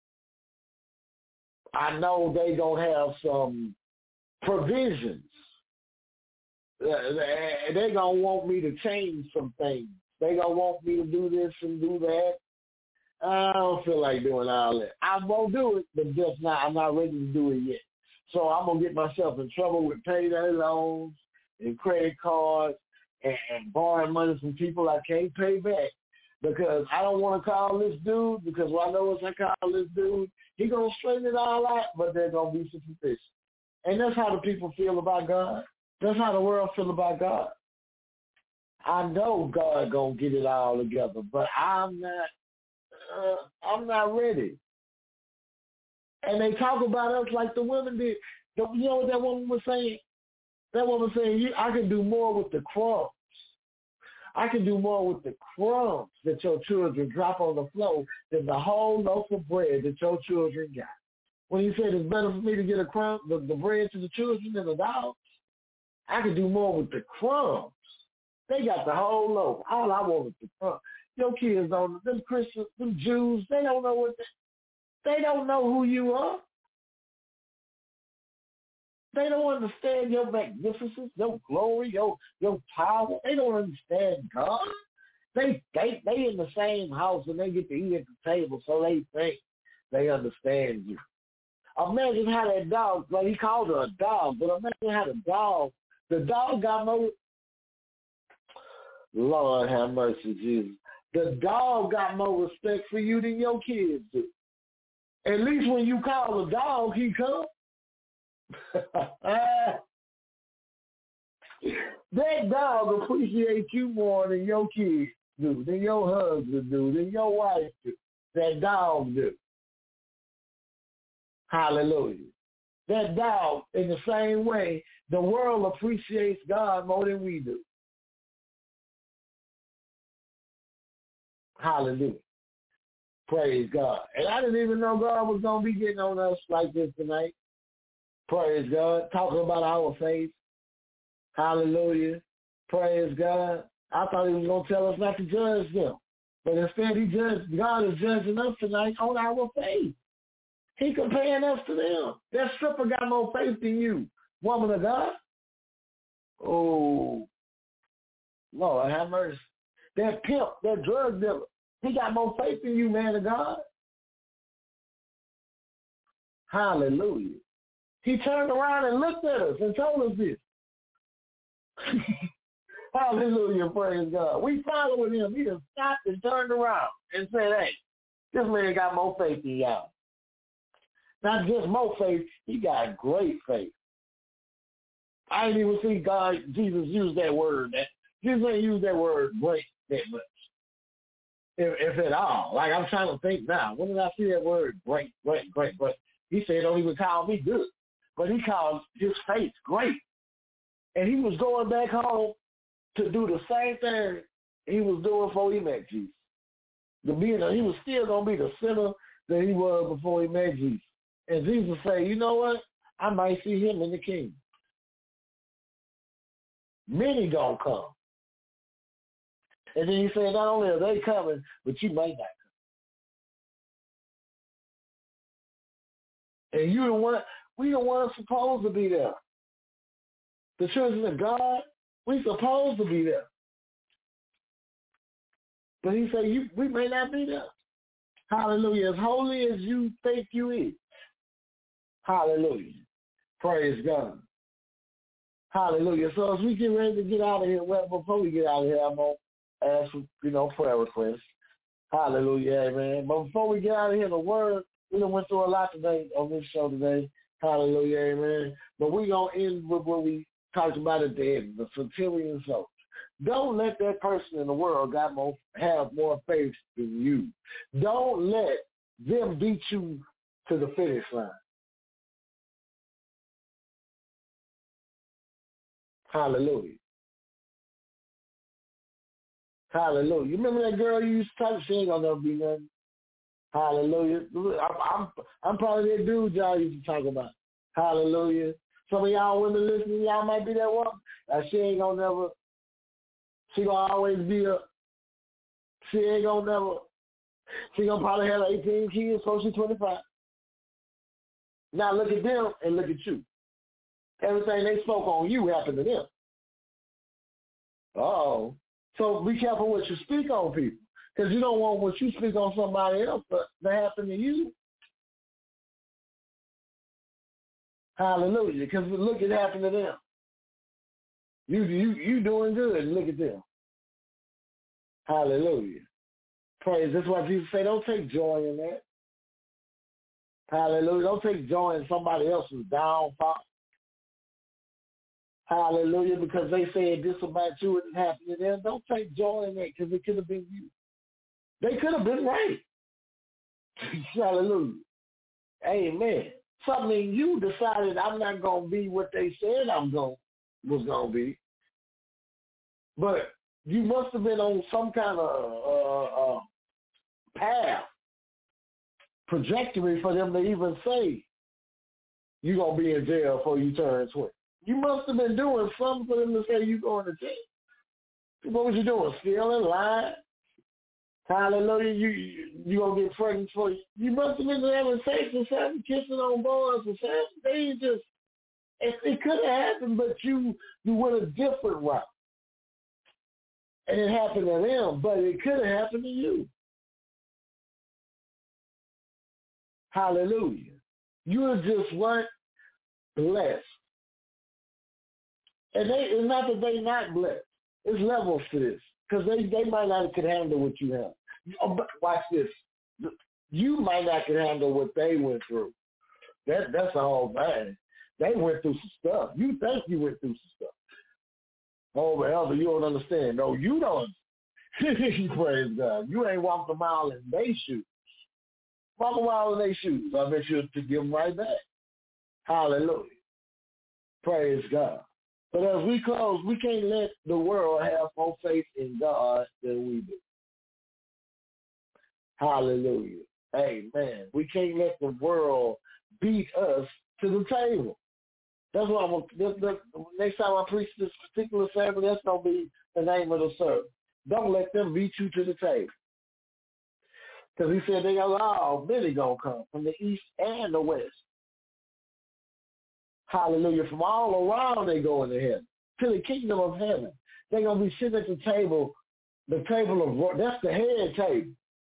I know they don't have some provisions. Uh, they're going to want me to change some things. They're going to want me to do this and do that. I don't feel like doing all that. I won't do it, but just not. I'm not ready to do it yet. So I'm going to get myself in trouble with payday loans and credit cards and, and borrowing money from people I can't pay back. Because I don't want to call this dude, because when I know once I call this dude, he's going to straighten it all out, but they're going to be superficial. And that's how the people feel about God. That's how the world feel about God. I know God going to get it all together, but I'm not, uh, I'm not ready. And they talk about us like the women did. You know what that woman was saying? That woman saying, you, I can do more with the crumbs. I can do more with the crumbs that your children drop on the floor than the whole loaf of bread that your children got. When he said it's better for me to get a crumb, the, the bread to the children than the dogs, I can do more with the crumbs. They got the whole loaf. All I want is the crumbs. Your kids don't, them Christians, them Jews, they don't know what they, they don't know who you are. They don't understand your magnificence, your glory, your your power. They don't understand God. They they they in the same house and they get to eat at the table, so they think they understand you. Imagine how that dog, well, he called her a dog, but imagine how the dog, the dog got more, Lord have mercy, Jesus. The dog got more respect for you than your kids do. At least when you call a dog, he comes. That dog appreciates you more than your kids do, than your husband do, than your wife do. That dog do. Hallelujah. That dog, in the same way, the world appreciates God more than we do. Hallelujah. Praise God. And I didn't even know God was going to be getting on us like this tonight. Praise God. Talking about our faith. Hallelujah. Praise God. I thought he was going to tell us not to judge them. But instead, he judged, God is judging us tonight on our faith. He comparing us to them. That stripper got more faith than you, woman of God. Oh, Lord, have mercy. That pimp, that drug dealer, he got more faith than you, man of God. Hallelujah. He turned around and looked at us and told us this. Hallelujah, praise God. We followed him. He just stopped and turned around and said, hey, this man got more faith than y'all. Not just more faith, he got great faith. I didn't even see God, Jesus use that word. That Jesus ain't use that word great that much, if, if at all. Like I'm trying to think now. When did I see that word great, great, great? But he said, don't even call me good. But he called his faith great. And he was going back home to do the same thing he was doing before he met Jesus. The being, he was still going to be the sinner that he was before he met Jesus. And Jesus said, you know what? I might see him in the kingdom. Many gonna come. And then he said, not only are they coming, but you might not come. And you the one, we the ones supposed to be there. The children of God, we supposed to be there. But he said, you, we may not be there. Hallelujah. As holy as you think you is. Hallelujah. Praise God. Hallelujah. So as we get ready to get out of here, well, before we get out of here, I'm going to ask for, you know, prayer requests. Hallelujah, amen. But before we get out of here, the word, we done went through a lot today on this show today. Hallelujah, amen. But we're going to end with what we talked about at the end, the centurion soul. Don't let that person in the world got more, have more faith than you. Don't let them beat you to the finish line. Hallelujah. Hallelujah. You remember that girl you used to talk to? She ain't gonna never be nothing. Hallelujah. I'm, I'm, I'm probably that dude y'all used to talk about. Hallelujah. Some of y'all women listening, y'all might be that one. Now, she ain't gonna never, she gonna always be a, she ain't gonna never, she gonna probably have eighteen kids, so she's twenty-five. Now look at them and look at you. Everything they spoke on you happened to them. Uh-oh. So be careful what you speak on people, because you don't want what you speak on somebody else to, to happen to you. Hallelujah. Because look, it happened to them. You, you, you doing good. Look at them. Hallelujah. Praise. That's why Jesus said, don't take joy in that. Hallelujah. Don't take joy in somebody else's downfall. Hallelujah. Because they said this about you and it happened to them. Don't take joy in that, because it could have been you. They could have been right. Hallelujah. Amen. Something you decided I'm not going to be what they said I'm going. was going to be. But you must have been on some kind of uh, uh, path, trajectory for them to even say you're going to be in jail before you turn twenty. You must have been doing something for them to say you're going to jail. What was you doing? Stealing, lying? Hallelujah. You, you, you going to get pregnant for you. You must have been having sex or something, kissing on boys or something. They just, it, it could have happened, but you, you went a different route. And it happened to them, but it could have happened to you. Hallelujah. You just weren't blessed. And they, it's not that they not blessed. It's levels to this. Because they, they might not could handle what you have. Oh, but watch this. You might not could handle what they went through. That That's the whole thing. They went through some stuff. You think you went through some stuff. Oh, but Elder, you don't understand. No, you don't. Praise God. You ain't walked a mile in their shoes. Walk a mile in their shoes. I bet you to give them right back. Hallelujah. Praise God. But as we close, we can't let the world have more faith in God than we do. Hallelujah. Amen. We can't let the world beat us to the table. That's what I'm going to, next time I preach this particular sermon, that's going to be the name of the sermon. Don't let them beat you to the table. Because he said they got all many going to come from the east and the west. Hallelujah. From all around they go into heaven, to the kingdom of heaven. They're going to be sitting at the table, the table of, that's the head table.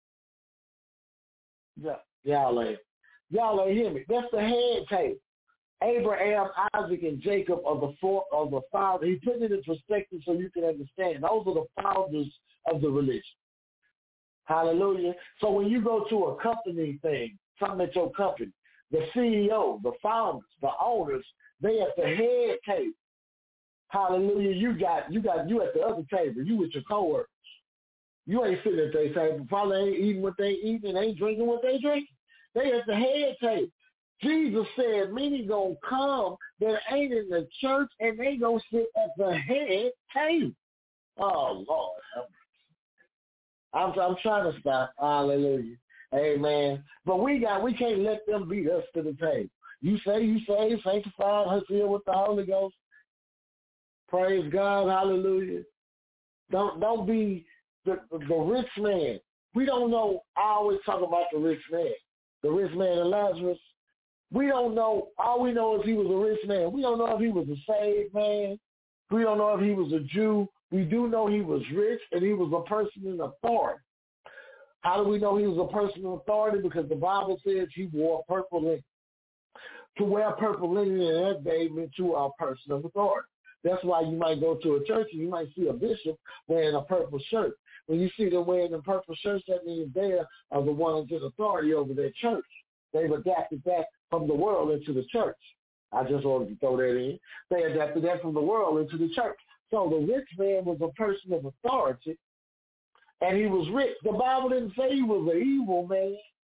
Yeah, y'all ain't, y'all ain't hear me. That's the head table. Abraham, Isaac, and Jacob are the four of the father. He put it in perspective so you can understand. Those are the founders of the religion. Hallelujah. So when you go to a company thing, something at your company, the C E O, the founders, the owners, they at the head table. Hallelujah. You got you got you at the other table. You with your coworkers. You ain't sitting at their table. Probably ain't eating what they eat and ain't drinking what they drink. They at the head table. Jesus said many gonna come that ain't in the church and they gonna sit at the head table. Oh Lord. I'm I'm trying to stop. Hallelujah. Amen. But we got we can't let them beat us to the table. You say you say sanctified, filled with the Holy Ghost. Praise God, hallelujah. Don't don't be the, the, the rich man. We don't know. I always talk about the rich man. The rich man and Lazarus. We don't know. All we know is he was a rich man. We don't know if he was a saved man. We don't know if he was a Jew. We do know he was rich and he was a person in authority. How do we know he was a person in authority? Because the Bible says he wore purple linen. To wear purple linen in that day meant you are a person of authority. That's why you might go to a church and you might see a bishop wearing a purple shirt. When you see them wearing the purple shirts, that means they are the ones in authority over their church. They've adapted that from the world into the church. I just wanted to throw that in. They adapted that from the world into the church. So the rich man was a person of authority, and he was rich. The Bible didn't say he was an evil man.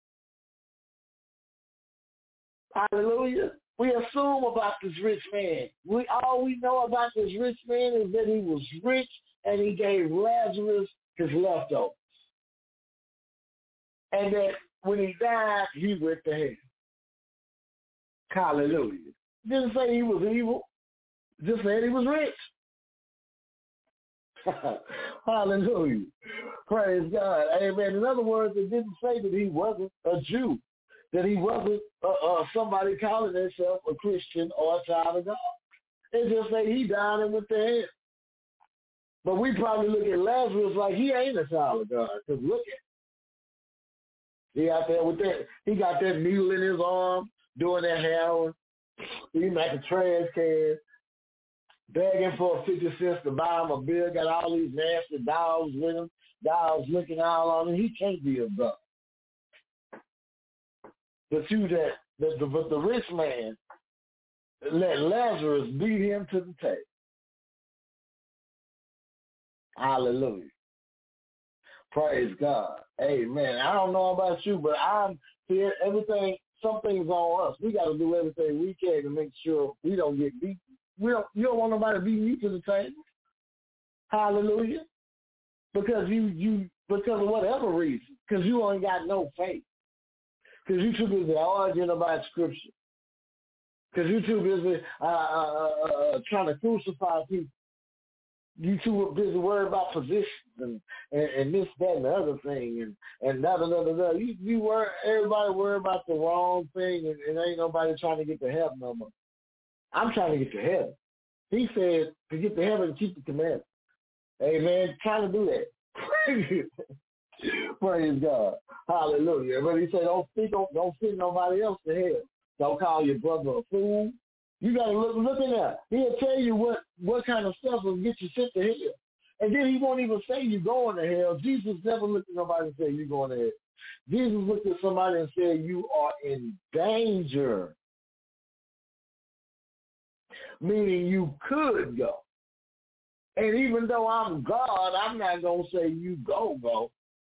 Hallelujah. We assume about this rich man. We all we know about this rich man is that he was rich and he gave Lazarus his leftovers. And that when he died, he went to hell. Hallelujah. Didn't say he was evil. Just said he was rich. Hallelujah. Praise God. Amen. In other words, it didn't say that he wasn't a Jew, that he wasn't uh, uh, somebody calling himself a Christian or a child of God. It just said he died and went to hell. But we probably look at Lazarus like he ain't a child of God. Because look at him. He out there with that. He got that needle in his arm, doing that heroin. He make a trash can, begging for fifty cents to buy him a beer, got all these nasty dogs with him, dogs looking all on him. He can't be a God. But you that, the, the, the rich man let Lazarus beat him to the table. Hallelujah. Praise God. Amen. I don't know about you, but I'm here. Everything, something's on us. We got to do everything we can to make sure we don't get beat. we don't, you don't want nobody beating you to the table. Hallelujah. Because you, you because of whatever reason. Because you ain't got no faith. Because you too busy arguing about Scripture. Because you too busy uh, uh, uh, trying to crucify people. You too busy worried about positions and, and, and this, that, and the other thing, and and da da da da da. You, you worry, everybody worry about the wrong thing, and, and ain't nobody trying to get to heaven no more. I'm trying to get to heaven. He said to get to heaven, keep the commandments. Amen. Trying to do that. Praise God. Hallelujah. But he said, don't speak, don't send nobody else to hell. Don't call your brother a fool. You got to look, look in there. He'll tell you what, what kind of stuff will get you sent to hell. And then he won't even say you're going to hell. Jesus never looked at nobody and said you're going to hell. Jesus looked at somebody and said you are in danger. Meaning you could go. And even though I'm God, I'm not going to say you go, go.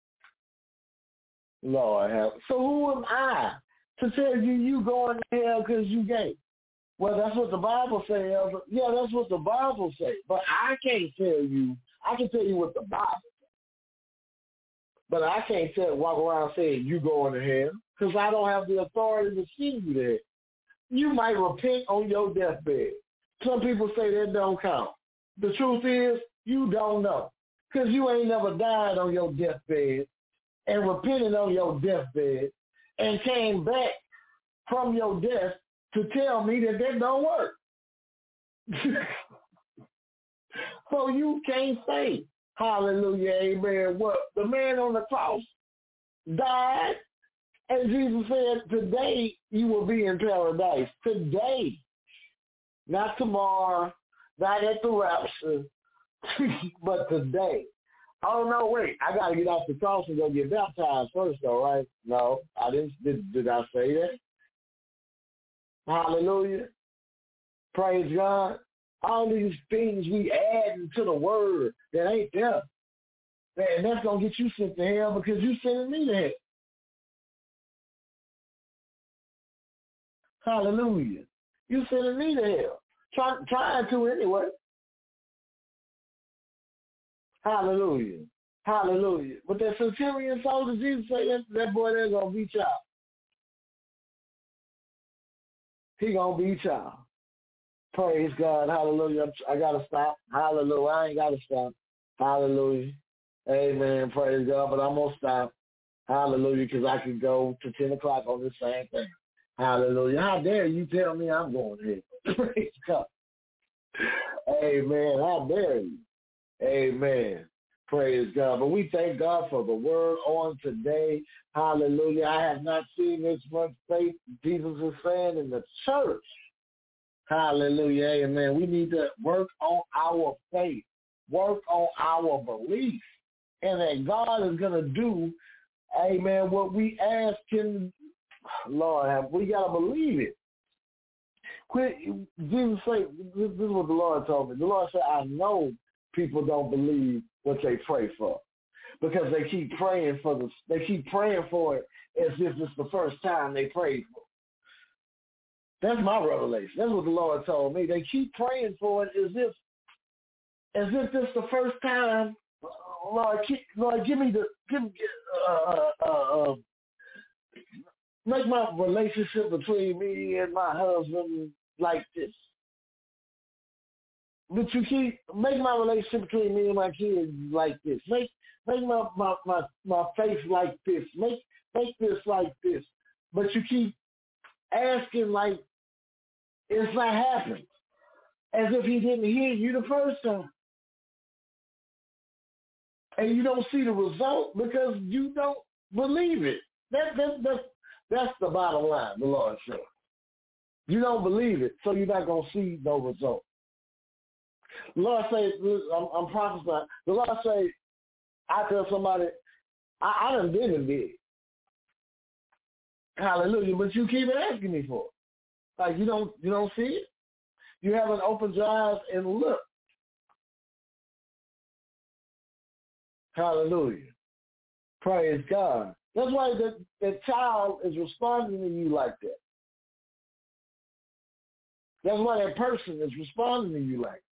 Lord help. So who am I to tell you you going to hell because you gay? Well, that's what the Bible says. Yeah, that's what the Bible says. But I can't tell you. I can tell you what the Bible says. But I can't tell, walk around saying you going to hell because I don't have the authority to send you there. You might repent on your deathbed. Some people say that don't count. The truth is you don't know because you ain't never died on your deathbed and repented on your deathbed and came back from your death to tell me that that don't work. So you can't say, hallelujah, amen. What? The man on the cross died, and Jesus said, today you will be in paradise. Today. Not tomorrow, not at the rapture, but today. Oh, no, wait. I got to get off the cross and go get baptized first, though, right? No, I didn't. Did, did I say that? Hallelujah. Praise God. All these things we add into the word that ain't there. And that's going to get you sent to hell because you sending me to hell. Hallelujah. You sending me to hell. Try, trying to anyway. Hallelujah. Hallelujah. But that centurion soldier, Jesus said that, that boy there's going to beat y'all. He going to beat y'all. Praise God. Hallelujah. I got to stop. Hallelujah. I ain't got to stop. Hallelujah. Amen. Praise God. But I'm going to stop. Hallelujah. Because I can go to ten o'clock on this same thing. Hallelujah. How dare you tell me I'm going here? Praise God. Amen. How dare you? Amen. Praise God. But we thank God for the word on today. Hallelujah. I have not seen this much faith, Jesus is saying, in the church. Hallelujah. Amen. We need to work on our faith, work on our belief, and that God is going to do, amen, what we ask him. Lord, we got to believe it. Quit. Jesus say, this is what the Lord told me. The Lord said, I know people don't believe what they pray for because they keep praying for the, they keep praying for it as if it's the first time they prayed for it. That's my revelation. That's what the Lord told me. They keep praying for it as if, as if it's the first time. Lord, keep, Lord, give me the, give me, uh, uh, uh, make my relationship between me and my husband like this. But you keep, make my relationship between me and my kids like this. Make, make my, my, my, my faith like this. Make, make this like this. But you keep asking like it's not happening, as if he didn't hear you the first time. And you don't see the result because you don't believe it. That, that, that's, that's the bottom line, the Lord said. You don't believe it, so you're not going to see no result. The Lord say, I'm, I'm prophesying. The Lord say, I tell somebody, I, I done been in bed. Hallelujah, but you keep asking me for it. Like you don't, you don't see it. You haven't opened your eyes and looked. Hallelujah. Praise God. That's why the, the child is responding to you like that. That's why that person is responding to you like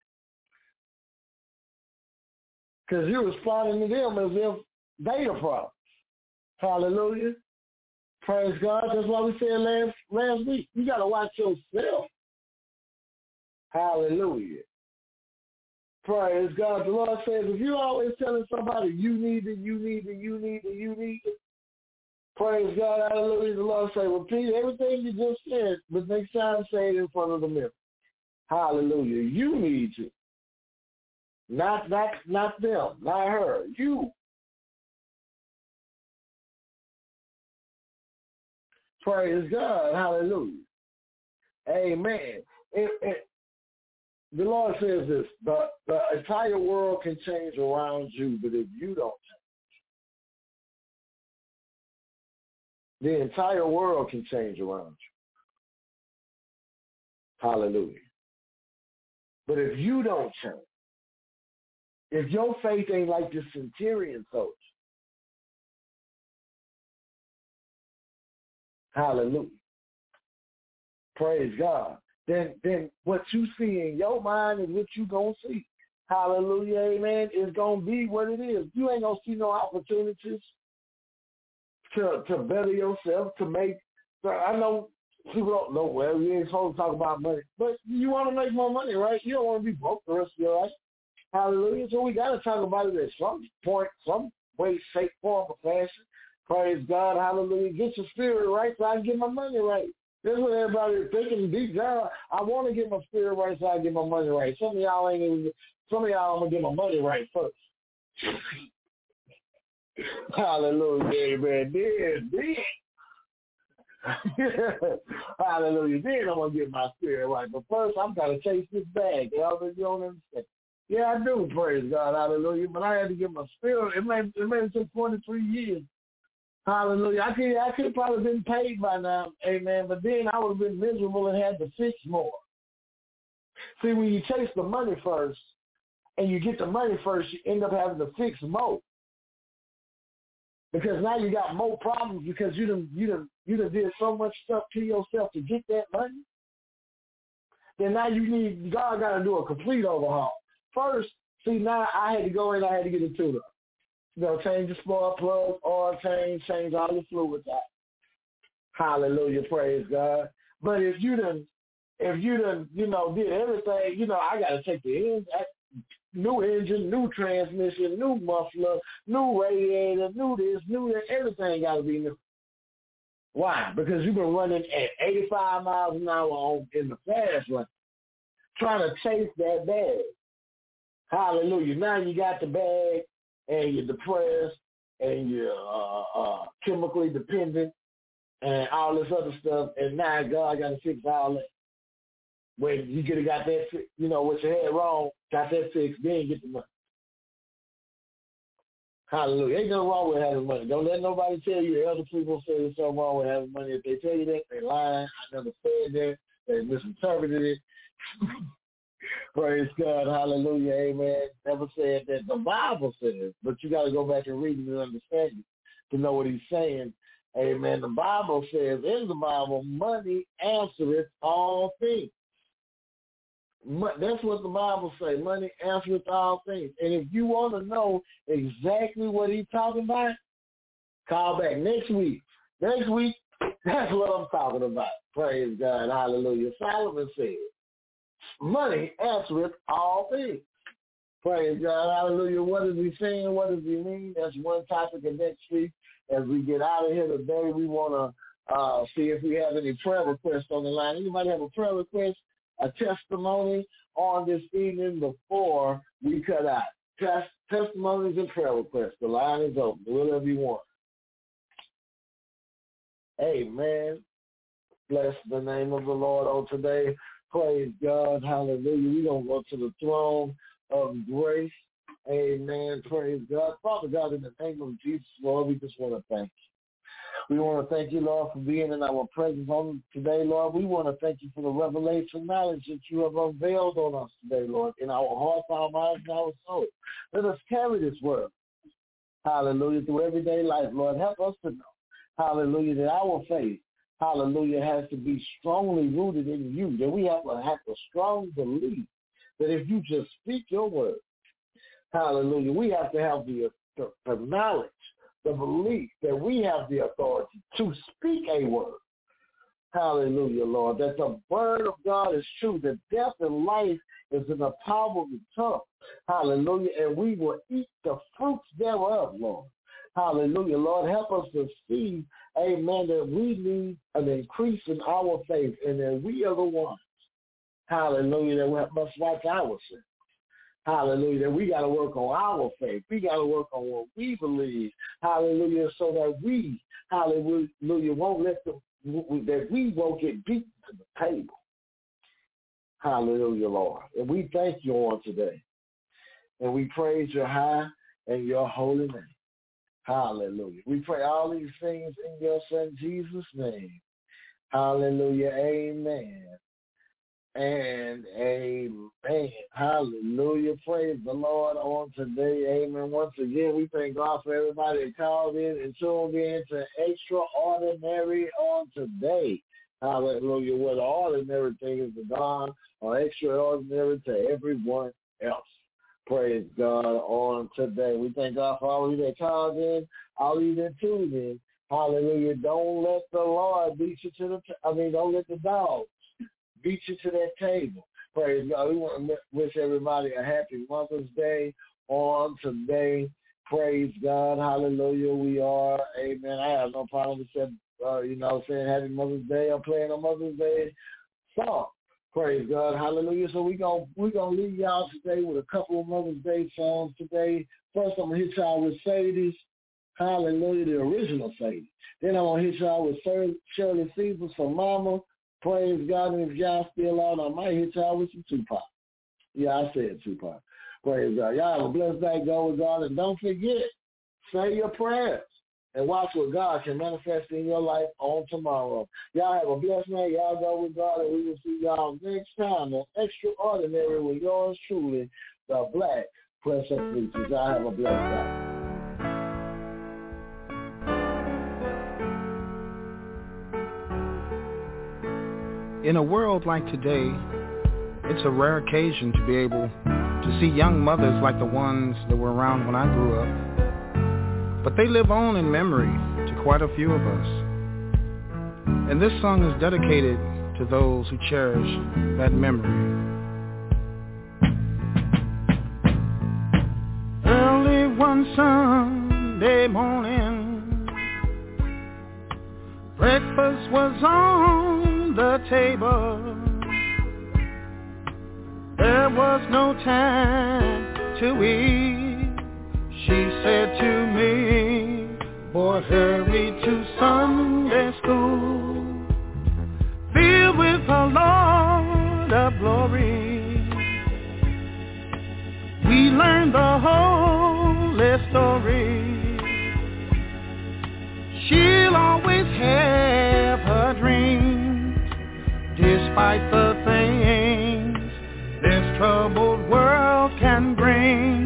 that. Because you're responding to them as if they the problem. Hallelujah. Praise God. That's why we said last last week. You got to watch yourself. Hallelujah. Praise God. The Lord says, if you're always telling somebody you need it, you need it, you need it, you need it, praise God, hallelujah, the Lord says, repeat everything you just said, but next time say it in front of the mirror. Hallelujah. You need to. Not, not, not them, not her. You. Praise God. Hallelujah. Amen. It, it, the Lord says this, the, the entire world can change around you, but if you don't change, the entire world can change around you. Hallelujah. But if you don't change, if your faith ain't like the centurion soldier, hallelujah, praise God, then then what you see in your mind is what you going to see. Hallelujah, amen, is going to be what it is. You ain't going to see no opportunities to to better yourself, to make, I know people don't know, well, you ain't supposed to talk about money, but you want to make more money, right? You don't want to be broke the rest of your life. Hallelujah. So we got to talk about it at some point, some way, shape, form, or fashion. Praise God. Hallelujah. Get your spirit right so I can get my money right. That's what everybody is thinking deep down. I want to get my spirit right so I can get my money right. Some of y'all ain't even, some of y'all, I'm going to get my money right first. Hallelujah. Amen. Then, then. Hallelujah. Then I'm going to get my spirit right. But first, I'm going to chase this bag. Y'all you don't understand. Yeah, I do, praise God, hallelujah. But I had to get my spirit. It may it may have took twenty-three years. Hallelujah. I could I could have probably been paid by now, amen. But then I would have been miserable and had to fix more. See, when you chase the money first and you get the money first, you end up having to fix more. Because now you got more problems because you done you done you done did so much stuff to yourself to get that money. Then now you need God gotta do a complete overhaul. First, see, now I had to go in, I had to get a tune-up. You know, change the spark plug, oil change, change all the fluids out. Hallelujah, praise God. But if you done, if you done, you know, did everything, you know, I got to take the engine, new engine, new transmission, new muffler, new radiator, new this, new that, everything got to be new. Why? Because you've been running at eighty-five miles an hour on, in the fast lane, trying to chase that bag. Hallelujah. Now you got the bag and you're depressed and you're uh, uh, chemically dependent and all this other stuff. And now God got to fix all that. When you could have got that, you know, what you had wrong, got that fixed, then get the money. Hallelujah. Ain't nothing wrong with having money. Don't let nobody tell you. Other people say there's something wrong with having money. If they tell you that, they lying. I never said that. They misinterpreted it. Praise God, hallelujah, amen. Never said that. The Bible says, but you got to go back and read it and understand it to know what he's saying. Amen. The Bible says, in the Bible, money answereth all things. That's what the Bible says. Money answereth all things. And if you want to know exactly what he's talking about, call back next week. Next week, that's what I'm talking about. Praise God, hallelujah. Solomon said, money answereth all things. Praise God, hallelujah. What is he saying? What does he mean? That's one topic of next week. As we get out of here today, we want to uh, see if we have any prayer requests on the line. Anybody have a prayer request, a testimony on this evening before we cut out? Test, testimonies and prayer requests. The line is open. Do whatever you want. Amen. Bless the name of the Lord on today. Praise God. Hallelujah. We're going to go to the throne of grace. Amen. Praise God. Father God, in the name of Jesus, Lord, we just want to thank you. We want to thank you, Lord, for being in our presence on today, Lord. We want to thank you for the revelation knowledge that you have unveiled on us today, Lord, in our hearts, our minds, and our souls. Let us carry this word, hallelujah, through everyday life, Lord. Help us to know, hallelujah, that our faith, hallelujah, has to be strongly rooted in you. That we have to have a strong belief that if you just speak your word, hallelujah, we have to have the, the, the knowledge, the belief that we have the authority to speak a word. Hallelujah, Lord, that the word of God is true, that death and life is in the power of the tongue. Hallelujah, and we will eat the fruits thereof, Lord. Hallelujah, Lord, help us to see, amen, that we need an increase in our faith and that we are the ones, hallelujah, that must watch our sin. Hallelujah, that we got to work on our faith. We got to work on what we believe. Hallelujah, so that we, hallelujah, won't let the, that we won't get beat to the table. Hallelujah, Lord. And we thank you on today. And we praise your high and your holy name. Hallelujah. We pray all these things in your son Jesus' name. Hallelujah. Amen. And amen. Hallelujah. Praise the Lord on today. Amen. Once again, we thank God for everybody that called in and tuned in to Extraordinary on today. Hallelujah. Where the ordinary thing is to God or extraordinary to everyone else. Praise God on today. We thank God for all of you that called in, all of you that tuned in. Hallelujah. Don't let the Lord beat you to the, t- I mean, don't let the dogs beat you to that table. Praise God. We want to wish everybody a happy Mother's Day on today. Praise God. Hallelujah. We are, amen. I have no problem with saying, uh, you know, saying happy Mother's Day or playing a Mother's Day song. Praise God. Hallelujah. So we're going we gonna leave y'all today with a couple of Mother's Day songs today. First, I'm going to hit y'all with Sadie's. Hallelujah, the original Sadie. Then I'm going to hit y'all with Shirley Caesar's for Mama. Praise God. And if y'all still out, I might hit y'all with some Tupac. Yeah, I said Tupac. Praise God. Y'all have a blessed day. Go with God. And don't forget, say your prayers. And watch what God can manifest in your life on tomorrow. Y'all have a blessed night. Y'all go with God, and we will see y'all next time on Extraordinary with yours truly, the Black Precious Preachers. Y'all have a blessed night. In a world like today, it's a rare occasion to be able to see young mothers like the ones that were around when I grew up. But they live on in memory to quite a few of us. And this song is dedicated to those who cherish that memory. Early one Sunday morning, breakfast was on the table. There was no time to eat. She said to me, boy, hurry to Sunday school, filled with the Lord of glory. We learned the holy story. She'll always have her dreams, despite the things this troubled world can bring.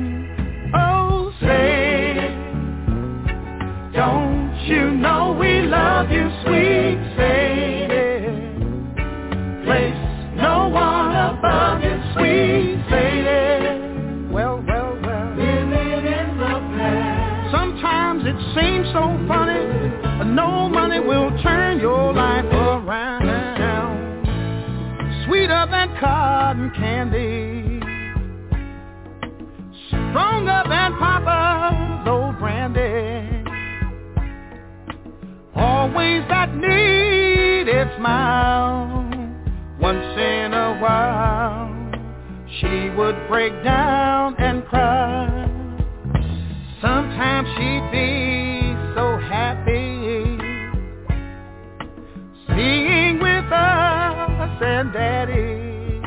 Don't you know we love you, sweet Sadie? Place no one above you, sweet Sadie. Well, well, well, living in the past. Sometimes it seems so funny, but no money will turn your life around. Sweeter than cotton candy, stronger than Papa's old brandy. Always that needed smile. Once in a while, she would break down and cry. Sometimes she'd be so happy, singing with us and Daddy,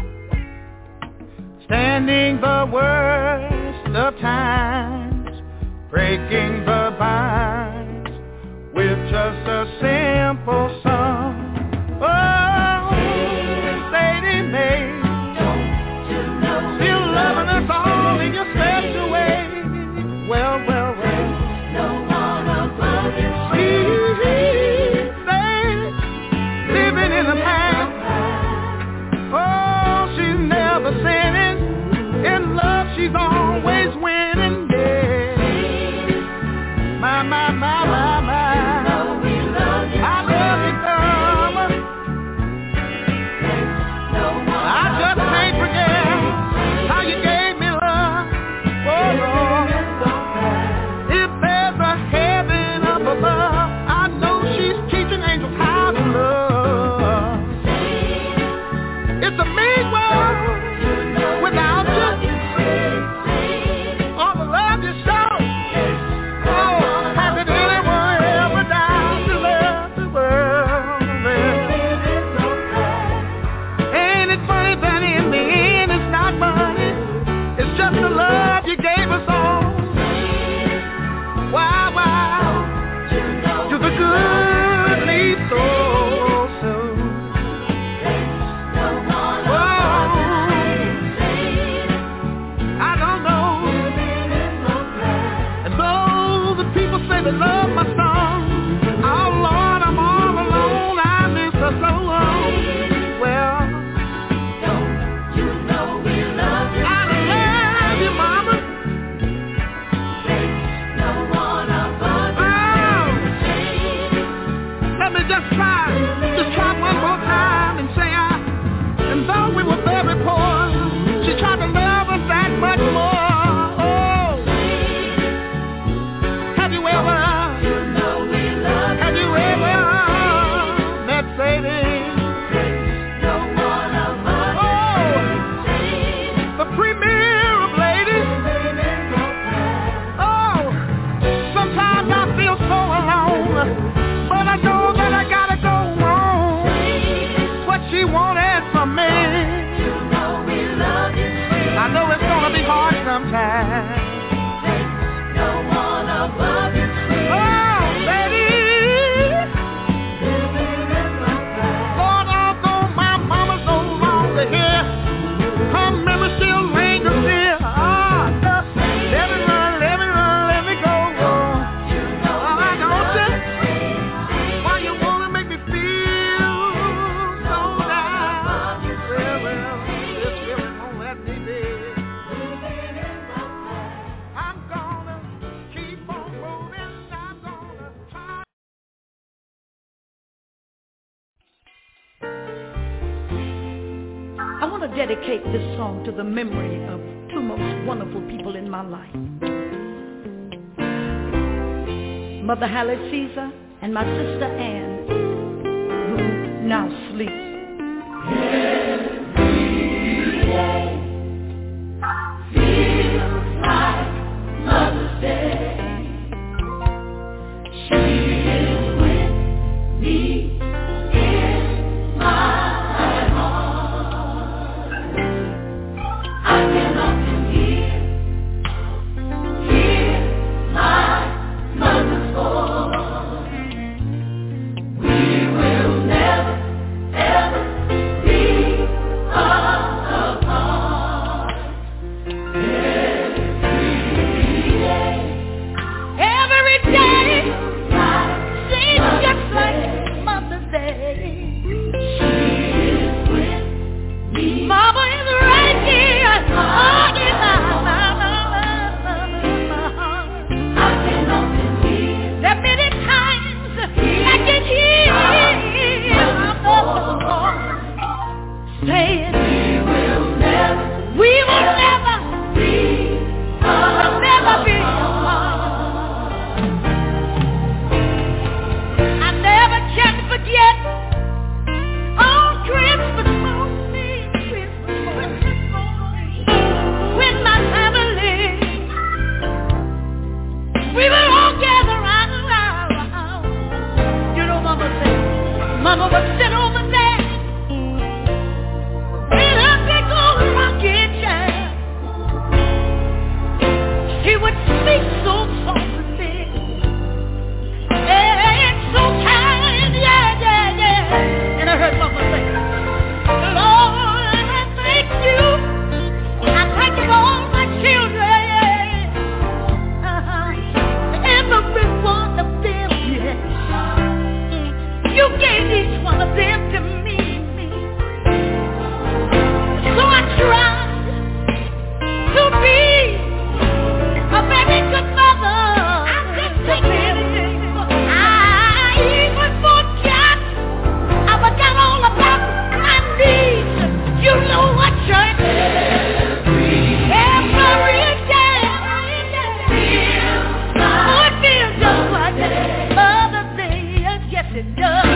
standing the worst of times, breaking the binds with just a simple song. Oh, Sadie Mae, don't you know, still loving us all in your special way. Well, well, well, no one above you, sweet Sadie. want to dedicate this song to the memory of two most wonderful people in my life. Mother Hallie Caesar and my sister Ann, who now sleeps. Every day feels like Mother's Day. She is with me in my heart. I can often hear, hear my mother's voice. We will never, ever be apart. Every day, every day seems just like Mother's Day. She is with me. Mama is right here. Oh, in my, my, my, my heart. I can often hear. There are many times I can hear my mother saying, we will never, we will never be apart. We'll never be apart. I never can forget on Christmas morning, Christmas morning, when my family, we will all gather round. You know, Mama said, Mama would sit over there in her big old rocking chair. She would speak so softly and so kind, yeah, yeah, yeah. And I heard Mama say, Lord, I thank you. I thank you for all my children. Uh-huh. Every one of them, yes. You gave each one of them to me. So I tried to be a very good mother. I didn't take anything. I even forgot. I forgot all about my needs. You know what, church? Every day. Oh, it feels just like Mother's Day. Yes, it does.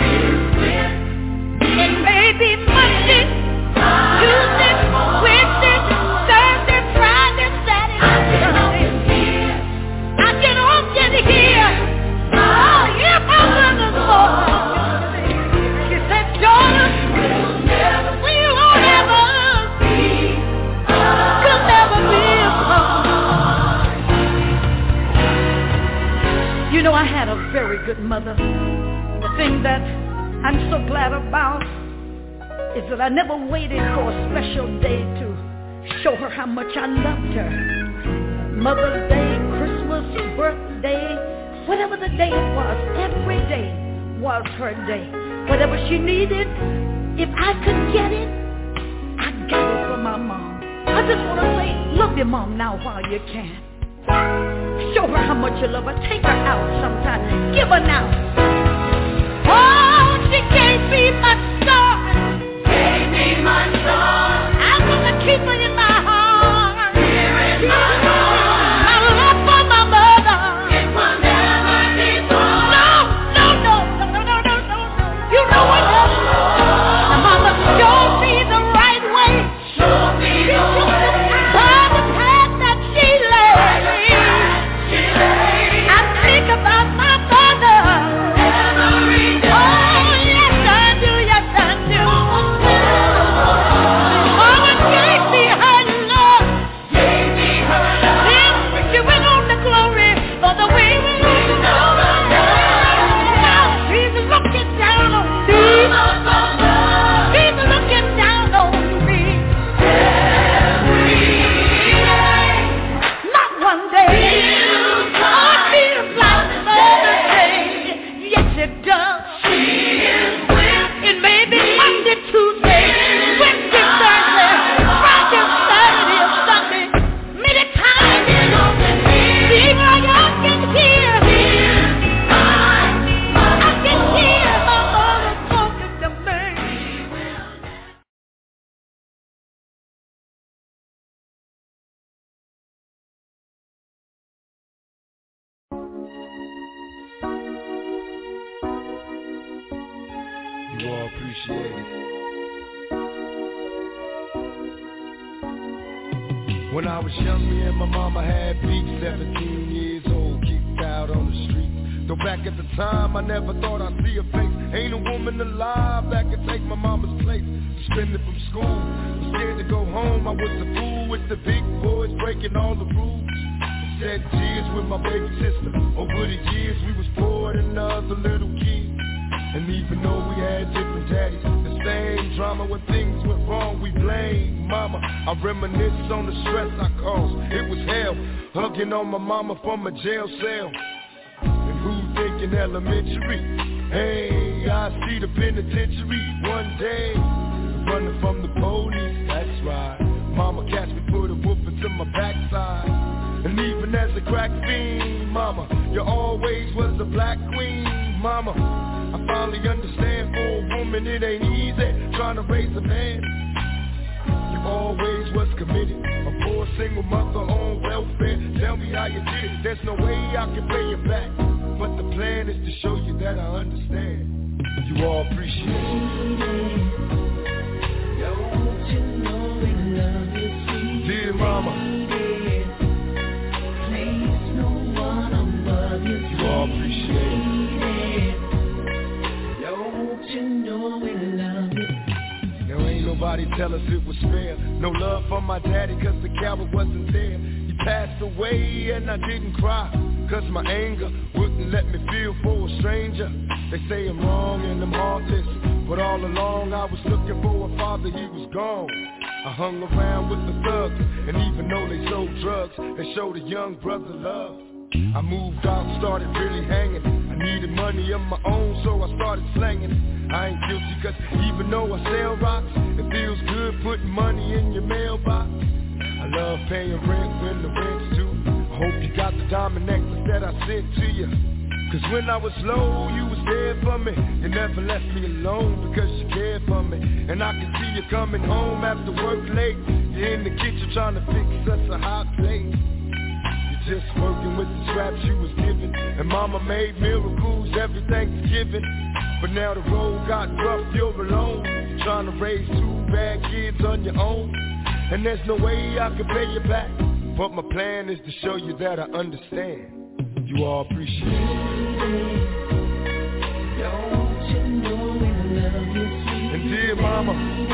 It may be Monday, Tuesday, Wednesday, Thursday, Friday, Saturday, Sunday. I can often hear, oh, hear my mother's voice. She said, daughter, we won't ever be, we'll never be apart. You know, I had a very good mother. The thing that I'm so glad about is that I never waited for a special day to show her how much I loved her. Mother's Day, Christmas, birthday, whatever the day it was, every day was her day. Whatever she needed, if I could get it, I got it for my mom. I just want to say, love your mom now while you can. Show her how much you love her. Take her out sometime. Give her now. Oh, she gave me my son. Gave me my son. I'm gonna keep her in my heart. Here in my heart. My love for my mother. It will never be gone. No, no, no, no, no, no, no, no. You know what? My mama showed me the right way. Showed me the way. By the path that she led. I think about my mother. You all appreciate it. When I was young, me and my mama had beef, seventeen years old, kicked out on the street. Though back at the time, I never thought I'd see her face. Ain't a woman alive that could take my mama's place. Suspended from school, was scared to go home. I was a fool with the big boys, breaking all the rules. Shed tears with my baby sister. Over the years, we was poor than other little kids. And even though we had different daddies, the same drama when things went wrong, we blame mama. I reminisce on the stress I caused. It was hell, hugging on my mama from a jail cell. And who thinking elementary? Hey, I see the penitentiary one day. Running from the police, that's right. Mama catch me, put a whooping to my backside. And even as a crack fiend, mama, you always was the black queen, mama. I finally understand for a woman it ain't easy trying to raise a man. You always was committed, a poor single mother on welfare. Tell me how you did it, there's no way I can pay you back. But the plan is to show you that I understand. You all appreciate it. Don't you know we love you, sweet dear mama. Please no one above you. You all appreciate it. Don't you know we love you. There ain't nobody tell us it was fair. No love for my daddy cause the coward wasn't there. He passed away and I didn't cry, cause my anger wouldn't let me feel for a stranger. They say I'm wrong and I'm heartless, but all along I was looking for a father, he was gone. I hung around with the thugs, and even though they sold drugs, they showed a young brother love. I moved out, started really hanging. I needed money of my own, so I started slanging. I ain't guilty cause even though I sell rocks, it feels good putting money in your mailbox. I love paying rent when the rent's due. I hope you got the diamond necklace that I sent to you. Cause when I was low, you was there for me. You never left me alone because you cared for me. And I can see you coming home after work late. You're in the kitchen trying to fix us a hot plate. You're just working with the scraps you was given. And mama made miracles every Thanksgiving. But now the road got rough, you're alone. You're trying to raise two bad kids on your own. And there's no way I can pay you back. But my plan is to show you that I understand. You all appreciate it. Don't you know we love you, sweet and dear mama.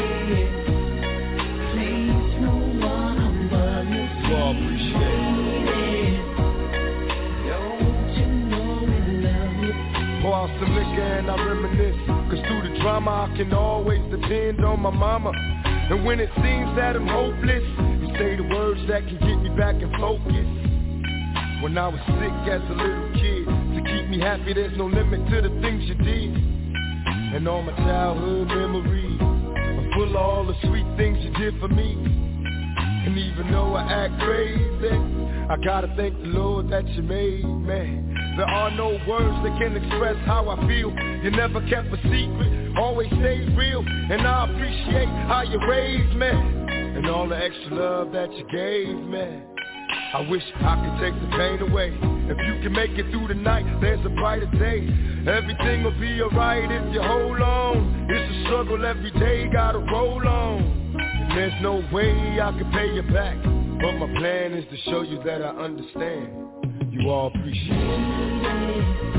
Please no one above you. You all appreciate it. Don't you know we love you. Pour out some liquor and I reminisce. Cause through the drama I can always depend on my mama. And when it seems that I'm hopeless, you say the words that can get me back in focus. When I was sick as a little kid, to keep me happy there's no limit to the things you did. And all my childhood memories are full of all the sweet things you did for me. And even though I act crazy, I gotta thank the Lord that you made me. There are no words that can express how I feel. You never kept a secret, always stayed real. And I appreciate how you raised me, and all the extra love that you gave me. I wish I could take the pain away. If you can make it through the night, there's a brighter day. Everything will be alright if you hold on. It's a struggle every day, gotta roll on. And there's no way I can pay you back, but my plan is to show you that I understand. You all appreciate it.